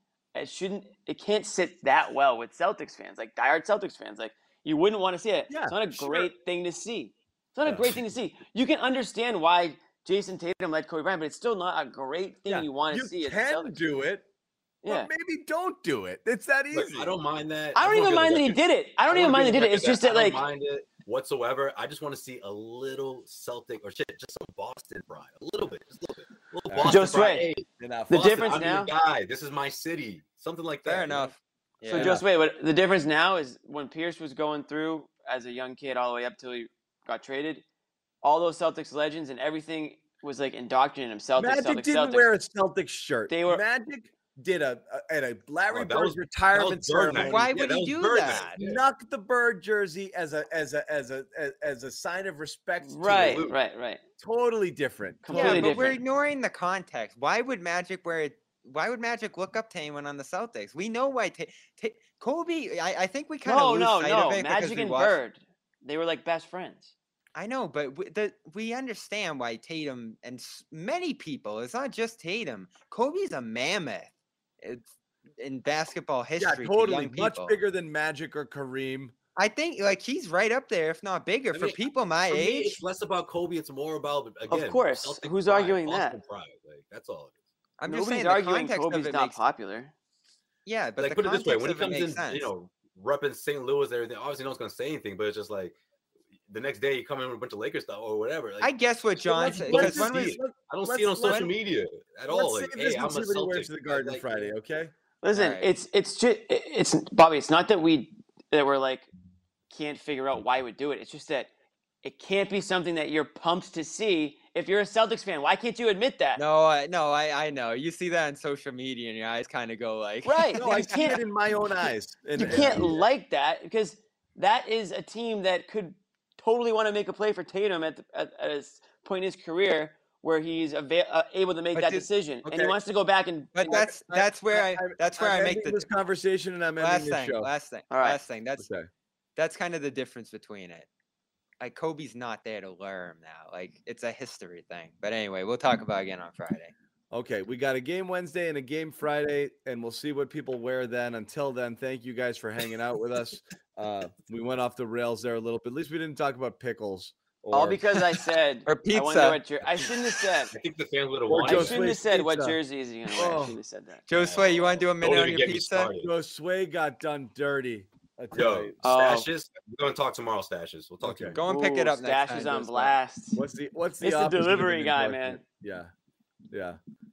[SPEAKER 3] it can't sit that well with Celtics fans, like diehard Celtics fans. Like you wouldn't want to see it.
[SPEAKER 2] Yeah,
[SPEAKER 3] It's not a
[SPEAKER 2] sure.
[SPEAKER 3] great thing to see. It's not a great thing to see. You can understand why Jason Tatum led Kobe Bryant, but it's still not a great thing you want to see.
[SPEAKER 2] You
[SPEAKER 3] as a
[SPEAKER 2] can
[SPEAKER 3] Celtics
[SPEAKER 2] do it,
[SPEAKER 3] Yeah.
[SPEAKER 2] but maybe don't do it. It's that easy.
[SPEAKER 5] Look, I don't mind that.
[SPEAKER 3] I don't even mind that he did it. I don't even mind that he did it. It's just that
[SPEAKER 5] I
[SPEAKER 3] like
[SPEAKER 5] don't mind it whatsoever. I just want to see a little Celtic or just some Boston pride, a little bit, just a little bit. A little Boston
[SPEAKER 3] Joe
[SPEAKER 5] pride.
[SPEAKER 3] Sway,
[SPEAKER 5] Hey,
[SPEAKER 2] Enough.
[SPEAKER 3] the
[SPEAKER 5] Boston,
[SPEAKER 3] difference
[SPEAKER 5] I'm
[SPEAKER 3] now-
[SPEAKER 5] your guy. This is my city. Something like that.
[SPEAKER 4] Fair
[SPEAKER 5] you know?
[SPEAKER 4] enough.
[SPEAKER 3] so
[SPEAKER 4] Yeah.
[SPEAKER 3] just wait. But the difference now is when Pierce was going through as a young kid all the way up till he got traded, all those Celtics legends and everything was like indoctrinating him. Celtics,
[SPEAKER 2] Magic
[SPEAKER 3] Celtics,
[SPEAKER 2] didn't
[SPEAKER 3] Celtics.
[SPEAKER 2] wear a Celtics shirt.
[SPEAKER 3] They were-
[SPEAKER 2] Magic did at a Larry
[SPEAKER 5] Oh, that
[SPEAKER 2] Bird
[SPEAKER 5] was-
[SPEAKER 2] retirement
[SPEAKER 5] that was
[SPEAKER 2] ceremony.
[SPEAKER 5] Birdman.
[SPEAKER 4] Why
[SPEAKER 5] Yeah,
[SPEAKER 4] would
[SPEAKER 5] that
[SPEAKER 4] he
[SPEAKER 5] was
[SPEAKER 4] do
[SPEAKER 5] Birdman.
[SPEAKER 4] that?
[SPEAKER 5] Yeah.
[SPEAKER 2] Knock the Bird jersey as a sign of respect. to
[SPEAKER 3] Right,
[SPEAKER 2] him.
[SPEAKER 3] right.
[SPEAKER 2] Totally different.
[SPEAKER 4] Yeah,
[SPEAKER 3] Completely
[SPEAKER 4] but we're
[SPEAKER 3] different.
[SPEAKER 4] ignoring the context. Why would Magic Why would Magic look up to anyone on the Celtics? We know why. Kobe. I think we kind of lose sight of it because
[SPEAKER 3] Magic
[SPEAKER 4] we
[SPEAKER 3] and
[SPEAKER 4] watch-
[SPEAKER 3] Bird, they were like best friends.
[SPEAKER 4] I know, but we understand why Tatum and many people. It's not just Tatum. Kobe's a mammoth. It's in basketball
[SPEAKER 2] Yeah,
[SPEAKER 4] history. to
[SPEAKER 2] totally.
[SPEAKER 4] young
[SPEAKER 2] Much
[SPEAKER 4] people.
[SPEAKER 2] bigger than Magic or Kareem.
[SPEAKER 4] I think like he's right up there, if not bigger,
[SPEAKER 5] I
[SPEAKER 4] for
[SPEAKER 5] mean,
[SPEAKER 4] people my
[SPEAKER 5] For me,
[SPEAKER 4] age.
[SPEAKER 5] it's less about Kobe. It's more about again.
[SPEAKER 3] course.
[SPEAKER 5] Celtic
[SPEAKER 3] Who's
[SPEAKER 5] pride,
[SPEAKER 3] arguing
[SPEAKER 5] Boston
[SPEAKER 3] that?
[SPEAKER 5] Pride. Like that's all it is.
[SPEAKER 4] I'm just
[SPEAKER 3] Nobody's
[SPEAKER 4] saying the
[SPEAKER 3] arguing
[SPEAKER 4] context
[SPEAKER 3] Kobe's
[SPEAKER 4] of it
[SPEAKER 3] not
[SPEAKER 4] makes
[SPEAKER 3] popular.
[SPEAKER 4] yeah, but
[SPEAKER 5] Like
[SPEAKER 4] the
[SPEAKER 5] put it this way:
[SPEAKER 4] context
[SPEAKER 5] when he
[SPEAKER 4] of it
[SPEAKER 5] comes
[SPEAKER 4] makes
[SPEAKER 5] in,
[SPEAKER 4] sense.
[SPEAKER 5] repping St. Louis, and everything. Obviously, no one's gonna say anything, but it's just like the next day you come in with a bunch of Lakers stuff or whatever. Like,
[SPEAKER 4] I guess what John
[SPEAKER 2] let's-
[SPEAKER 4] said
[SPEAKER 2] let's
[SPEAKER 4] because when
[SPEAKER 5] see
[SPEAKER 4] we
[SPEAKER 5] it. I don't
[SPEAKER 2] let's-
[SPEAKER 5] see it on social
[SPEAKER 2] let's-
[SPEAKER 5] media at all.
[SPEAKER 2] Let's
[SPEAKER 5] Like,
[SPEAKER 2] save this
[SPEAKER 5] hey,
[SPEAKER 2] and
[SPEAKER 5] I'm
[SPEAKER 2] see
[SPEAKER 5] a
[SPEAKER 2] what he wears
[SPEAKER 5] Celtic.
[SPEAKER 2] to the Garden
[SPEAKER 5] Like,
[SPEAKER 2] Friday, okay?
[SPEAKER 3] Listen,
[SPEAKER 4] Alright.
[SPEAKER 3] it's just it's Bobby. It's not that we're like can't figure out why he would do it. It's just that it can't be something that you're pumped to see if you're a Celtics fan. Why can't you admit that?
[SPEAKER 4] No, I know. You see that on social media, and your eyes kind of go like,
[SPEAKER 3] Right.
[SPEAKER 2] No, I
[SPEAKER 3] You
[SPEAKER 2] see it
[SPEAKER 3] can't
[SPEAKER 2] in my own eyes.
[SPEAKER 3] you can't like that because that is a team that could totally want to make a play for Tatum at a point in his career where he's able to make
[SPEAKER 4] But
[SPEAKER 3] that
[SPEAKER 4] did-
[SPEAKER 3] decision, and he
[SPEAKER 2] okay.
[SPEAKER 3] wants to go back and.
[SPEAKER 4] But
[SPEAKER 3] and-
[SPEAKER 4] that's where I
[SPEAKER 2] I'm
[SPEAKER 4] make
[SPEAKER 2] ending
[SPEAKER 4] the
[SPEAKER 2] this conversation and I'm
[SPEAKER 4] last
[SPEAKER 2] ending the
[SPEAKER 4] thing.
[SPEAKER 2] show.
[SPEAKER 3] All right.
[SPEAKER 4] Last thing. That's kind of the difference between it. Like Kobe's not there to learn now. Like it's a history thing. But anyway, we'll talk about it again on Friday.
[SPEAKER 2] Okay, we got a game Wednesday and a game Friday, and we'll see what people wear then. Until then, thank you guys for hanging out with us. We went off the rails there a little bit. At least we didn't talk about pickles.
[SPEAKER 3] all because I said
[SPEAKER 4] Or
[SPEAKER 3] I wonder
[SPEAKER 4] pizza.
[SPEAKER 3] what I shouldn't have said.
[SPEAKER 5] I think the fans would have
[SPEAKER 2] Or
[SPEAKER 5] wanted.
[SPEAKER 3] I
[SPEAKER 2] Joe
[SPEAKER 5] that.
[SPEAKER 3] shouldn't have
[SPEAKER 2] Sway's
[SPEAKER 3] said what
[SPEAKER 2] pizza.
[SPEAKER 3] jersey is he gonna wear. I
[SPEAKER 2] Oh.
[SPEAKER 3] shouldn't have said that.
[SPEAKER 4] Joe Sway, you want to do a
[SPEAKER 5] Don't
[SPEAKER 4] minute on
[SPEAKER 5] even
[SPEAKER 4] your
[SPEAKER 5] get me
[SPEAKER 4] pizza?
[SPEAKER 5] started.
[SPEAKER 2] Joe Sway got done dirty. I tell
[SPEAKER 5] Yo,
[SPEAKER 2] you.
[SPEAKER 3] Oh.
[SPEAKER 5] stashes. We're gonna talk tomorrow. Stashes. We'll talk to
[SPEAKER 2] Okay.
[SPEAKER 5] you.
[SPEAKER 4] Go and pick it
[SPEAKER 3] Ooh,
[SPEAKER 4] up next
[SPEAKER 3] Stash
[SPEAKER 4] time.
[SPEAKER 3] is
[SPEAKER 4] Joe
[SPEAKER 3] on
[SPEAKER 4] Sway.
[SPEAKER 3] blast.
[SPEAKER 2] What's the
[SPEAKER 3] It's the
[SPEAKER 2] opposite of
[SPEAKER 3] delivery
[SPEAKER 2] an
[SPEAKER 3] guy,
[SPEAKER 2] endorsement?
[SPEAKER 3] man.
[SPEAKER 2] Yeah. Yeah.